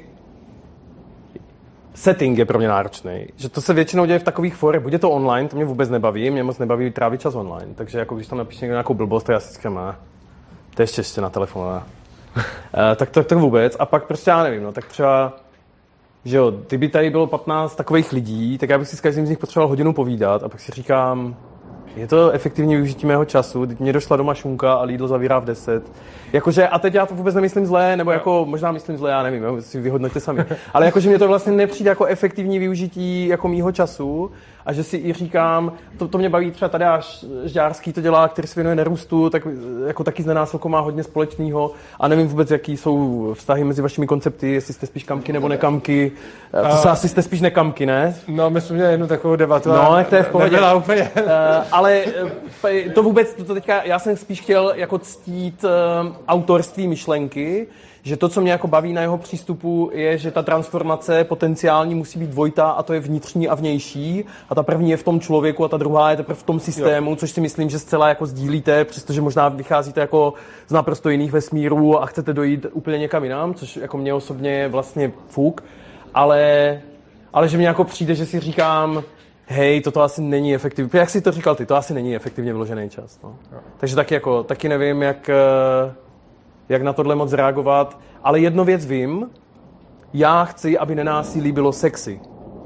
setting je pro mě náročný. Že to se většinou děje v takových forech, buď je to online, to mě vůbec nebaví, mě moc nebaví trávit čas online. Takže jako když tam napíše někdo nějakou blbost, tak já si říkám, to ještě na telefonu. Tak to vůbec. A pak prostě já nevím, no, tak třeba, že jo, kdyby tady bylo 15 takových lidí, tak já bych si s každým z nich potřeboval hodinu povídat a pak si říkám, je to efektivní využití mého času, teď mě došla doma šunka a Lidl zavírá v 10. Jakože, a teď já to vůbec nemyslím zlé, nebo jako možná myslím zlé, já nevím, jo, si vyhodnoťte sami. Ale jakože mě to vlastně nepřijde jako efektivní využití jako mýho času a že si i říkám, to mě baví třeba tady až Žďárský to dělá, který se věnuje nerůstu, tak jako taky s nenásilkou má hodně společného a nevím vůbec, jaký jsou vztahy mezi vašimi koncepty, jestli jste spíš kamky nebo nekamky. Asi jste spíš nekamky, ne? No, my jsme měli jednu takovou debatu. No, tak to je v pohodě. Nebyla úplně. Ale to vůbec, to teďka, já jsem spíš chtěl jako ctít autorství myšlenky, že to, co mě jako baví na jeho přístupu, je, že ta transformace potenciální musí být dvojitá a to je vnitřní a vnější a ta první je v tom člověku a ta druhá je teprve v tom systému, což si myslím, že zcela jako sdílíte, přestože možná vycházíte jako z naprosto jiných vesmírů a chcete dojít úplně někam jinam, což jako mě osobně je vlastně fuk, ale že mě jako přijde, že si říkám, hej, toto asi není efektivní. Jak jsi to říkal ty, to asi není efektivně vložený čas. No. Takže taky nevím, jak na tohle moc reagovat, ale jednu věc vím, já chci, aby nenásilí bylo sexy.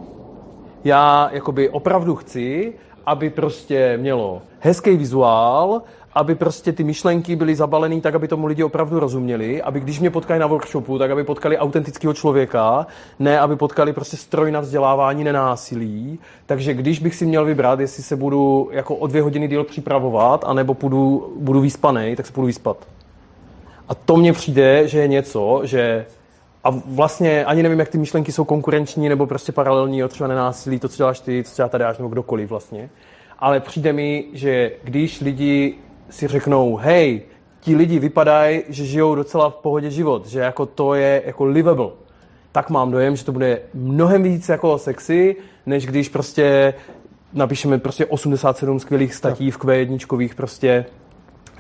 Já jakoby opravdu chci, aby prostě mělo hezký vizuál, aby prostě ty myšlenky byly zabalený tak, aby tomu lidi opravdu rozuměli, aby když mě potkají na workshopu, tak aby potkali autentického člověka, ne aby potkali prostě stroj na vzdělávání nenásilí. Takže když bych si měl vybrat, jestli se budu jako o 2 hodiny díl připravovat, anebo budu vyspanej, tak se budu vyspat. A to mně přijde, že je něco, že a vlastně ani nevím, jak ty myšlenky jsou konkurenční nebo prostě paralelní, jo, třeba nenásilí, to, co děláš ty, co dělá tady až nebo kdokoliv vlastně. Ale přijde mi, že když lidi si řeknou, hej, ti lidi vypadají, že žijou docela v pohodě život, že jako to je jako livable, tak mám dojem, že to bude mnohem víc jako sexy, než když prostě napíšeme prostě 87 skvělých statí v Q1 prostě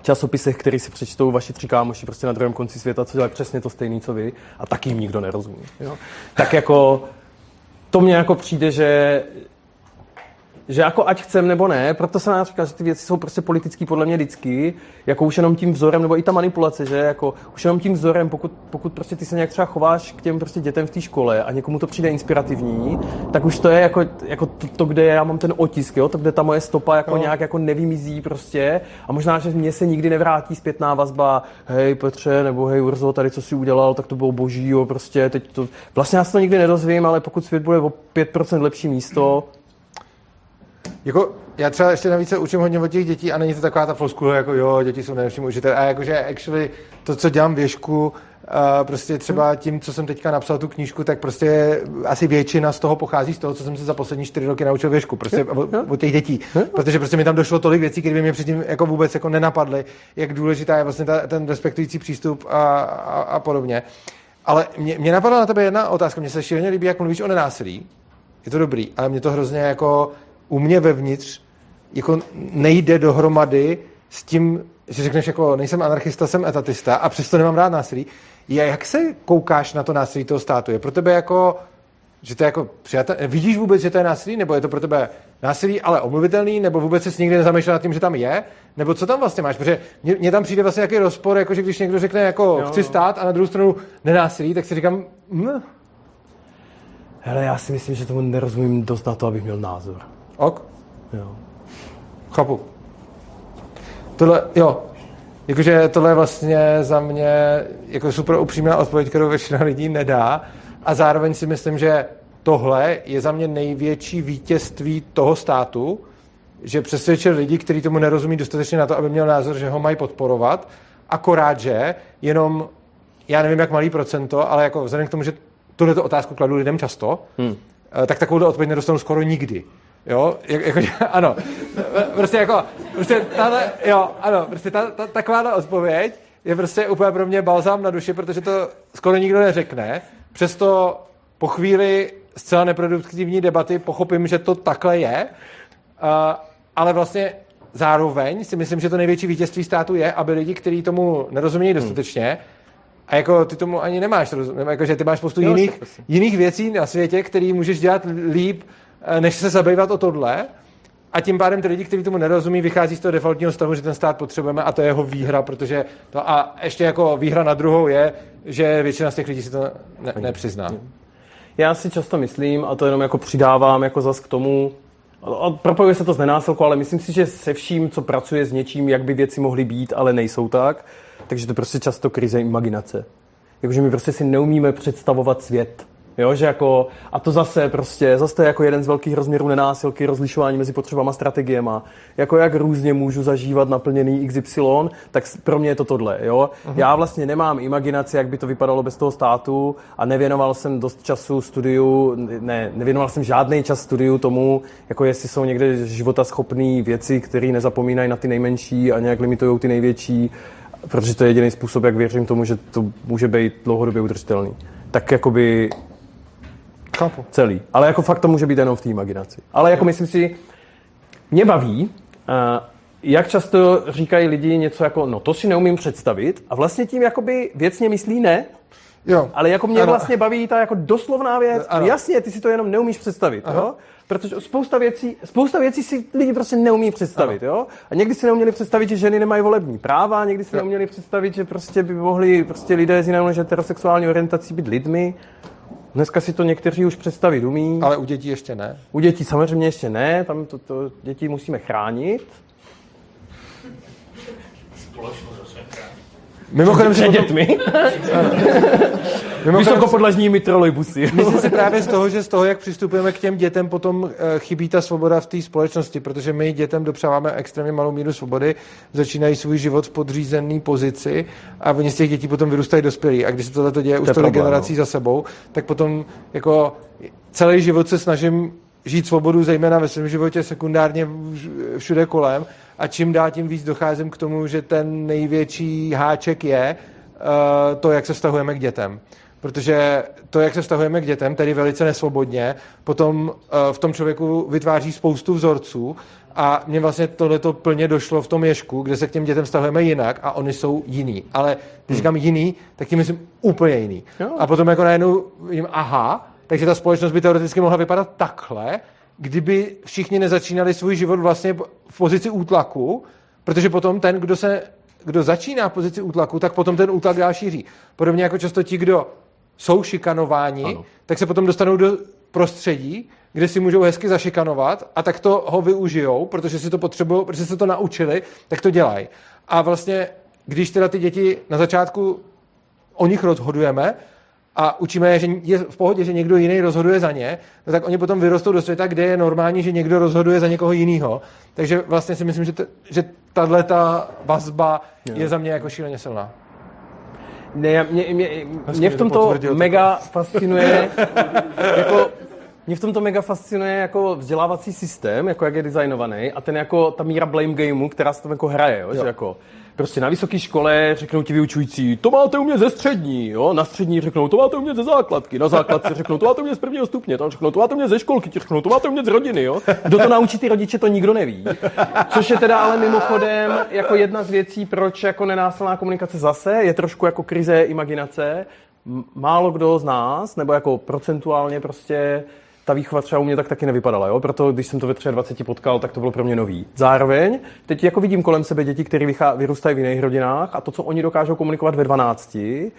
časopisech, který si přečtou vaši 3 kámoši prostě na druhém konci světa, co dělají přesně to stejný, co vy, a taky jim nikdo nerozumí. Jo? Tak jako to mně jako přijde, že jako ať chcem nebo ne, proto jsem nám říkal, že ty věci jsou prostě politický podle mě vždycky, jako už jenom tím vzorem, nebo i ta manipulace, že jako už jenom tím vzorem, pokud prostě ty se nějak třeba chováš k těm prostě dětem v té škole a někomu to přijde inspirativní, tak už to je jako to, kde já mám ten otisk, jo, to, kde ta moje stopa jako nějak jako nevymizí prostě a možná, že mně se nikdy nevrátí zpětná vazba, hej Petře, nebo hej Urzo, tady co si udělal, tak to bylo boží, jo, prostě teď to, vlastně já se to nikdy nedozvím, ale pokud svět bude o 5% lepší místo. Jako, já třeba ještě navíc se učím hodně od těch dětí a není to taková ta floskula, jako jo, děti jsou nejlepší učitel. A jakože actually to, co dělám věšku, prostě třeba tím, co jsem teďka napsal tu knížku, tak prostě asi většina z toho pochází z toho, co jsem se za poslední 4 roky naučil věšku, prostě od těch dětí. Protože prostě mi tam došlo tolik věcí, které by mě předtím jako vůbec jako nenapadly, jak důležitá je vlastně ten respektující přístup a podobně. Ale mě napadla na tebe jedna otázka, mně se šíleně líbí, jak mluvíš o nenásilí. Je to dobrý, ale mě to hrozně jako u mě vevnitř jako nejde dohromady s tím, že řekneš jako nejsem anarchista, jsem etatista a přesto nemám rád násilí. Jak se koukáš na to násilí toho státu? Je pro tebe jako, že to je jako přijatelné? Vidíš vůbec, že to je násilí? Nebo je to pro tebe násilí, ale omluvitelný? Nebo vůbec ses nikdy nezamýšlel nad tím, že tam je? Nebo co tam vlastně máš? Protože mně tam přijde vlastně nějaký rozpor, jako že když někdo řekne jako chci stát a na druhou stranu nenásilí, tak si říkám Hele, já si myslím, že tomu nerozumím dost na to, abych měl názor. Ok. Jo. Chápu. Tohle, jo. Jakože tohle je vlastně za mě jako super upřímná odpověď, kterou většina lidí nedá. A zároveň si myslím, že tohle je za mě největší vítězství toho státu, že přesvědčil lidi, kteří tomu nerozumí dostatečně na to, aby měl názor, že ho mají podporovat. Akorát, že jenom, já nevím, jak malý procento, ale jako vzhledem k tomu, že tuhleto otázku kladu lidem často, tak takovou odpověď nedostanu skoro nikdy. Jo, jakože, ano, prostě takováhle odpověď je prostě úplně pro mě balzám na duši, protože to skoro nikdo neřekne, přesto po chvíli zcela neproduktivní debaty pochopím, že to takhle je, ale vlastně zároveň si myslím, že to největší vítězství státu je, aby lidi, kteří tomu nerozumí dostatečně, a jako ty tomu ani nemáš, jakože ty máš spoustu jiných věcí na světě, který můžeš dělat líp, než se zabývat o tohle. A tím pádem ty lidi, kteří tomu nerozumí, vychází z toho defaultního stavu, že ten stát potřebujeme a to je jeho výhra, protože to a ještě jako výhra na druhou je, že většina z těch lidí si to nepřizná. Já si často myslím, a to jenom jako přidávám jako zas k tomu, propojuje se to s nenásilkou, ale myslím si, že se vším, co pracuje s něčím, jak by věci mohly být, ale nejsou tak, takže to prostě často krize imaginace. Jakože my prostě si neumíme představovat svět. Jo, že jako, a to zase je jako jeden z velkých rozměrů nenásilky, rozlišování mezi potřebama a strategiema. Jako jak různě můžu zažívat naplněný XY, tak pro mě je to tohle. Jo? Já vlastně nemám imaginaci, jak by to vypadalo bez toho státu a nevěnoval jsem dost času studiu, nevěnoval jsem žádný čas studiu tomu, jako jestli jsou někde životaschopné věci, které nezapomínají na ty nejmenší a nějak limitují ty největší, protože to je jediný způsob, jak věřím tomu, že to může být dlouhodobě udržitelný. Tak jakoby chápu. Celý. Ale jako fakt to může být jenom v té imaginaci. Ale jako myslím si, mě baví, jak často říkají lidi něco jako, no to si neumím představit a vlastně tím jakoby věcně myslí ne, jo. Ale jako mě vlastně baví ta jako doslovná věc, jasně, ty si to jenom neumíš představit, jo? Protože spousta věcí si lidi prostě neumí představit, jo? A někdy si neuměli představit, že ženy nemají volební práva, někdy si neuměli představit, že prostě by mohli prostě lidé s jinou než heterosexuální orientací být lidmi. Dneska si to někteří už představit umí. Ale u dětí ještě ne. U dětí samozřejmě ještě ne, tam to děti musíme chránit. Mimochodem, před dětmi. Vysokopodlažními trolejbusy. Myslím si právě z toho, jak přistupujeme k těm dětem, potom chybí ta svoboda v té společnosti, protože my dětem dopřáváme extrémně malou míru svobody, začínají svůj život v podřízené pozici a oni z těch dětí potom vyrůstají dospělí. A když se tohle děje už 100 generací za sebou, tak potom jako celý život se snažím žít svobodu, zejména ve svém životě, sekundárně všude kolem. A čím dál tím víc docházím k tomu, že ten největší háček je to, jak se vztahujeme k dětem. Protože to, jak se vztahujeme k dětem, tedy velice nesvobodně, potom v tom člověku vytváří spoustu vzorců a mně vlastně tohleto plně došlo v tom Ježku, kde se k těm dětem vztahujeme jinak a oni jsou jiný. Ale když říkám jiný, tak tím myslím úplně jiný. A potom jako najednou vím, aha, takže ta společnost by teoreticky mohla vypadat takhle, kdyby všichni nezačínali svůj život vlastně v pozici útlaku, protože potom ten, kdo začíná v pozici útlaku, tak potom ten útlak dál šíří. Podobně jako často ti, kdo jsou šikanováni, tak se potom dostanou do prostředí, kde si můžou hezky zašikanovat a tak to ho využijou, protože si to potřebují, protože se to naučili, tak to dělají. A vlastně, když teda ty děti na začátku o nich rozhodujeme a učíme je, že je v pohodě, že někdo jiný rozhoduje za ně, no tak oni potom vyrostou do světa, kde je normální, že někdo rozhoduje za někoho jiného. Takže vlastně si myslím, že tato vazba je za mě jako šíleně silná. Ne, mě v tomto mega fascinuje mě v tomto mega fascinuje jako vzdělávací systém, jako jak je designovaný a ten jako ta míra blame gameu, která se tam jako hraje, jo? Že jako prostě na vysoké škole řeknou ti vyučující, to máte umět ze střední, jo? Na střední řeknou, to máte umět ze základky, na základce řeknou, to máte umět z prvního stupně, tam řeknou, to máte umět ze školky, ti řeknou, to máte umět z rodiny, jo? Kdo to naučí ty rodiče, to nikdo neví. Což je teda ale mimochodem jako jedna z věcí, proč jako nenásilná komunikace zase je trošku jako krize imaginace. Málo kdo z nás, nebo jako procentuálně prostě ta výchova třeba u mě tak taky nevypadala, jo? Proto když jsem to ve 23 potkal, tak to bylo pro mě nový. Zároveň teď jako vidím kolem sebe děti, které vyrůstají v jiných rodinách a to, co oni dokážou komunikovat ve 12,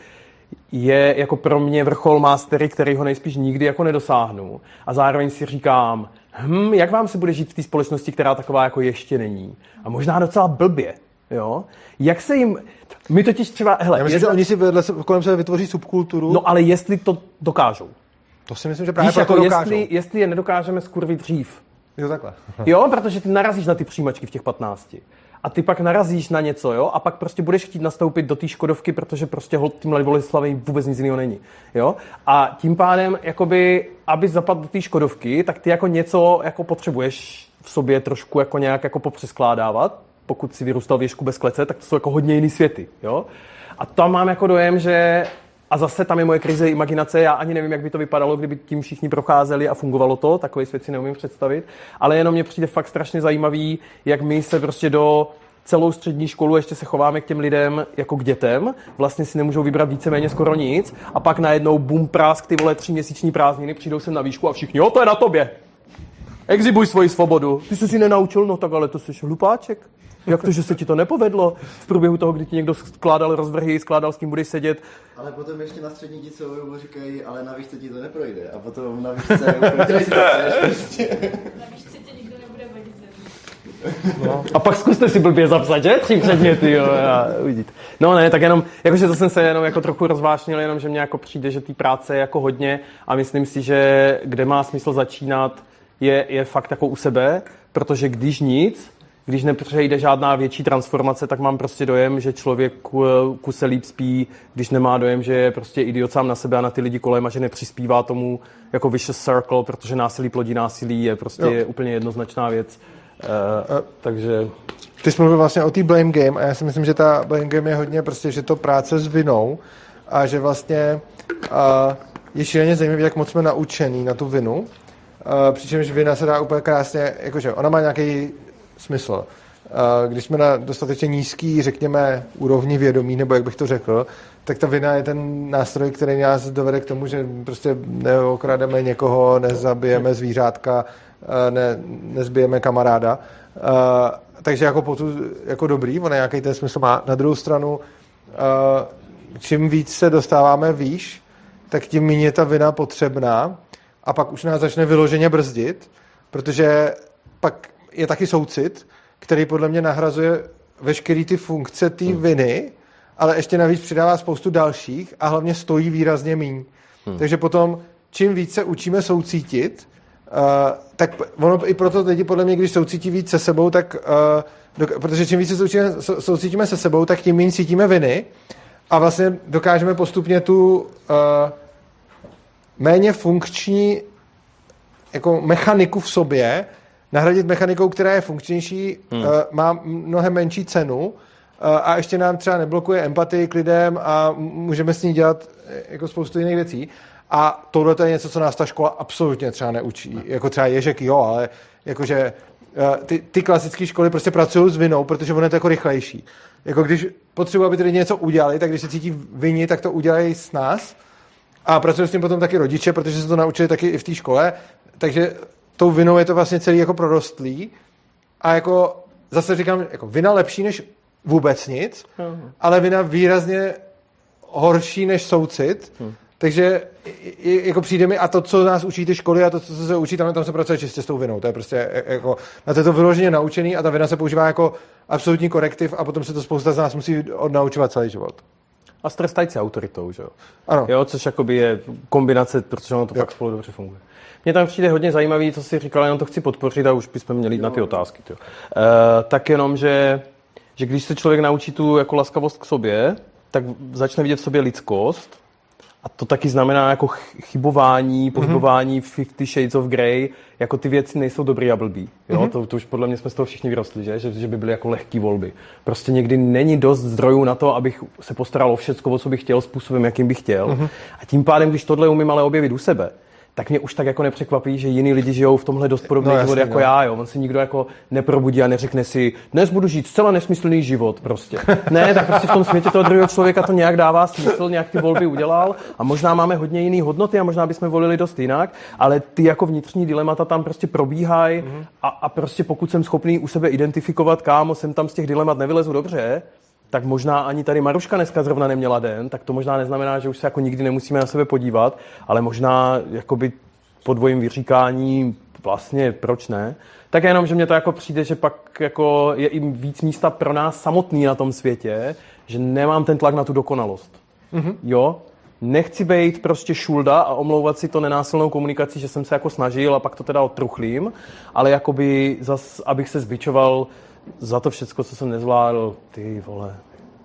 je jako pro mě vrchol mastery, kterýho nejspíš nikdy jako nedosáhnu. A zároveň si říkám, jak vám se bude žít v té společnosti, která taková jako ještě není. A možná docela blbě, jo? Jak se jim... My totiž třeba... Hele, já myslím, že oni si kolem sebe vytvoří subkulturu. No ale jestli to dokážou. To si myslím, že právě jako dokážou. Jestli je nedokážeme skurvit dřív. Jo, takhle. Jo, protože ty narazíš na ty přijímačky v těch 15. A ty pak narazíš na něco, jo, a pak prostě budeš chtít nastoupit do té Škodovky, protože prostě tím Boleslavy vůbec nic jiného není, jo. A tím pádem, jakoby, aby zapadl do té Škodovky, tak ty jako něco jako potřebuješ v sobě trošku jako nějak jako popřeskládávat. Pokud si vyrůstal v Ježku bez klece, tak to jsou jako hodně jiný světy, jo. A tam mám jako dojem, že a zase tam je moje krize imaginace, já ani nevím, jak by to vypadalo, kdyby tím všichni procházeli a fungovalo to, takový svět si neumím představit, ale jenom mě přijde fakt strašně zajímavý, jak my se prostě do celou střední školu ještě se chováme k těm lidem jako k dětem, vlastně si nemůžou vybrat víceméně skoro nic a pak najednou bum prásk, ty vole 3měsíční prázdniny, přijdou sem na výšku a všichni, jo, to je na tobě. Exibuj svoji svobodu. Ty jsi si nenaučil, no tak ale to jsi hlupáček. Jak to, že se ti to nepovedlo v průběhu toho, kdy ti někdo skládal rozvrhy, skládal, s kým budeš sedět. Ale potom ještě na střední ti celou říkají, ale na výšce ti to neprojde. A potom na výšce Na výšce tě nikdo nebude vadit. No. A pak zkuste si blbě zapsat, že? 3 předměty, jo, a uvidíte. No ne, tak jenom, jakože to jsem se jenom jako trochu rozvášnil, jenom, že mně jako přijde, že té práce je jako hodně a myslím si, že kde má smysl začínat, je fakt jako u sebe, protože když nepřejde žádná větší transformace, tak mám prostě dojem, že člověk kuse líp spí, když nemá dojem, že je prostě idiot sám na sebe a na ty lidi kolem a že nepřispívá tomu jako vicious circle, protože násilí plodí násilí je prostě úplně jednoznačná věc. Takže... Ty jsi mluvil vlastně o té blame game a já si myslím, že ta blame game je hodně prostě, že to práce s vinou a že vlastně je šíleně zajímavé, jak moc jsme naučený na tu vinu. Přičemž vina se dá úplně krásně, jakože ona má nějaký smysl. Když jsme na dostatečně nízký, řekněme, úrovni vědomí, nebo jak bych to řekl, tak ta vina je ten nástroj, který nás dovede k tomu, že prostě neokrademe někoho, nezabijeme zvířátka, nezbijeme kamaráda. Takže jako dobrý, on nějaký ten smysl má. Na druhou stranu, čím víc se dostáváme výš, tak tím méně je ta vina potřebná a pak už nás začne vyloženě brzdit, protože pak je taky soucit, který podle mě nahrazuje veškerý ty funkce té viny, ale ještě navíc přidává spoustu dalších a hlavně stojí výrazně míň. Takže potom, čím víc se učíme soucítit, tak ono i proto lidi podle mě, když soucítí víc se sebou, tak protože čím víc se soucítíme se sebou, tak tím méně cítíme viny a vlastně dokážeme postupně tu méně funkční jako mechaniku v sobě nahradit mechanikou, která je funkčnější, má mnohem menší cenu a ještě nám třeba neblokuje empatii k lidem a můžeme s ní dělat jako spoustu jiných věcí. A tohle je něco, co nás ta škola absolutně třeba neučí. Jako třeba Ježek, jo, ale jakože ty klasické školy prostě pracují s vinou, protože ono je to jako rychlejší. Jako když potřebují, aby ty lidi něco udělali, tak když se cítí vinni, tak to udělají s nás. A pracují s tím potom taky rodiče, protože se to naučili taky i v té škole. Takže tou vinou je to vlastně celý jako prorostlý. A jako zase říkám, jako vina lepší než vůbec nic, ale vina výrazně horší než soucit. Takže jako přijde mi, a to, co nás učí ty školy a to, co se učí, tam se pracuje čistě s tou vinou. To je prostě jako, na to je to vyloženě naučený a ta vina se používá jako absolutní korektiv a potom se to spousta z nás musí odnaučovat celý život. A s trestající autoritou, že jo? Ano. Jo, což jakoby je kombinace, protože ono to pak spolu dobře funguje. Mně tam přijde hodně zajímavý, co jsi říkal, jenom to chci podpořit a už bychom měli jít na ty otázky. Tak jenom, že když se člověk naučí tu jako laskavost k sobě, tak začne vidět v sobě lidskost. A to taky znamená jako chybování, pohybování 50 Shades of Grey, jako ty věci nejsou dobrý a blbý. Jo? To už podle mě jsme z toho všichni vyrostli, že by byly jako lehké volby. Prostě někdy není dost zdrojů na to, abych se postaral o všecko, o co bych chtěl, způsobem, jakým bych chtěl. A tím pádem, když tohle umím ale objevit u sebe, tak mě už tak jako nepřekvapí, že jiní lidi žijou v tomhle dost podobný život jako já. Jo? On si nikdo jako neprobudí a neřekne si, dnes budu žít zcela nesmyslný život prostě. Ne, tak prostě v tom světě toho druhého člověka to nějak dává smysl, nějak ty volby udělal a možná máme hodně jiný hodnoty a možná bychom volili dost jinak, ale ty jako vnitřní dilemata tam prostě probíhají a prostě pokud jsem schopný u sebe identifikovat, kámo, jsem tam z těch dilemat nevylezu dobře, tak možná ani tady Maruška dneska zrovna neměla den, tak to možná neznamená, že už se jako nikdy nemusíme na sebe podívat, ale možná jakoby po dvojím vyříkání vlastně proč ne? Tak jenom, že mně to jako přijde, že pak jako je i víc místa pro nás samotný na tom světě, že nemám ten tlak na tu dokonalost. Jo? Nechci být prostě šulda a omlouvat si to nenásilnou komunikací, že jsem se jako snažil a pak to teda odtruchlím, ale jakoby zas, abych se zbičoval za to všecko, co jsem nezvládl, ty vole.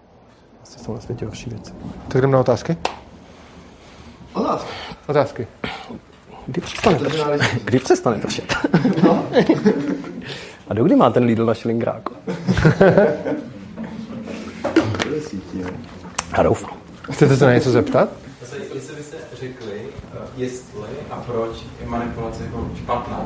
Asi jsou na světě horší věci. Tak jdeme na otázky? Otázky. Kdy přestane pršet? No. A dokdy má ten Lidl na šilingráku? Já doufám. Chcete se na něco zeptat? Jestli byste řekli, jestli a proč je manipulace jako špatná.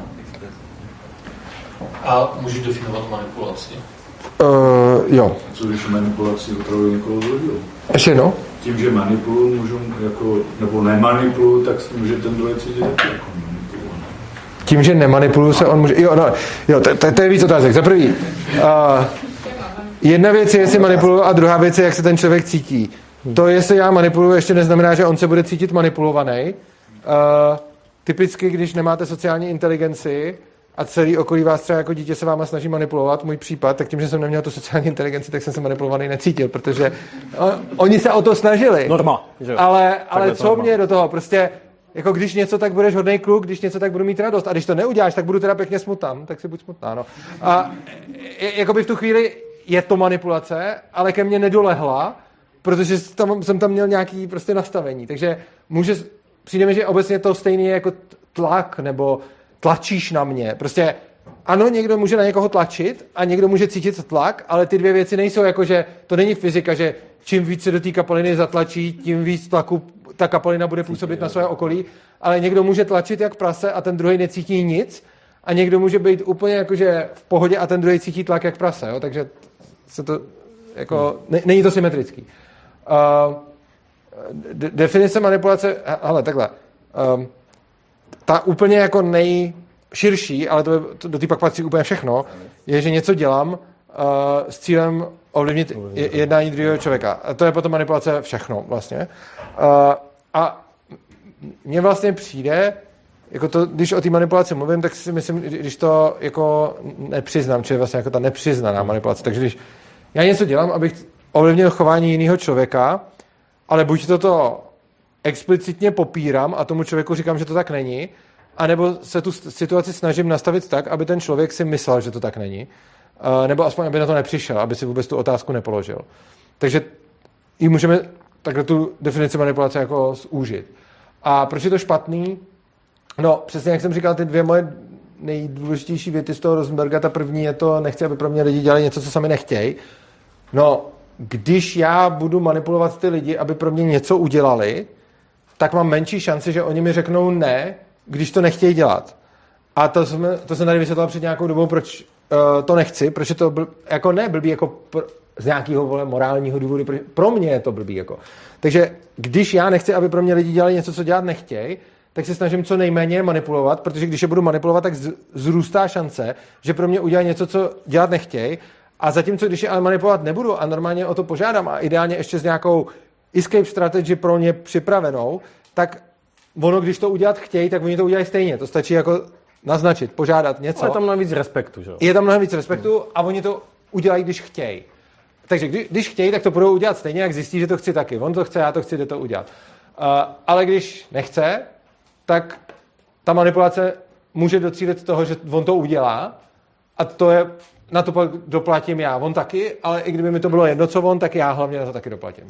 A můžeš definovat manipulaci? Jo. Co když manipulaci opravdu někoho zhodil? Ještě jednou? Tím, že manipuluju, můžu jako, nebo nemanipuluju, tak může ten druhý cítit taky jako manipulovat. Tím, že nemanipuluju se, on může... Jo, to je víc otázek. Za prvý, jedna věc je, jestli manipuluju, a druhá věc je, jak se ten člověk cítí. To, jestli já manipuluju, ještě neznamená, že on se bude cítit manipulovaný. Typicky, když nemáte sociální inteligenci a celý okolí vás třeba jako dítě se váma snaží manipulovat, můj případ, tak tím, že jsem neměl tu sociální inteligenci, tak jsem se manipulovaný necítil, protože oni se o to snažili. Norma. Že? Ale co mě do toho? Prostě jako když něco, tak budeš hodnej kluk, když něco, tak budu mít radost. A když to neuděláš, tak budu teda pěkně smutná. Tak si buď smutná, no. A jakoby v tu chvíli je to manipulace, ale ke mně nedolehla, protože jsem tam měl nějaký prostě nastavení. Takže přijde mi, že obecně to stejný je jako tlak, nebo tlačíš na mě. Prostě ano, někdo může na někoho tlačit a někdo může cítit tlak, ale ty dvě věci nejsou jako, že to není fyzika, že čím víc se do té kapaliny zatlačí, tím víc tlaku ta kapalina bude působit na své okolí, ale někdo může tlačit jak prase a ten druhý necítí nic a někdo může být úplně jakože v pohodě a ten druhý cítí tlak jak prase, jo? Takže se to jako, není to symetrický. Definice manipulace, hele, takhle, ta úplně jako nejširší, ale do té pak patří úplně všechno, je, že něco dělám s cílem ovlivnit jednání druhého člověka. A to je potom manipulace všechno vlastně. A mně vlastně přijde, jako to, když o té manipulaci mluvím, tak si myslím, když to jako nepřiznám, čili vlastně jako ta nepřiznaná manipulace. Takže když já něco dělám, abych ovlivnil chování jiného člověka, ale buď to explicitně popírám a tomu člověku říkám, že to tak není, anebo se tu situaci snažím nastavit tak, aby ten člověk si myslel, že to tak není, nebo aspoň, aby na to nepřišel, aby si vůbec tu otázku nepoložil. Takže ji můžeme takhle tu definici manipulace jako zúžit. A proč je to špatný? No, přesně jak jsem říkal, ty dvě moje nejdůležitější věty z toho Rosenberga, ta první je to, nechci, aby pro mě lidi dělali něco, co sami nechtějí. No, když já budu manipulovat ty lidi, aby pro mě něco udělali, tak mám menší šanci, že oni mi řeknou ne, když to nechtějí dělat. A to jsem tady vysvětlil před nějakou dobou, proč to nechci, proč je to jako ne blbý jako z nějakého morálního důvodu, pro mě je to blbý. Jako. Takže když já nechci, aby pro mě lidi dělali něco, co dělat nechtějí, tak se snažím co nejméně manipulovat, protože když je budu manipulovat, tak zrůstá šance, že pro mě udělají něco, co dělat nechtějí. A zatímco, když je ale manipulovat nebudu a normálně o to požádám a ideálně ještě s nějakou escape strategy pro ně připravenou, tak ono, když to udělat chtějí, tak oni to udělají stejně. To stačí jako naznačit, požádat něco. Ale je tam mnohem víc respektu, že jo? Je tam mnohem víc respektu a oni to udělají, když chtějí. Takže když chtějí, tak to budou udělat stejně, jak zjistí, že to chci taky. On to chce, já to chci, jde to udělat. Ale když nechce, tak ta manipulace může docílit toho, že on to udělá a to je, na to pak doplatím já. On taky, ale i kdyby mi to bylo jedno, co on, tak já hlavně na to taky doplatím.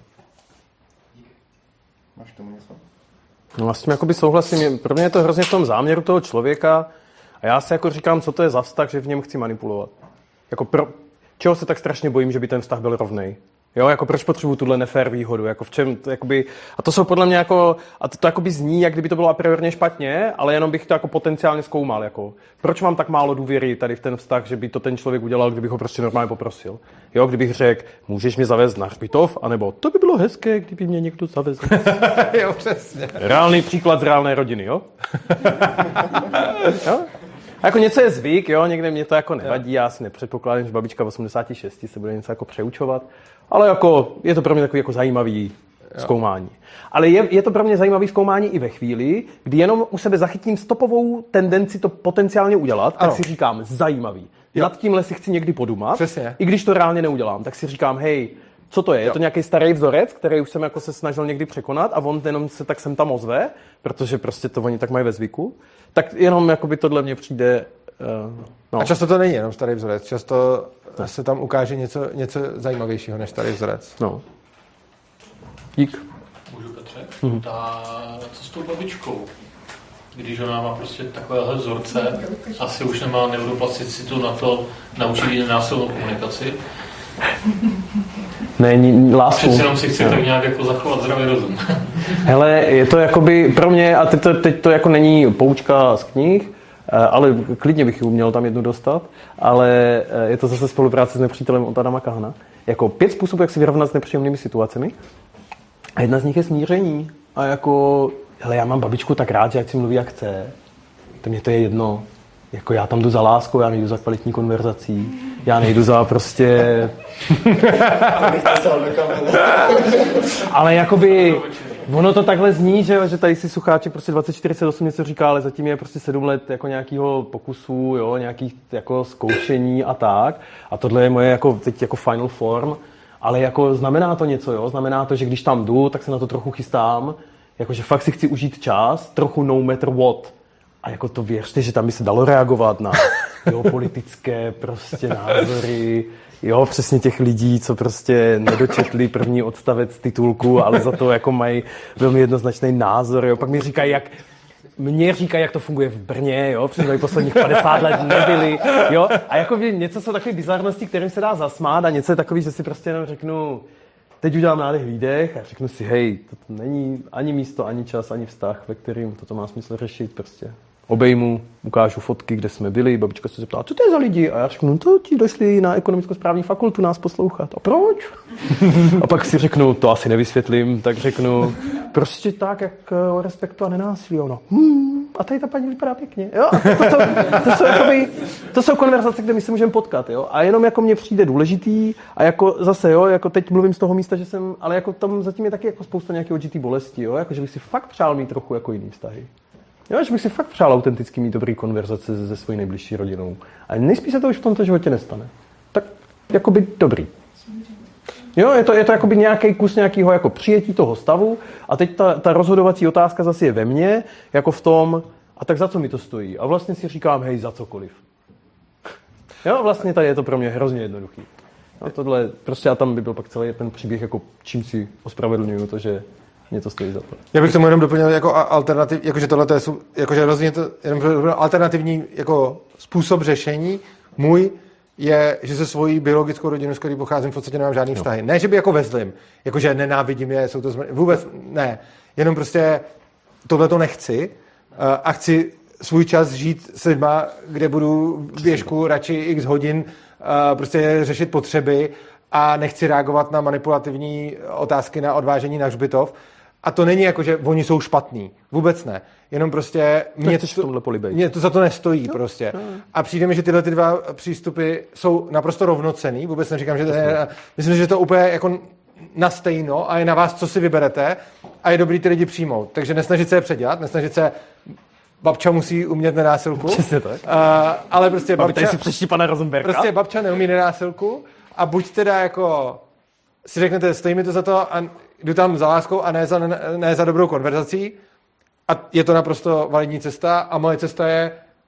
Máš k tomu něco? No vlastně jakoby souhlasím. Pro mě je to hrozně v tom záměru toho člověka a já si jako říkám, co to je za vztah, že v něm chci manipulovat. Jako čeho se tak strašně bojím, že by ten vztah byl rovnej. Jo, jako proč potřebuju tuhle nefér výhodu, jako v čem, to, jakoby, a to jsou podle mě jako, a to jakoby zní, jak kdyby to bylo a priorně špatně, ale jenom bych to jako potenciálně zkoumal, jako, proč mám tak málo důvěry tady v ten vztah, že by to ten člověk udělal, kdybych ho prostě normálně poprosil. Jo, kdybych řekl, můžeš mě zavést na hřbitov, anebo to by bylo hezké, kdyby mě někdo zavezl. Jo, přesně. Reálný příklad z reálné rodiny, jo? Jo? A jako něco je zvyk, jo, někde mě to jako nevadí, já si nepředpokládám, že babička v 86 se bude něco jako přeučovat, ale jako je to pro mě takový jako zajímavý zkoumání. Ale je to pro mě zajímavý zkoumání i ve chvíli, kdy jenom u sebe zachytím stopovou tendenci to potenciálně udělat, tak si říkám, zajímavý. Nad tímhle si chci někdy podumat, přesně. I když to reálně neudělám, tak si říkám, hej, co to je? Je to nějaký starý vzorec, který už jsem jako se snažil někdy překonat a on jenom se tak sem tam ozve, protože prostě to oni tak mají ve zvyku. Tak jenom jakoby tohle mně přijde. No. A často to není jenom starý vzorec, často se tam ukáže něco zajímavějšího než starý vzorec. No. Dík. Můžu, Petře? Co s tou babičkou? Když ona má prostě takovéhle vzorce, asi už nemá neuroplasticitu na to naučit jí násilnou komunikaci. Ne, lásku. Přeci jenom si chci tak nějak jako zachovat zdravý rozum. Hele, je to jakoby pro mě, a teď to jako není poučka z knih, ale klidně bych ji uměl tam jednu dostat, ale je to zase spolupráce s nepřítelem od Adama Kahana. Jako 5 způsobů, jak se vyrovnat s nepříjemnými situacemi. A jedna z nich je smíření. A jako, hele, já mám babičku tak rád, že ať si mluví jak chce. To mě to je jedno. Jako já tam jdu za láskou, já nejdu za kvalitní konverzací. Já nejdu za prostě... Ale jakoby... Ono to takhle zní, že tady si Sucháček prostě 2048 něco říká, ale zatím je prostě 7 let jako nějakého pokusu, jo, nějakých jako zkoušení a tak. A tohle je moje jako teď jako final form, ale jako znamená to něco, jo? Znamená to, že když tam jdu, tak se na to trochu chystám, jakože fakt si chci užít čas, trochu no matter what. A jako to věřte, že tam by se dalo reagovat na politické prostě názory, jo, přesně těch lidí, co prostě nedočetli první odstavec titulku, ale za to jako mají velmi jednoznačný názor, jo. Pak mi říkají, jak to funguje v Brně, jo, protože tady posledních 50 let nebyli, jo. A jako něco jsou takové bizarnosti, kterým se dá zasmát a něco je takový, že si prostě jenom řeknu, teď udělám nádech výdech a řeknu si, hej, to není ani místo, ani čas, ani vztah, ve kterým toto má smysl řešit, prostě. Obejmu, ukážu fotky, kde jsme byli, babička se zeptala, co to je za lidi? A já řeknu, no to ti došli na ekonomicko-správní fakultu nás poslouchat. A proč? A pak si řeknu, to asi nevysvětlím, tak řeknu, prostě tak, jak o respektu a nenásilí. Ono, a tady ta paní vypadá pěkně. Jo? To jsou konverzace, kde my se můžeme potkat. Jo? A jenom jako mně přijde důležitý a jako zase, jo, jako teď mluvím z toho místa, že jsem, ale jako tam zatím je taky jako spousta nějaké odžitý bolesti, jo? Jako, že bych si fakt přál mít trochu jako jiný vztahy. Jo, že bych si fakt přál autenticky mít dobrý konverzace se svojí nejbližší rodinou. A nejspíš se to už v tomto životě nestane. Tak jakoby dobrý. Jo, je to jakoby nějaký kus nějakého jako přijetí toho stavu a teď ta rozhodovací otázka zase je ve mně, jako v tom, a tak za co mi to stojí? A vlastně si říkám, hej, za cokoliv. Jo, vlastně tady je to pro mě hrozně jednoduchý. No, tohle, prostě a tam by byl pak celý ten příběh, jako čím si ospravedlňuju to, že mě to stojí za to. Já bych tomu jenom doplnil jako alternativ, jakože tohle je jakože hrozně to jenom alternativní jako způsob řešení. Můj je, že se svojí biologickou rodinou, s který pocházím, v podstatě nemám žádný vztahy. Ne, že by jako ve zlým, jakože nenávidím je, jsou to vůbec ne. Jenom prostě tohle to nechci a chci svůj čas žít s lidma, kde budu běžku radši x hodin prostě řešit potřeby a nechci reagovat na manipulativní otázky na odvážení na hřbitov. A to není jako, že oni jsou špatní. Vůbec ne. Jenom prostě mě to za to nestojí prostě. A přijde mi, že tyhle ty dva přístupy jsou naprosto rovnocenný. Vůbec neříkám, že to je... Myslím, že to úplně jako na stejno a je na vás, co si vyberete a je dobrý ty lidi přijmout. Takže nesnažit se je předělat, nesnažit se... Babča musí umět nenásilku. Přesně tak. Ale prostě babča... si přeští pana Rosenberga. Prostě babča neumí nenásilku a buď teda jako si řeknete, stojí mi to za to a jdu tam za láskou a ne za dobrou konverzací a je to naprosto validní cesta a moje cesta je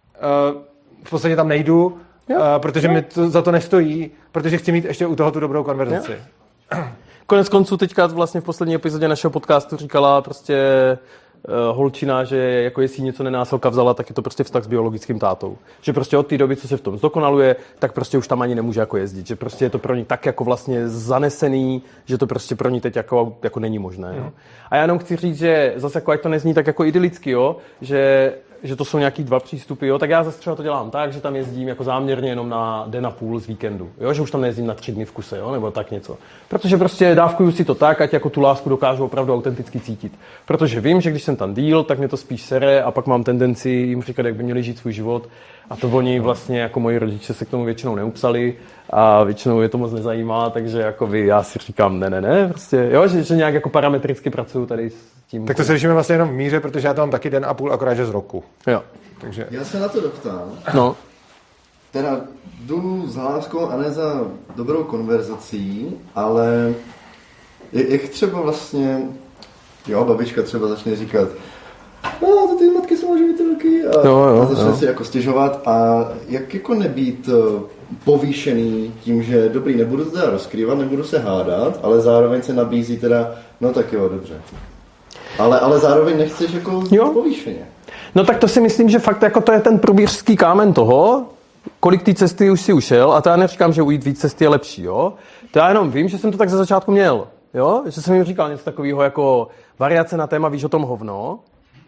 v podstatě tam nejdu, protože mi to za to nestojí, protože chci mít ještě u toho tu dobrou konverzaci. Konec konců teďka vlastně v poslední epizodě našeho podcastu říkala prostě holčina, že jako jestli něco nenásilka vzala, tak je to prostě vztah s biologickým tátou. Že prostě od té doby, co se v tom zdokonaluje, tak prostě už tam ani nemůže jako jezdit. Že prostě je to pro ní tak jako vlastně zanesený, že to prostě pro ní teď jako není možné. Jo. A já jenom chci říct, že zase jako ať to nezní tak jako idylicky, jo, že to jsou nějaký dva přístupy, jo, tak já zase třeba to dělám tak, že tam jezdím jako záměrně jenom na den a půl z víkendu, jo, že už tam nejezdím na 3 dny v kuse, jo, nebo tak něco. Protože prostě dávkuju si to tak, ať jako tu lásku dokážu opravdu autenticky cítit. Protože vím, že když jsem tam díl, tak mě to spíš sere a pak mám tendenci jim říkat, jak by měli žít svůj život. A to oni vlastně jako moji rodiče se k tomu většinou neupsali a většinou je to moc nezajímá, takže jako já si říkám ne, prostě, jo, že nějak jako parametricky pracuju tady s tím. Tak to se řešíme vlastně jenom v míře, protože já to mám taky den a půl, akorát že z roku. Jo. Takže... Já se na to doptám. No. Teda jdu za láskou a ne za dobrou konverzací, ale jak třeba vlastně, jo, babička třeba začne říkat, no, ty matky jsou živitelky a začne si jako stěžovat a jak jako nebýt povýšený tím, že dobrý, nebudu to teda rozkrývat, nebudu se hádat, ale zároveň se nabízí teda, no tak jo, dobře. Ale zároveň nechceš jako povýšeně. No tak to si myslím, že fakt jako to je ten průběžský kámen toho, kolik té cesty už si ušel, a to já neříkám, že ujít víc cesty je lepší, jo. To já jenom vím, že jsem to tak ze začátku měl, jo, že jsem jim říkal něco takového jako variace na téma víš o tom hovno,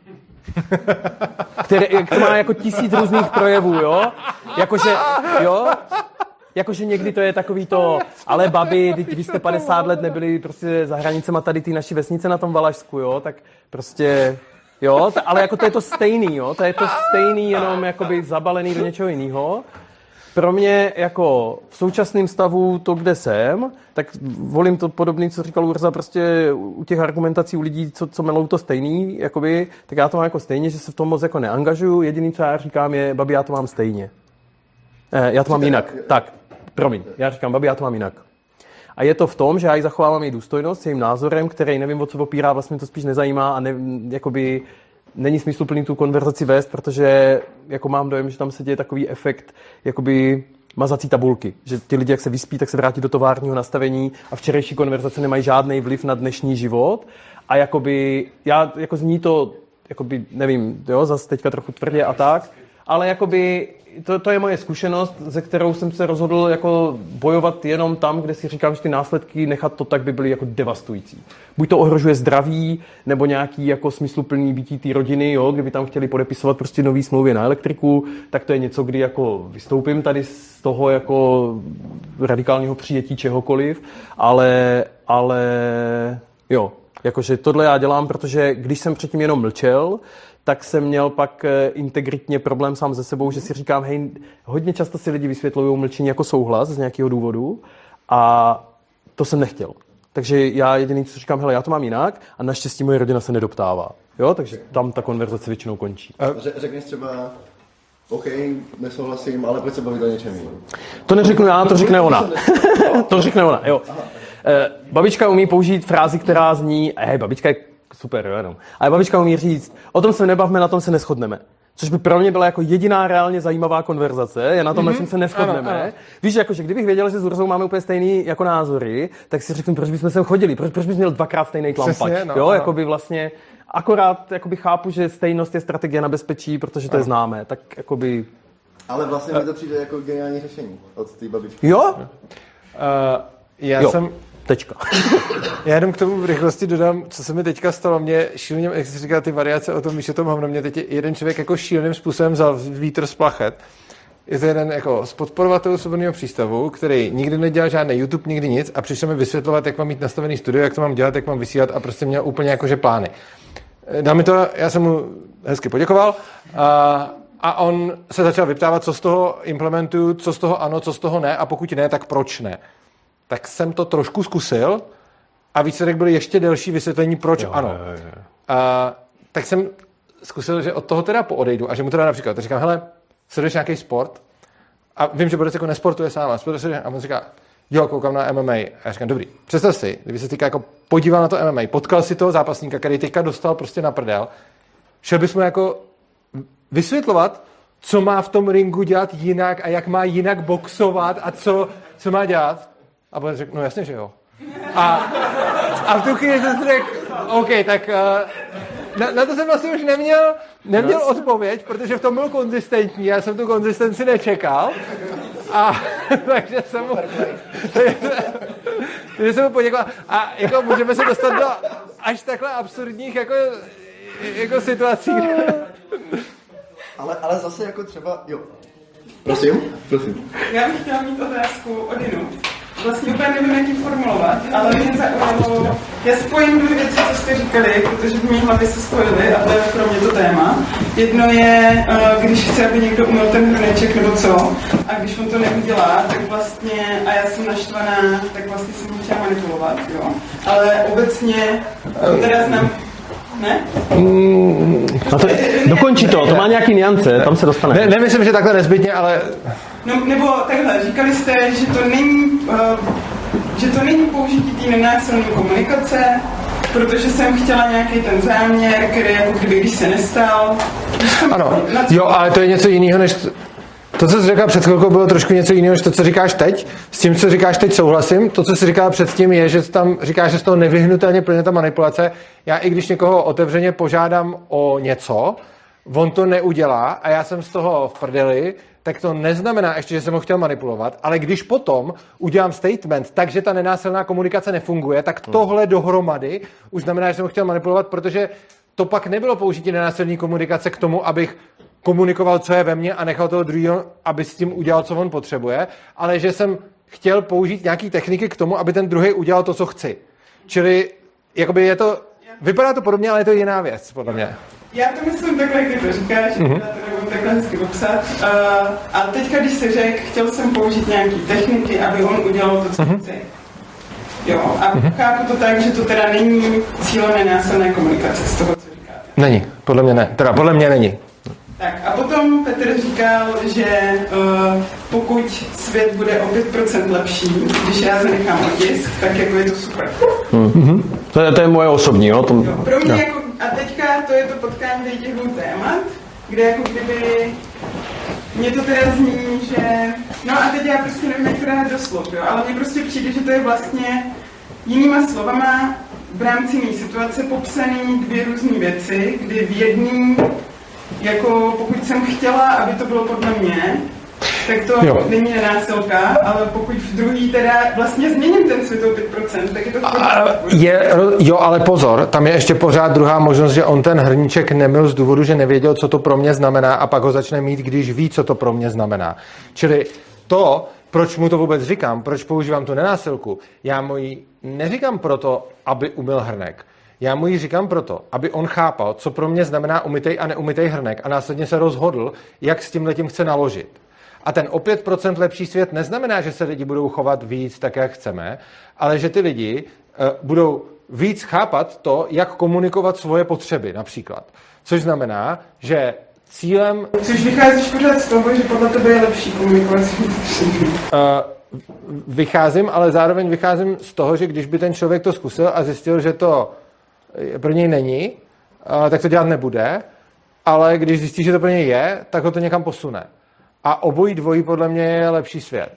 to má jako 1000 různých projevů, jo, jakože někdy to je takový to, ale babi, vy jste 50 let nebyli prostě za hranicema tady té naší vesnice na tom Valašsku, jo, tak prostě, jo, ale jako to je to stejný, jo, to je to stejný, jenom jakoby zabalený do něčeho jiného. Pro mě jako v současném stavu to, kde jsem, tak volím to podobný, co říkal Urza, prostě u těch argumentací u lidí, co melou to stejný, jakoby, tak já to mám jako stejně, že se v tom moc jako neangažuju. Jediný, co já říkám, je, babi, já to mám stejně. Já to mám jinak. Tak, promiň, já říkám, babi, já to mám jinak. A je to v tom, že já ji zachovávám její důstojnost s jejím názorem, který nevím, o co opírá, vlastně to spíš nezajímá a jakoby není smysluplný tu konverzaci vést, protože jako mám dojem, že tam se děje takový efekt jakoby mazací tabulky, že ti lidi, jak se vyspí, tak se vrátí do továrního nastavení a včerejší konverzace nemají žádný vliv na dnešní život a jakoby, já jako zní to, jakoby, nevím, jo, zase teďka trochu tvrdě a tak, ale jakoby to je moje zkušenost, ze kterou jsem se rozhodl jako bojovat jenom tam, kde si říkám, že ty následky nechat to tak by byly jako devastující. Buď to ohrožuje zdraví, nebo nějaký jako smysluplný bytí té rodiny, jo, kdyby tam chtěli podepisovat prostě nový smlouvy na elektriku, tak to je něco, kdy jako vystoupím tady z toho jako radikálního přijetí čehokoliv, ale jo, jakože tohle já dělám, protože když jsem předtím jenom mlčel, tak jsem měl pak integritně problém sám se sebou, že si říkám, hej, hodně často si lidi vysvětlují mlčení jako souhlas z nějakého důvodu a to jsem nechtěl. Takže já jediný, co říkám, hele, já to mám jinak a naštěstí moje rodina se nedoptává. Jo, takže tam ta konverzace většinou končí. Řekneš třeba, OK, nesouhlasím, ale pojď se bavit o něčem jiném. To neřeknu já, to řekne ona. To řekne ona, jo. Babička umí použít frázi, která zní, babička je super, jo, jenom. Ale babička umí říct, o tom se nebavme, na tom se neshodneme. Což by pro mě byla jako jediná reálně zajímavá konverzace, je na tom, na čem se neshodneme. Ano. Víš, jakože kdybych věděl, že s Urzou máme úplně stejný jako názory, tak si řeknu, proč bychom sem chodili, proč bys měl dvakrát stejný klampač. Jo, jakoby vlastně, akorát jakoby chápu, že stejnost je strategie na bezpečí, protože to je známé, tak jakoby Ale vlastně mi to přijde jako geniální řešení od té babičky. Jo? Já jsem... Tečka. Já jenom k tomu v rychlosti dodám, co se mi teďka stalo. Mě šíleně, jak jsi říkal, ty variace o tom Míšetom hovno, mě teď jeden člověk jako šíleným způsobem vzal vítr z plachet. Je to jeden jako z podporovatelů Svobodného přístavu, který nikdy nedělal žádný YouTube, nikdy nic a přišel mi vysvětlovat, jak mám mít nastavený studio, jak to mám dělat, jak mám vysílat a prostě měl úplně jakože plány. Dal mi to, já jsem mu hezky poděkoval a on se začal vyptávat, co z toho implementuju, co z toho ano, co z toho ne a pokud ne, tak proč ne. Tak jsem to trošku zkusil a výsledek byl ještě delší vysvětlení, proč ano. Tak jsem zkusil, že od toho teda poodejdu a že mu teda například, tak říkám, hele, sleduješ nějaký sport? A vím, že Borec jako nesportuje sám, a on říká, jo, koukám na MMA. A já říkám, dobrý, představ si, kdyby se teďka jako podíval na to MMA, potkal si toho zápasníka, který teďka dostal prostě na prdel, šel bys mu jako vysvětlovat, co má v tom ringu dělat jinak a jak má jinak boxovat a co má dělat. A Borec řekl, no jasně, že jo. A v tu chvíli jsem si řekl, OK, tak na to jsem vlastně už neměl odpověď, protože v tom byl konzistentní, já jsem tu konzistenci nečekal. A takže jsem mu poděkoval. A jako můžeme se dostat do až takhle absurdních jako situací. Ale zase jako třeba, jo. Prosím. Já bych chtěla mít otázku od Inu. Vlastně úplně nevím, jak ji formulovat, ale mě zaujalo, já spojím dvě věci, co jste říkali, protože v mý hlavě se spojily a to je pro mě to téma. Jedno je, když chce, aby někdo umyl ten hrneček nebo co, a když on to neudělá, tak vlastně, a já jsem naštvaná, tak vlastně jsem ho chtěla manipulovat, jo. Ale obecně, teda znám, ne? Dokončí to má nějaký niance, tam se dostane. Nemyslím, že takhle nezbytně, ale... No, nebo takhle, říkali jste, že to není použití té nenásilné komunikace, protože jsem chtěla nějaký ten záměr, který jako když se nestal. Ano, jo, ale to je něco jiného, než... To, co jsi říkal před chvilkou, bylo trošku něco jiného, než to, co říkáš teď. S tím, co říkáš teď, souhlasím. To, co jsi říkal předtím, je, že tam říkáš, že z toho nevyhnutelně plyne ta manipulace. Já i když někoho otevřeně požádám o něco, on to neudělá a já jsem z toho v prdeli, tak to neznamená ještě, že jsem ho chtěl manipulovat, ale když potom udělám statement, takže ta nenásilná komunikace nefunguje, tak tohle dohromady už znamená, že jsem ho chtěl manipulovat, protože to pak nebylo použití nenásilné komunikace k tomu, abych komunikoval, co je ve mně a nechal toho druhého, aby s tím udělal, co on potřebuje, ale že jsem chtěl použít nějaký techniky k tomu, aby ten druhý udělal to, co chci. Čili jakoby je to, vypadá to podobně, ale je to jiná věc, podle mě. Já to myslím takhle, jak ty to říkáš, já to nebudu takhle hezky popsat. A teďka, když se řekl, chtěl jsem použít nějaký techniky, aby on udělal to, co chci. Jo, a chápu to tak, že to teda není cílem nenásilné komunikace z toho, co říkáte. Není, podle mě ne. Teda podle mě není. Tak a potom Petr říkal, že pokud svět bude o 5% lepší, když já zanechám otisk, tak jako je to super. To je moje osobní, jo? Jo, pro mě jako, a teďka to je to potkání těch dvou témat, kde jako kdyby mě to teda zní, že... No a teď já prostě nevím, jak to dát do slov, jo? Ale mně prostě přijde, že to je vlastně jinýma slovama v rámci mý situace popsaný dvě různé věci, kdy v jedný, jako pokud jsem chtěla, aby to bylo podle mě, tak to není nenásilka, ale pokud v druhý teda vlastně změním ten svět o 5%, tak je to Jo, ale pozor, tam je ještě pořád druhá možnost, že on ten hrníček nemyl z důvodu, že nevěděl, co to pro mě znamená a pak ho začne mít, když ví, co to pro mě znamená. Čili to, proč mu to vůbec říkám, proč používám tu nenásilku, já mu ji neříkám proto, aby umyl hrnek. Já mu ji říkám proto, aby on chápal, co pro mě znamená umytej a neumytej hrnek a následně se rozhodl, jak s tímhletím chce naložit. A ten o 5% lepší svět neznamená, že se lidi budou chovat víc tak, jak chceme, ale že ty lidi budou víc chápat to, jak komunikovat svoje potřeby například. Což znamená, že cílem... Což vycházíš pořád z toho, že podle tebe je lepší komunikovat s potřeby. Vycházím, ale zároveň vycházím z toho, že když by ten člověk to zkusil a zjistil, že to pro něj není, tak to dělat nebude, ale když zjistí, že to pro něj je, tak ho to někam posune. A obojí dvojí podle mě je lepší svět.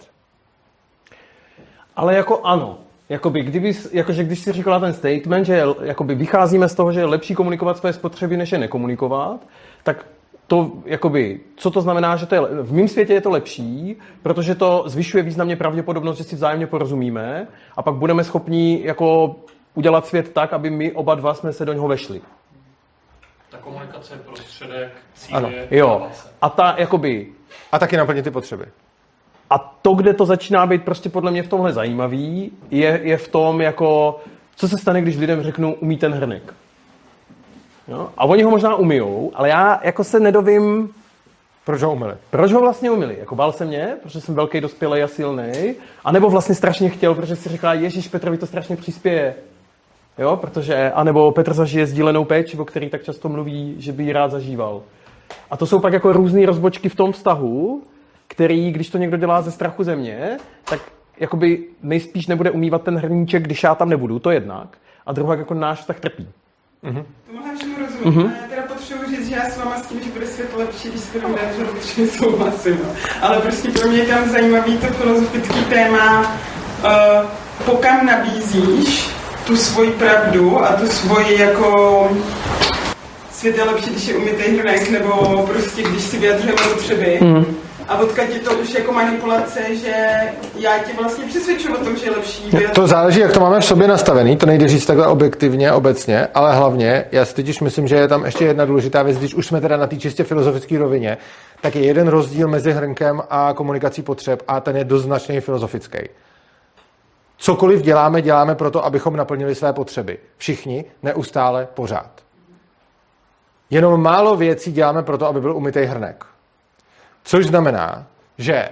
Ale jako ano. Když jsi říkala ten statement, že jakoby vycházíme z toho, že je lepší komunikovat své spotřeby, než je nekomunikovat, tak to, jakoby, co to znamená, že to je, v mém světě je to lepší, protože to zvyšuje významně pravděpodobnost, že si vzájemně porozumíme a pak budeme schopni jako udělat svět tak, aby my oba dva jsme se do něho vešli. Ta komunikace je prostředek, cíl Ano, je jo. relace. A ta, jakoby, A taky naplnit ty potřeby. a to, kde to začíná být prostě podle mě v tomhle zajímavý, je v tom, jako, co se stane, když lidem řeknu, umí ten hrnek. Jo? A oni ho možná umijou, ale já jako se nedovím, Proč ho umili? proč ho vlastně umili. Jako bál se mě, protože jsem velký, dospělej a silnej, anebo vlastně strašně chtěl, protože si říká, Ježíš, Petrovi to strašně přispěje. Jo, protože, anebo Petr zažije sdílenou péči, o který tak často mluví, že by ji rád zažíval. A to jsou pak jako různý rozbočky v tom vztahu, který, když to někdo dělá ze strachu ze mě, tak jakoby nejspíš nebude umývat ten hrníček, když já tam nebudu, to jednak. A druhá jako náš vztah trpí. Tomuhle všemu rozumím. A já teda potřebuji říct, že já s váma s tím, že bude svět lepší, když se budeme dát, že určitě souhlasím. Ale prostě pro mě je tam zajímavý to filozofický téma, pokam nabízíš tu svoji pravdu a tu svoji jako svět je lepší, když je umytej hrnek, nebo prostě když si vyjadřujeme potřeby. A odkud je to už jako manipulace, že já tě vlastně přesvědčuji o tom, že je lepší. To záleží, jak to máme v sobě nastavený, to nejde říct takhle objektivně, obecně, ale hlavně, já si totiž myslím, že je tam ještě jedna důležitá věc, když už jsme teda na té čistě filozofické rovině, tak je jeden rozdíl mezi hrnkem a komunikací potřeb a ten je dost značný filozofický. Cokoliv děláme, děláme proto, abychom naplnili své potřeby. Všichni, neustále, pořád. Jenom málo věcí děláme proto, aby byl umytej hrnek. Což znamená, že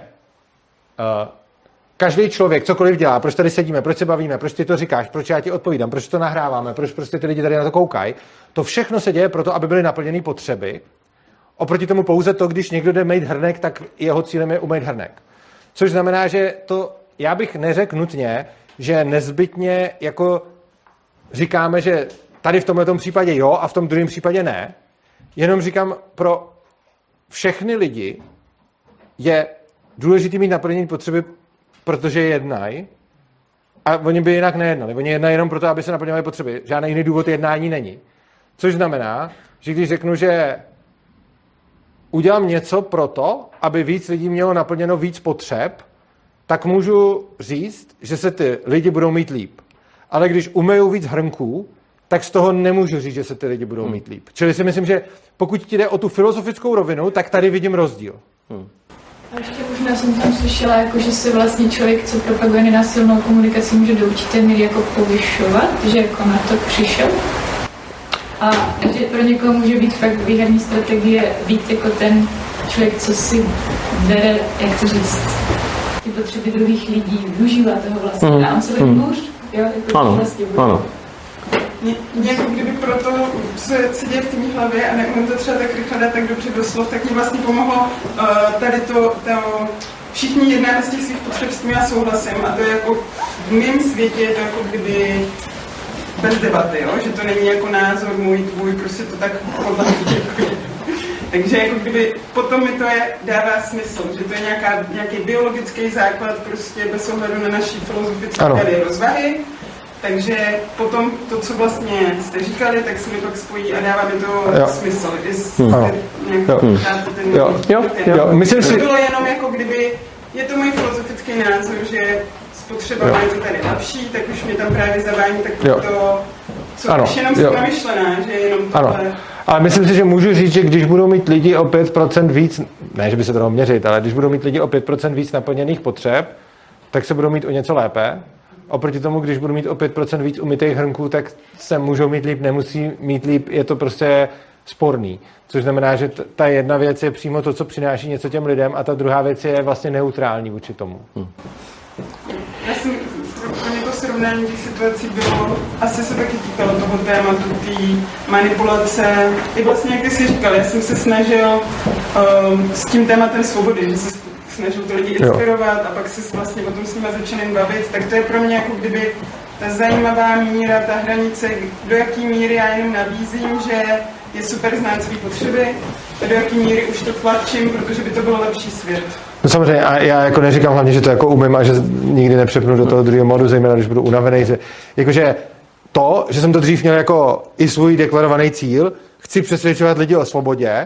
každý člověk cokoliv dělá, proč tady sedíme, proč se bavíme, proč ty to říkáš, proč já ti odpovídám, proč to nahráváme, proč prostě ty lidi tady na to koukají, to všechno se děje proto, aby byly naplněny potřeby. Oproti tomu pouze to, když někdo jde mít hrnek, tak jeho cílem je umýt hrnek. Což znamená, že to, já bych neřekl nutně, že nezbytně jako říkáme, že tady v tomto případě jo a v tom druhém případě ne. Jenom říkám, pro všechny lidi je důležitý mít naplnění potřeby, protože jednají a oni by jinak nejednali. Oni jednají jenom proto, aby se naplňovaly potřeby. Žádný jiný důvod jednání není. Což znamená, že když řeknu, že udělám něco proto, aby víc lidí mělo naplněno víc potřeb, tak můžu říct, že se ty lidi budou mít líp. Ale když umyjou víc hrnků, tak z toho nemůžu říct, že se ty lidi budou mít líp. Čili si myslím, že pokud ti jde o tu filozofickou rovinu, tak tady vidím rozdíl. A ještě možná jsem tam slyšela, jako, že se vlastně člověk, co propaguje nenásilnou komunikaci, může do určité míry jako povyšovat, že jako na to přišel. A že pro někoho může být fakt výherní strategie být jako ten člověk, co si bere, jak to říct, ty potřeby druhých lidí, využívá toho vlastně. A on se bude hůř, jo? Jako Ano, vlastně bude. ano. Mě jako kdyby proto, co se děje v té hlavě a neumím to třeba tak rychle dát tak dobře do slov, tak mě vlastně pomohlo tady to všichni jednáme z těch svých potřeb, s tím já souhlasím a to je jako v mém světě je to jako kdyby bez debaty, jo? Že to není jako názor můj, tvůj, prostě to tak podle mě. Takže jako kdyby potom mi to dává smysl, že to je nějaký biologický základ prostě bez ohledu na naší filozofické tady rozvahy. Takže potom to, co vlastně jste říkali, tak se mi pak spojí a dává mi to smysl. Myslím si, to bylo jenom jako kdyby, je to můj filozofický názor, že spotřeba je to tady lepší, tak už mě tam právě zavání tak to, co už jenom jsem namyšlená, že jenom tohle. Ale myslím si, že můžu říct, že když budou mít lidi o 5% víc, ne, že by se to dalo měřit, ale když budou mít lidi o 5% víc naplněných potřeb, tak se budou mít o něco lépe. Oproti tomu, když budu mít o 5% víc umytých hrnků, tak se můžou mít líp, nemusí mít líp, je to prostě sporný. Což znamená, že ta jedna věc je přímo to, co přináší něco těm lidem a ta druhá věc je vlastně neutrální vůči tomu. Já jsem, pro mě to srovnání těch situací bylo, asi se taky týkalo toho tématu, té manipulace. I vlastně, jak ty jsi říkal, já jsem se snažil s tím tématem svobody, že se snažil to lidi inspirovat a pak se vlastně o tom s nimi začali bavit, tak to je pro mě jako kdyby ta zajímavá míra, ta hranice, do jaký míry já jenom nabízím, že je super znát své potřeby a do jaký míry už to tlačím, protože by to bylo lepší svět. No samozřejmě, a já jako neříkám hlavně, že to jako umím a že nikdy nepřepnu do toho druhého modu, zejména když budu unavený, že jakože to, že jsem to dřív měl jako i svůj deklarovaný cíl, chci přesvědčovat lidi o svobodě,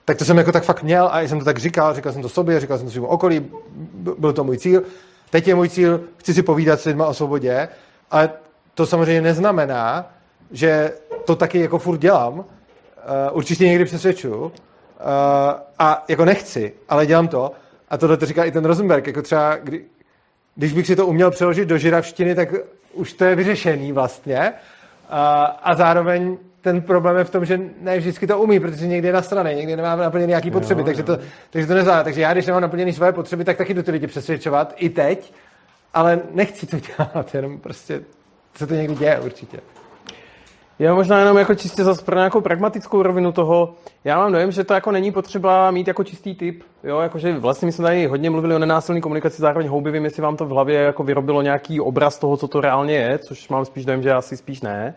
tak to jsem jako tak fakt měl a jsem to tak říkal jsem to sobě, říkal jsem to svému okolí, byl to můj cíl. Teď je můj cíl, chci si povídat s lidma o svobodě, ale to samozřejmě neznamená, že to taky jako furt dělám. Určitě někdy přesvědčuju a jako nechci, ale dělám to. A tohle to říká i ten Rosenberg, jako třeba, když bych si to uměl přeložit do žiravštiny, tak už to je vyřešený vlastně. A zároveň ten problém je v tom, že ne vždycky to umí, protože někdy je na straně, někdy nemám naplněný nějaký potřeby, takže to nezvládá. Takže já, když nemám naplněný svoje potřeby, tak taky jdu ty lidi přesvědčovat, i teď, ale nechci to dělat, jenom prostě se to někdy děje určitě. Já možná jenom jako čistě zase pro nějakou pragmatickou rovinu toho, já mám dojem, že to jako není potřeba mít jako čistý typ, jo, jakože vlastně my jsme tady hodně mluvili o nenásilné komunikaci, zároveň houbivým, jestli vám to v hlavě jako vyrobilo nějaký obraz toho, co to reálně je, což mám spíš dojem, že asi spíš ne,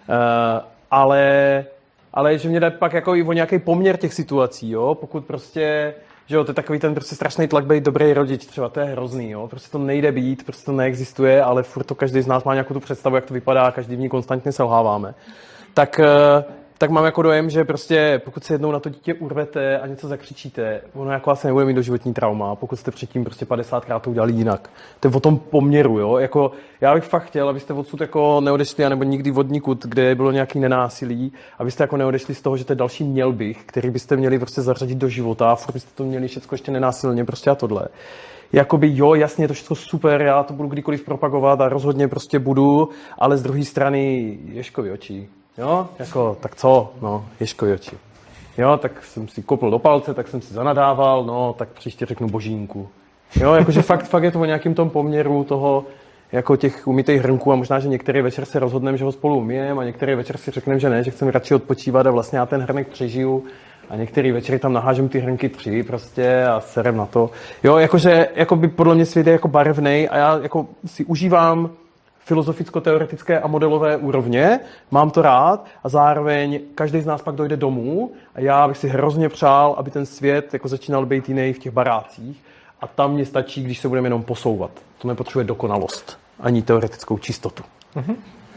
ale že mě jde pak jako i o nějaký poměr těch situací, jo, pokud prostě, že jo, to je takový ten prostě strašný tlak být dobrý rodič, třeba to je hrozný, jo, prostě to nejde být, prostě to neexistuje, ale furt to každý z nás má nějakou tu představu, jak to vypadá, každý v ní konstantně selháváme. Tak mám jako dojem, že prostě pokud se jednou na to dítě urvete a něco zakřičíte, ono jako asi nebude mít doživotní trauma, pokud jste předtím prostě 50krát to udělali jinak. To je o tom poměru, jo, jako já bych fakt chtěl, abyste odsud jako neodešli, anebo nikdy od nikud, kde bylo nějaký nenásilí, abyste jako neodešli z toho, že to je další měl bych, který byste měli prostě zařadit do života a furt byste to měli všechno ještě nenásilně, prostě a tohle. Jakoby jo, jasně, je to všechno super, já to budu kdykoliv propagovat a rozhodně prostě budu, ale z druhé strany Ježkovi oči. Jo, jako, tak co? No, Ježkovi oči. Jo, tak jsem si kopl do palce, tak jsem si zanadával, no, tak příště řeknu božínku. Jo, jakože fakt je to o nějakým tom poměru toho, jako těch umytých hrnků a možná, že některý večer se rozhodneme, že ho spolu umyjem a některý večer si řekneme, že ne, že chceme radši odpočívat a vlastně já ten hrnek přežiju a některý večer tam nahážem ty hrnky 3 prostě a serem na to. Jo, jakože by podle mě svět je jako barevnej a já jako si užívám filozoficko-teoretické a modelové úrovně, mám to rád a zároveň každý z nás pak dojde domů a já bych si hrozně přál, aby ten svět jako začínal být jiný v těch barácích a tam mě stačí, když se budeme jenom posouvat. To nepotřebuje dokonalost, ani teoretickou čistotu. Mhm.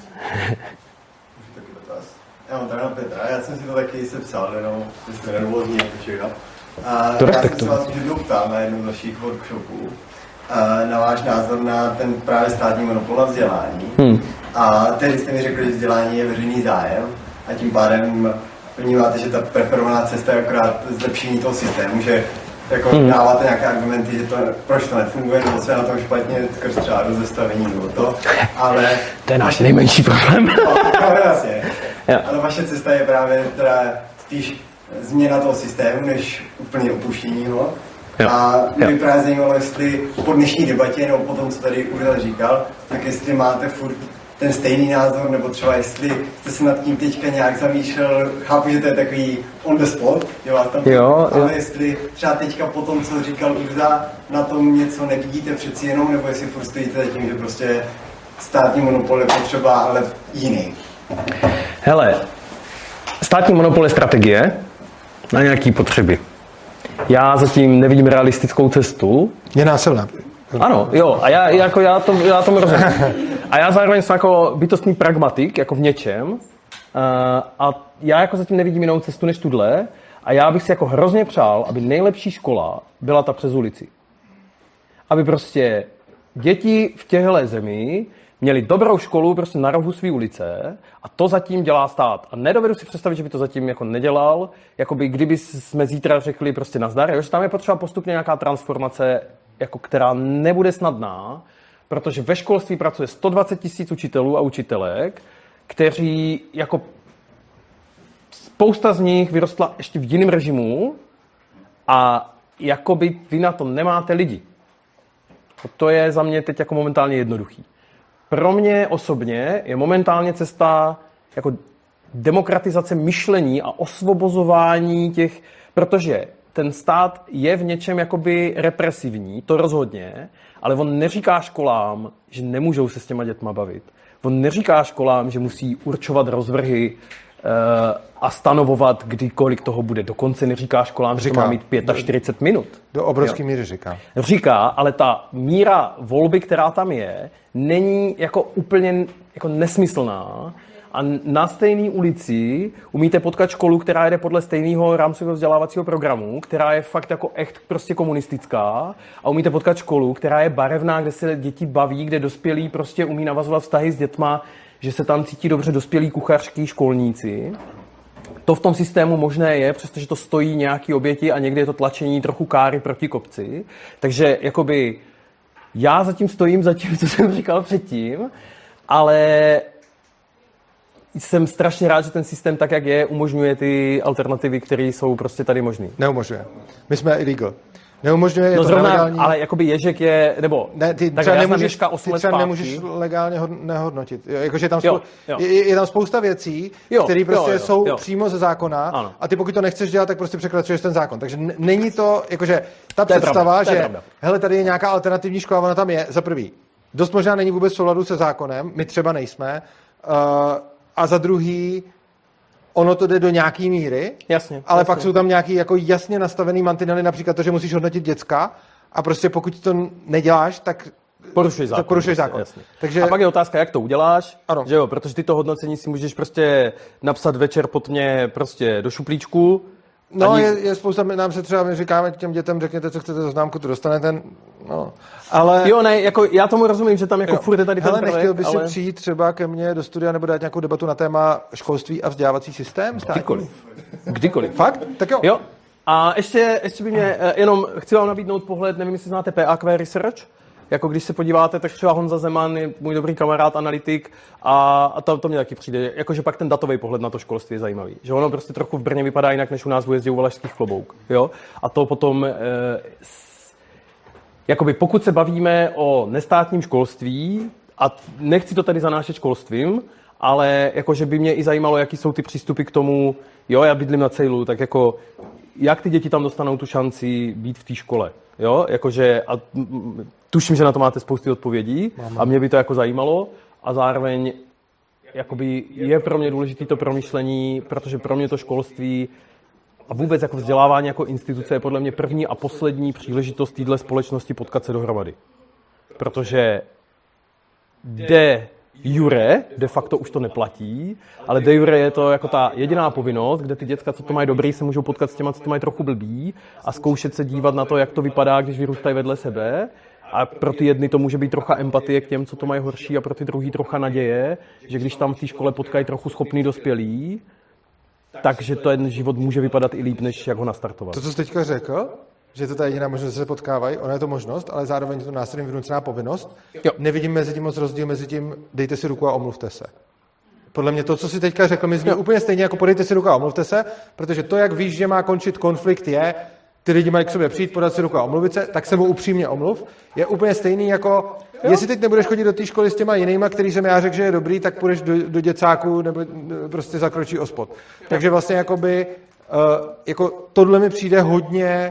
Já mám tady na Petra, já jsem si to taky sepsal, jenom jste nervózní jako všechno. To já jsem se vás už jednou ptal na jednom z našich workshopů, na váš názor na ten právě státní monopol na vzdělání. A tedy jste mi řekli, že vzdělání je veřejný zájem a tím pádem vnímáte, že ta preferovaná cesta je akorát zlepšení toho systému, že jako dáváte nějaké argumenty, že to, proč to nefunguje, nebo co je na tom špatně, skrz třeba rozestavení nebo to, ale... To je náš nejmenší problém. No, jasně. Ale vaše cesta je právě teda spíš změna toho systému, než úplně opuštění ho. A mě právě zajímalo, jestli po dnešní debatě, nebo po tom, co tady Uriel říkal, tak jestli máte furt ten stejný názor, nebo třeba jestli jste se nad tím teďka nějak zamýšlel, chápu, že to je takový on the spot, že vás tam ale jestli třeba teďka po tom, co říkal Urza, na tom něco nevidíte přeci jenom, nebo jestli furt stojíte tím, že prostě státní monopol je potřeba, ale jiný. Hele, státní monopol je strategie na nějaké potřeby. Já zatím nevidím realistickou cestu. Je násilná. Ano, jo, a já tomu rozumím. A já zároveň jsem jako bytostný pragmatik, jako v něčem. A já jako zatím nevidím jinou cestu než tuhle. A já bych si jako hrozně přál, aby nejlepší škola byla ta přes ulici. Aby prostě děti v těchto zemi měli dobrou školu prostě na rohu své ulice a to zatím dělá stát. A nedovedu si představit, že by to zatím jako nedělal, jakoby kdyby jsme zítra řekli prostě nazdar, že tam je potřeba postupně nějaká transformace, jako která nebude snadná, protože ve školství pracuje 120 000 učitelů a učitelek, kteří jako spousta z nich vyrostla ještě v jiném režimu a jakoby vy na to nemáte lidi. To je za mě teď jako momentálně jednoduchý. Pro mě osobně je momentálně cesta jako demokratizace myšlení a osvobozování těch, protože ten stát je v něčem jakoby represivní, to rozhodně, ale on neříká školám, že nemůžou se s těma dětma bavit. On neříká školám, že musí určovat rozvrhy a stanovovat, kdy kolik toho bude. Dokonce neříká školám, že to má mít 45 minut. Do obrovské míry říká. Říká, ale ta míra volby, která tam je, není jako úplně jako nesmyslná a na stejné ulici umíte potkat školu, která jde podle stejného rámcového vzdělávacího programu, která je fakt jako echt prostě komunistická, a umíte potkat školu, která je barevná, kde se děti baví, kde dospělí prostě umí navazovat vztahy s dětma, že se tam cítí dobře dospělí kuchařky, školníci. To v tom systému možné je, přestože to stojí nějaký oběti a někdy je to tlačení trochu káry proti kopci. Takže jakoby já zatím stojím za tím, co jsem říkal předtím, ale jsem strašně rád, že ten systém tak, jak je, umožňuje ty alternativy, které jsou prostě tady možný. Neumožňuje. My jsme illegal. Neumožňuje, je no to zrovna, nelegální. Ale jakoby Ježek je, nebo ne, ty tak třeba já nemůžeš, Ježka 8 let zpátky. nemůžeš legálně nehodnotit. Jakože tam jo. Je tam spousta věcí, které prostě jsou přímo ze zákona, ano. A ty pokud to nechceš dělat, tak prostě překračuješ ten zákon. Takže není to, jakože ta představa, že hele, tady je nějaká alternativní škola, ona tam je, za prvý. Dost možná není vůbec v souladu se zákonem, my třeba nejsme, a za druhý ono to jde do nějaký míry, jasně, ale jasně. Pak jsou tam nějaký jako jasně nastavený mantinely, například to, že musíš hodnotit děcka a prostě pokud to neděláš, tak porušuješ zákon. Jasně. Takže... A pak je otázka, jak to uděláš, ano. Že jo, protože ty to hodnocení si můžeš prostě napsat večer po tmě prostě do šuplíčku. No, ani... je spousta, nám se třeba, my říkáme těm dětem, řekněte, co chcete za známku, to dostanete, no, ale... Jo, ne, jako já tomu rozumím, že tam jako furt je tady ten projekt, nechtěl bys si přijít třeba ke mně do studia nebo dát nějakou debatu na téma školství a vzdělávací systém? Kdykoliv. Fakt? Tak jo. Jo. A ještě by mě, jenom chci vám nabídnout pohled, nevím, jestli znáte PAQ Research, jako když se podíváte, tak třeba Honza Zeman je můj dobrý kamarád, analytik, a to mě taky přijde, jakože pak ten datový pohled na to školství je zajímavý. Že ono prostě trochu v Brně vypadá jinak, než u nás jezdí u Valašských Klobouk. Jo? A to potom, jakoby pokud se bavíme o nestátním školství, a nechci to tady zanášet školstvím, ale jakože by mě i zajímalo, jaký jsou ty přístupy k tomu, jo, já bydlím na Cejlu, tak jako jak ty děti tam dostanou tu šanci být v té škole. Jo, jakože, a tuším, že na to máte spousty odpovědí a mě by to jako zajímalo a zároveň jakoby je pro mě důležité to promyšlení, protože pro mě to školství a vůbec jako vzdělávání jako instituce je podle mě první a poslední příležitost téhle společnosti potkat se dohromady. Protože de facto už to neplatí, ale de jure je to jako ta jediná povinnost, kde ty děcka, co to mají dobrý, se můžou potkat s těma, co to mají trochu blbý a zkoušet se dívat na to, jak to vypadá, když vyrůstají vedle sebe. A pro ty jedny to může být trocha empatie k těm, co to mají horší, a pro ty druhý trocha naděje, že když tam v té škole potkají trochu schopný dospělí, takže ten život může vypadat i líp, než jak ho nastartovat. To, co jsi teďka řekl, že je to ta jediná možnost, že se potkávají, ona je to možnost, ale zároveň je to následně vynucená povinnost. Jo. Nevidím mezi tím moc rozdíl mezi tím, dejte si ruku a omluvte se. Podle mě to, co si teďka řekl, mi zní úplně stejně jako podejte si ruku a omluvte se, protože to, jak víš, že má končit konflikt, je, ty lidi mají k sobě přijít, podat si ruku a omluvit se, tak se mu upřímně omluv. Je úplně stejný jako, jestli teď nebudeš chodit do té školy s těma jinýma, který jsem já řekl, že je dobrý, tak půjdeš do děcáku nebo prostě zakročí ospod. Takže vlastně jakoby, jako tohle mi přijde hodně,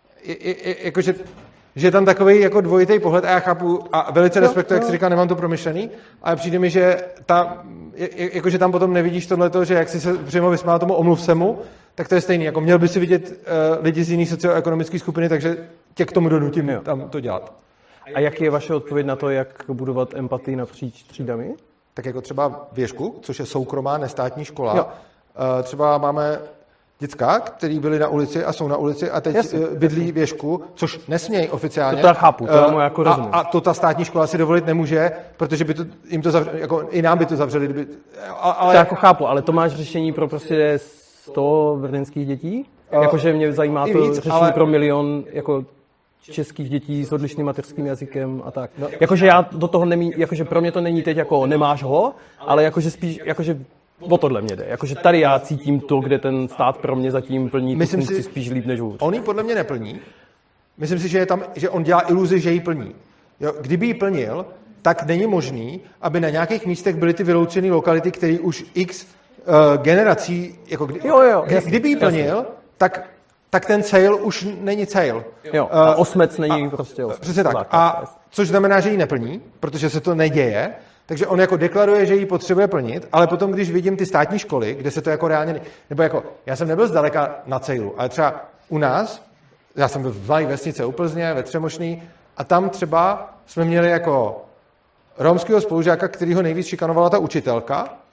jakože, že je tam takový jako dvojitý pohled a já chápu a velice respektuji, jak si říká, nemám to promyšlený, ale přijde mi, že jakože tam potom nevidíš tohleto, že jak si se přímo vysmál tomu omluv se mu, tak to je stejný. Jako měl by si vidět lidi z jiné socioekonomické skupiny, takže tě k tomu donutím tam to dělat. A jaký je vaše odpověď na to, jak budovat empatii napříč třídami? Tak jako třeba Věžku, což je soukromá nestátní škola. Třeba máme děcka, který byli na ulici a jsou na ulici a teď bydlí Věžku, což nesmějí oficiálně. To tak chápu, to já mu jako rozumím. A to ta státní škola si dovolit nemůže, protože by to, jim to zavřeli, jako i nám by to zavřeli. Kdyby, ale... To jako chápu, ale to máš řešení pro prostě 100 brněnských dětí? Jakože mě zajímá to řešení pro 1 milion jako českých dětí s odlišným mateřským jazykem a tak. No, jakože já do toho jakože pro mě to není teď jako nemáš ho, ale jakože spíš, jakože o tohle mě jde. Jakože tady já cítím to, kde ten stát pro mě zatím plní tu funkci spíš líp než hůř. On ji podle mě neplní. Myslím si, že on dělá iluzi, že ji plní. Jo, kdyby ji plnil, tak není možný, aby na nějakých místech byly ty vyloučené lokality, které už x generací, jako kdyby ji plnil, tak ten cejl už není cejl. Jo, a Osmec není prostě Osmec. Přesně tak. A což znamená, že ji neplní, protože se to neděje, takže on jako deklaruje, že ji potřebuje plnit, ale potom, když vidím ty státní školy, kde se to jako reálně, nebo jako, já jsem nebyl zdaleka na cejlu, ale třeba u nás, já jsem byl v malé vesnice u Plzně, ve Třemošný, a tam třeba jsme měli jako romského spolužáka, kterýho nejvíc šikanovala ta učitelka,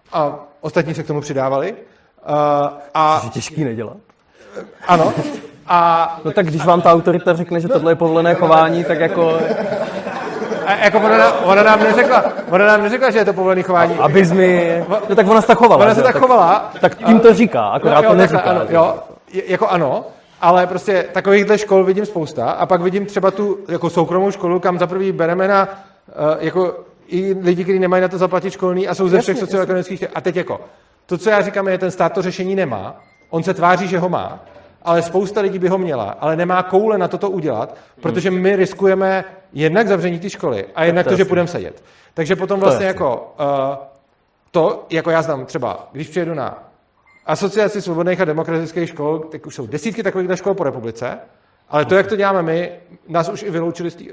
a ostatní se k tomu přidávali. A je těžký nedělat. Ano. No tak když vám ta autorita řekne, že tohle je povolené chování, tak jako... Jako ona nám neřekla, že je to povolené chování. Abys mi... No tak ona se tak chovala. Ona se tak chovala. Tak tím to říká, akorát to neříká. Ano, jo, jako ano, ale prostě takovýchhle škol vidím spousta a pak vidím třeba tu jako soukromou školu, kam za prvý bereme na jako i lidi, kteří nemají na to zaplatit školní a jsou ze všech socioekonomických. A teď jako, to, co já říkám, je, ten stát to řešení nemá, on se tváří, že ho má, ale spousta lidí by ho měla, ale nemá koule na toto udělat, protože my riskujeme jednak zavření ty školy a jednak to, že půjdeme sedět. Takže potom vlastně jako jako já znám třeba, když přijedu na Asociaci svobodných a demokratických škol, tak už jsou desítky takových škol po republice, ale to, jak to děláme my, nás už i vyloučili z té...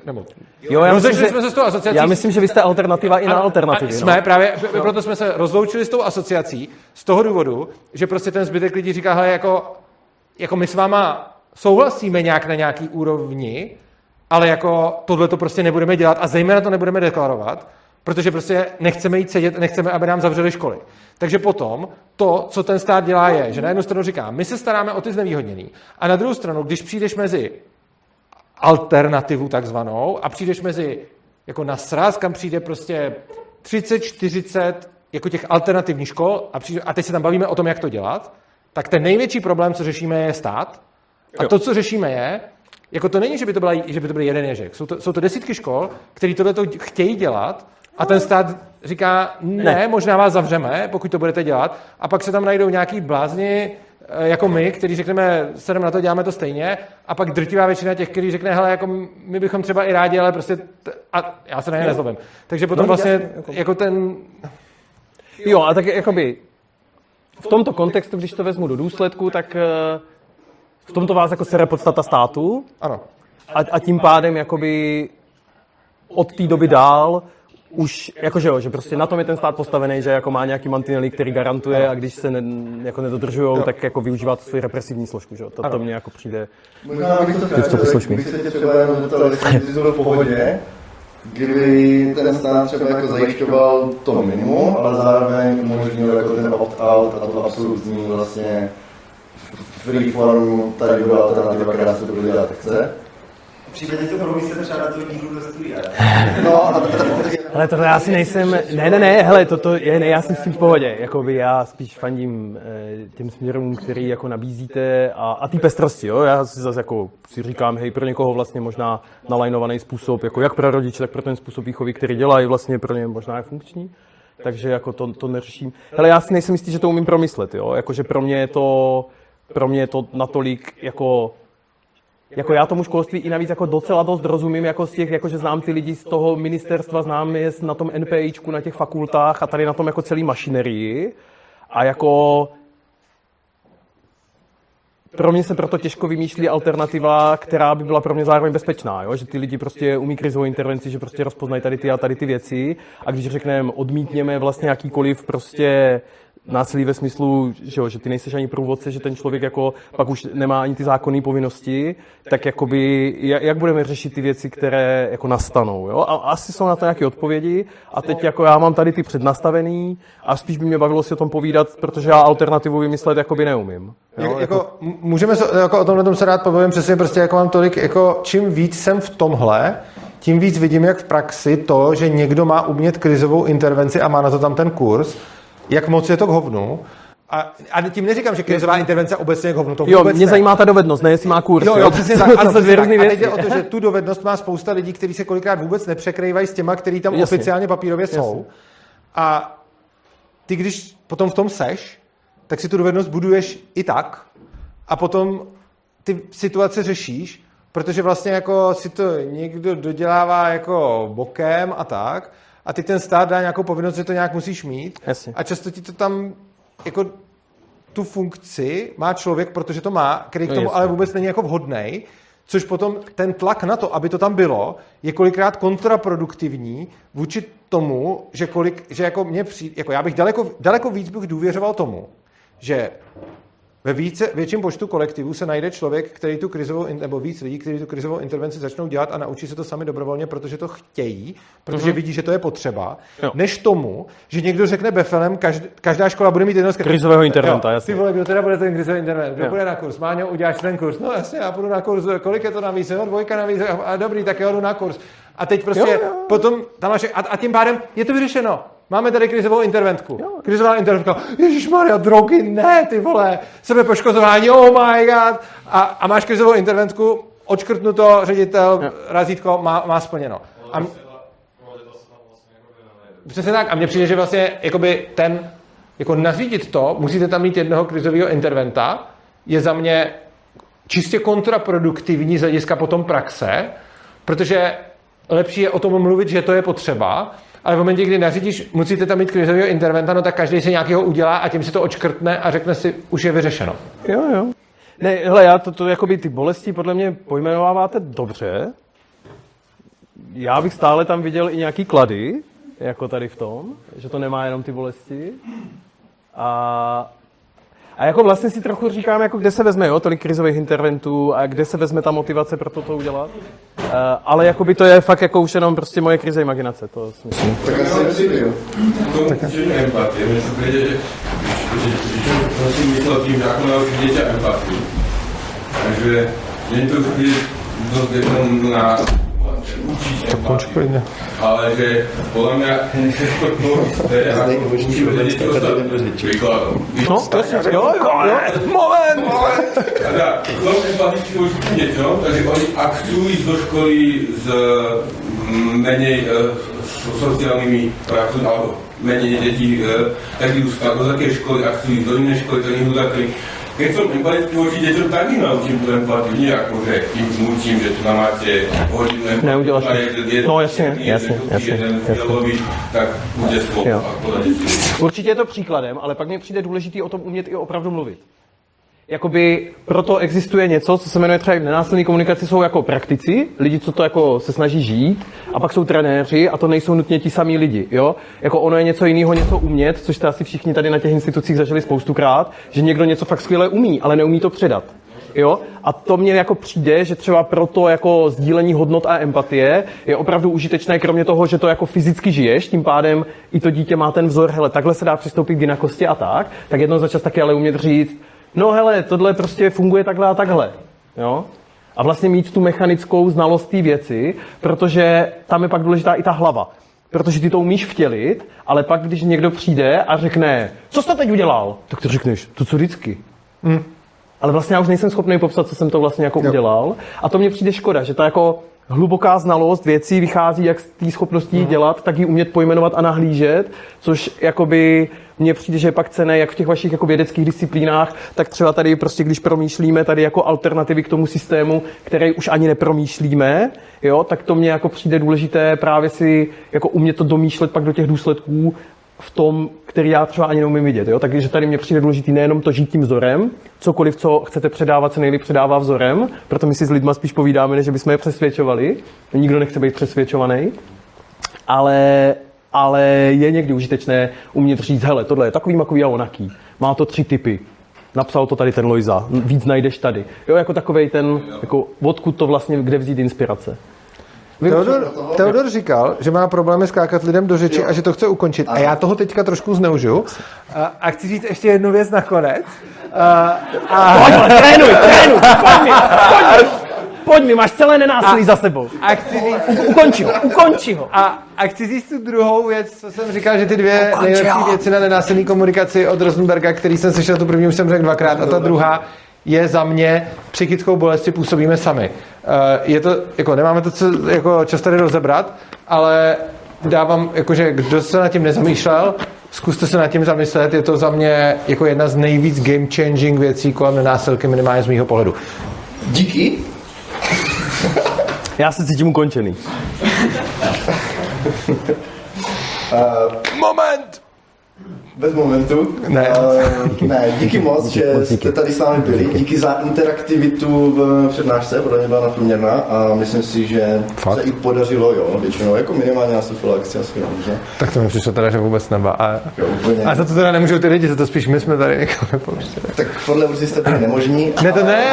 Já myslím, že vy jste alternativa i na alternativy. Jsme právě, proto jsme se rozloučili s tou asociací, z toho důvodu, že prostě ten zbytek lidí říká, hele, jako my s váma souhlasíme nějak na nějaký úrovni, ale jako tohle to prostě nebudeme dělat a zejména to nebudeme deklarovat, protože prostě nechceme jít sedět, nechceme, aby nám zavřeli školy. Takže potom to, co ten stát dělá, je, že na jednu stranu říká, my se staráme o ty znevýhodněný, a na druhou stranu, když přijdeš mezi alternativu takzvanou a přijdeš mezi jako na sraz, kam přijde prostě 30-40 jako těch alternativních škol a teď se tam bavíme o tom, jak to dělat, tak ten největší problém, co řešíme, je stát. A to, co řešíme, je, jako to není, že by to byl jeden ježek. Jsou to desítky škol, které tohleto chtějí dělat, a ten stát říká, ne, možná vás zavřeme, pokud to budete dělat, a pak se tam najdou nějaký blázni, jako my, kteří řekneme, sedem na to, děláme to stejně, a pak drtivá většina těch, kteří řekne, hele, jako my bychom třeba i rádi, ale prostě, a já se na ně nezlobím. Takže potom vlastně, jako ten... Jo, a tak jakoby v tomto kontextu, když to vezmu do důsledku, tak v tomto vás jako sere podstata státu. Ano. A tím pádem jakoby od té doby dál už, jakože jo, že prostě na tom je ten stát postavený, že jako má nějaký mantinely, který garantuje, a když se jako nedodržujou, tak jako využívá svou represivní složku, že jo. To mě jako přijde. Možná bych to bych se tě třeba jenom zeptal, jestli jsi v pohodě, kdyby ten stát třeba jako zajišťoval to minimum, ale zároveň umožnil jako ten opt-out a to absolutní vlastně free form, tady byla alternativa, která se to bude dělat chce. Případně to promyslete třeba na tu dílu do studia. Hele, tohle já si nejsem, ne, hele, já jsem s tím v pohodě, jakoby já spíš fandím těm směrům, který jako nabízíte a té pestrosti, jo, já si zase jako si říkám, hej, pro někoho vlastně možná nalajnovaný způsob, jako jak pro rodiče, tak pro ten způsob výchovy, který dělají, vlastně pro ně možná je funkční, takže jako to neřeším. Hele, já si nejsem jistý, že to umím promyslet, jo, jakože pro mě je to natolik jako já tomu školství i navíc jako docela dost rozumím, jako z těch, jakože znám ty lidi z toho ministerstva, znám je na tom NPIčku, na těch fakultách a tady na tom jako celý mašinerii. A jako pro mě se proto těžko vymýšlí alternativa, která by byla pro mě zároveň bezpečná, jo? Že ty lidi prostě umí krizovou intervenci, že prostě rozpoznají tady ty věci a když řekneme odmítněme vlastně jakýkoliv prostě násilí ve smyslu, že ty nejseš ani průvodce, že ten člověk jako pak už nemá ani ty zákonné povinnosti, tak jakoby, jak budeme řešit ty věci, které jako nastanou, jo? A asi jsou na to nějaké odpovědi a teď jako já mám tady ty přednastavený a spíš by mě bavilo si o tom povídat, protože já alternativu vymyslet jakoby neumím. Jo? Můžeme jako o tomhle se rád pobavím, přesně prostě jako mám tolik, jako čím víc jsem v tomhle, tím víc vidím, jak v praxi to, že někdo má umět krizovou intervenci a má na to tam ten kurz, jak moc je to k hovnu. A tím neříkám, že krizová intervence obecně je k hovnu. To jo, mě zajímá ta dovednost, ne jestli má kurz. Jo, přesně tak. Ano, přesně tak. A teď jde o to, že tu dovednost má spousta lidí, kteří se kolikrát vůbec nepřekrývají s těma, který tam oficiálně papírově jsou. A ty, když potom v tom seš, tak si tu dovednost buduješ i tak a potom ty situace řešíš, protože vlastně jako si to někdo dodělává jako bokem a tak, a ty ten stát dá nějakou povinnost, že to nějak musíš mít. Jasně. A často ti to tam jako tu funkci má člověk, protože to má, který k tomu ale vůbec není jako vhodnej, což potom ten tlak na to, aby to tam bylo, je kolikrát kontraproduktivní vůči tomu, že jako mě přijde, jako já bych daleko víc bych důvěřoval tomu, že Ve větším počtu kolektivů se najde člověk, který tu krizovou, nebo víc lidí, kteří tu krizovou intervenci začnou dělat a naučí se to sami dobrovolně, protože to chtějí, protože vidí, že to je potřeba, než tomu, že někdo řekne befelem, každá škola bude mít jednoho krizového interventa, jasně. Ty vole, kdo teda bude ten krizový intervent? Kdo bude na kurz? Máňo, uděláš ten kurz? No jasně, já půjdu na kurz. Kolik je to navíc? 2 navíc. A dobrý, tak já jdu na kurz. A teď prostě potom tam máš, a tím pádem je to vyřešeno. Máme tady krizovou interventku. Krizová interventka. Ježišmarja, drogy, ne, ty vole. Sebepoškozování, oh my god. A máš krizovou interventku, odškrtnuto, ředitel, razítko, má splněno. Přesně tak. A mně přijde, že vlastně jakoby jako nařídit to, musíte tam mít jednoho krizového interventa, je za mě čistě kontraproduktivní z hlediska potom praxe, protože lepší je o tom mluvit, že to je potřeba, ale v momentě, kdy nařídíš, musíte tam mít krizového interventa, no tak každý si nějakého udělá a tím si to odškrtne a řekne si, už je vyřešeno. Jo. Ne, hele, já to jakoby ty bolesti podle mě pojmenováváte dobře. Já bych stále tam viděl i nějaký klady, jako tady v tom, že to nemá jenom ty bolesti. A jako vlastně si trochu říkám, jako kde se vezme, tolik krizových interventů a kde se vezme ta motivace pro to udělat. Ale jakoby to je fakt jako už jenom prostě moje krize imaginace, to si myslím. Tak asi empatie, mě se přijde, že si myslel tím, že jako naučit děti empatii. Takže není to přijde dost jenom na učit empatii. Ale že podle mě to je jako učit děti ostatní příkladem. No, jo. Moment! A to empaticky učit děti, takže oni aktují do školy s menej sociálnymi pracovními, alebo menej detí, tak idú do takej školy, aktují do inej školy, tak idú takej. Keď som empatický voči deťom, tak ich naučím tú empatiu, nie ako, že im vnúčim, že tu nám máte hodinu empatiu, no jasně, tak bude slovo a podať si. Určitě je to příkladem, ale pak mi přijde důležitý o tom umět i opravdu mluvit. Jakoby proto existuje něco, co se jmenuje třeba v nenásilné komunikaci, jsou jako praktici, lidi, co to jako se snaží žít, a pak jsou trenéři a to nejsou nutně ti samí lidi, jo? Jako ono je něco jiného, něco umět, což jste asi všichni tady na těch institucích zažili spoustukrát, že někdo něco fakt skvěle umí, ale neumí to předat. Jo? A to mně jako přijde, že třeba proto jako sdílení hodnot a empatie je opravdu užitečné, kromě toho, že to jako fyzicky žiješ, tím pádem i to dítě má ten vzor, hele, takhle se dá přistoupit k jinakosti a tak jednou za čas taky ale umět říct, no hele, tohle prostě funguje takhle a takhle, jo? A vlastně mít tu mechanickou znalost té věci, protože tam je pak důležitá i ta hlava. Protože ty to umíš vtělit, ale pak, když někdo přijde a řekne, co jsi teď udělal? Tak ty řekneš, to co vždycky. Ale vlastně já už nejsem schopný popsat, co jsem to vlastně jako udělal. A to mně přijde škoda, že ta jako hluboká znalost věcí vychází jak z té schopnosti dělat, tak ji umět pojmenovat a nahlížet, což jakoby mně přijde, že je pak cenné jak v těch vašich jako vědeckých disciplínách, tak třeba tady prostě, když promýšlíme tady jako alternativy k tomu systému, který už ani nepromýšlíme, jo, tak to mně jako přijde důležité právě si jako umět to domýšlet pak do těch důsledků v tom, který já třeba ani neumím vidět. Jo? Takže tady mně přijde důležitý nejenom to žít tím vzorem, cokoliv, co chcete předávat, se nejlíp předává vzorem, proto my si s lidma spíš povídáme, než bychom je přesvědčovali. Nikdo nechce být přesvědčovaný. Ale je někdy užitečné umět říct, hele, tohle je takový makový a onaký. Má to 3 typy. Napsal to tady ten Lojza. Víc najdeš tady. Jo, jako takovej ten, jako odkud to vlastně, kde vzít inspirace. Teodor říkal, že má problémy skákat lidem do řeči a že to chce ukončit. A já toho teďka trošku zneužiju. A chci říct ještě jednu věc nakonec. Trénuj, pojď mi, máš celé nenásilí za sebou. A chci říct, ukonči ho. A chci říct tu druhou věc, co jsem říkal, že ty 2 nejlepší věci na nenásilné komunikaci od Rosenberga, který jsem slyšel, tu první už jsem řekl 2krát, a ta druhá je za mě psychickou bolesti působíme sami. Je to, jako nemáme to co, jako čas tady rozebrat, ale dávám, jakože kdo se nad tím nezamýšlel, zkuste se nad tím zamyslet, je to za mě jako jedna z nejvíc game changing věcí kolem nenásilky, minimálně z mýho pohledu. Díky. Já se cítím ukončený. Moment! Bez momentu. Ne. Ne, díky moc, že jste tady s námi byli. Díky za interaktivitu v přednášce, podle mě byla nadprůměrná a myslím si, že se i podařilo, jo, většinou, jako minimálně na Sofil akci asi, že? Tak to mi přišlo teda, že vůbec neba. A za to teda nemůžou ty lidi, za to spíš my jsme tady někoho nepouštěli. Tak podle určitě jste byli nemožní. Ne, to ne!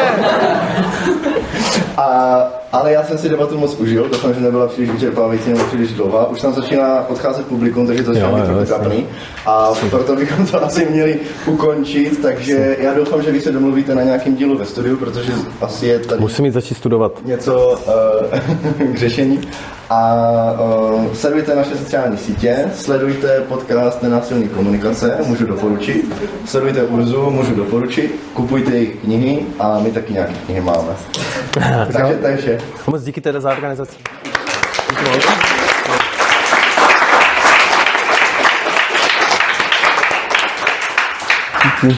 Ale já jsem si debatu moc užil, doufám, že nebyla příliš vyčerpávající nebo příliš dlouhá. Už tam začíná odcházet publikum, takže to začíná být trochu trapný. A proto bychom to asi měli ukončit, takže já doufám, že když se domluvíte na nějakém dílu ve studiu, protože asi je tady... Musím jít začít studovat. Něco k řešení. A sledujte naše sociální sítě, sledujte podcast Nenásilný komunikace, můžu doporučit. Sledujte Urzu, můžu doporučit. Kupujte jejich knihy a my taky nějaké knihy máme. Takže to je vše. Moc díky teda za organizaci. Díky moc.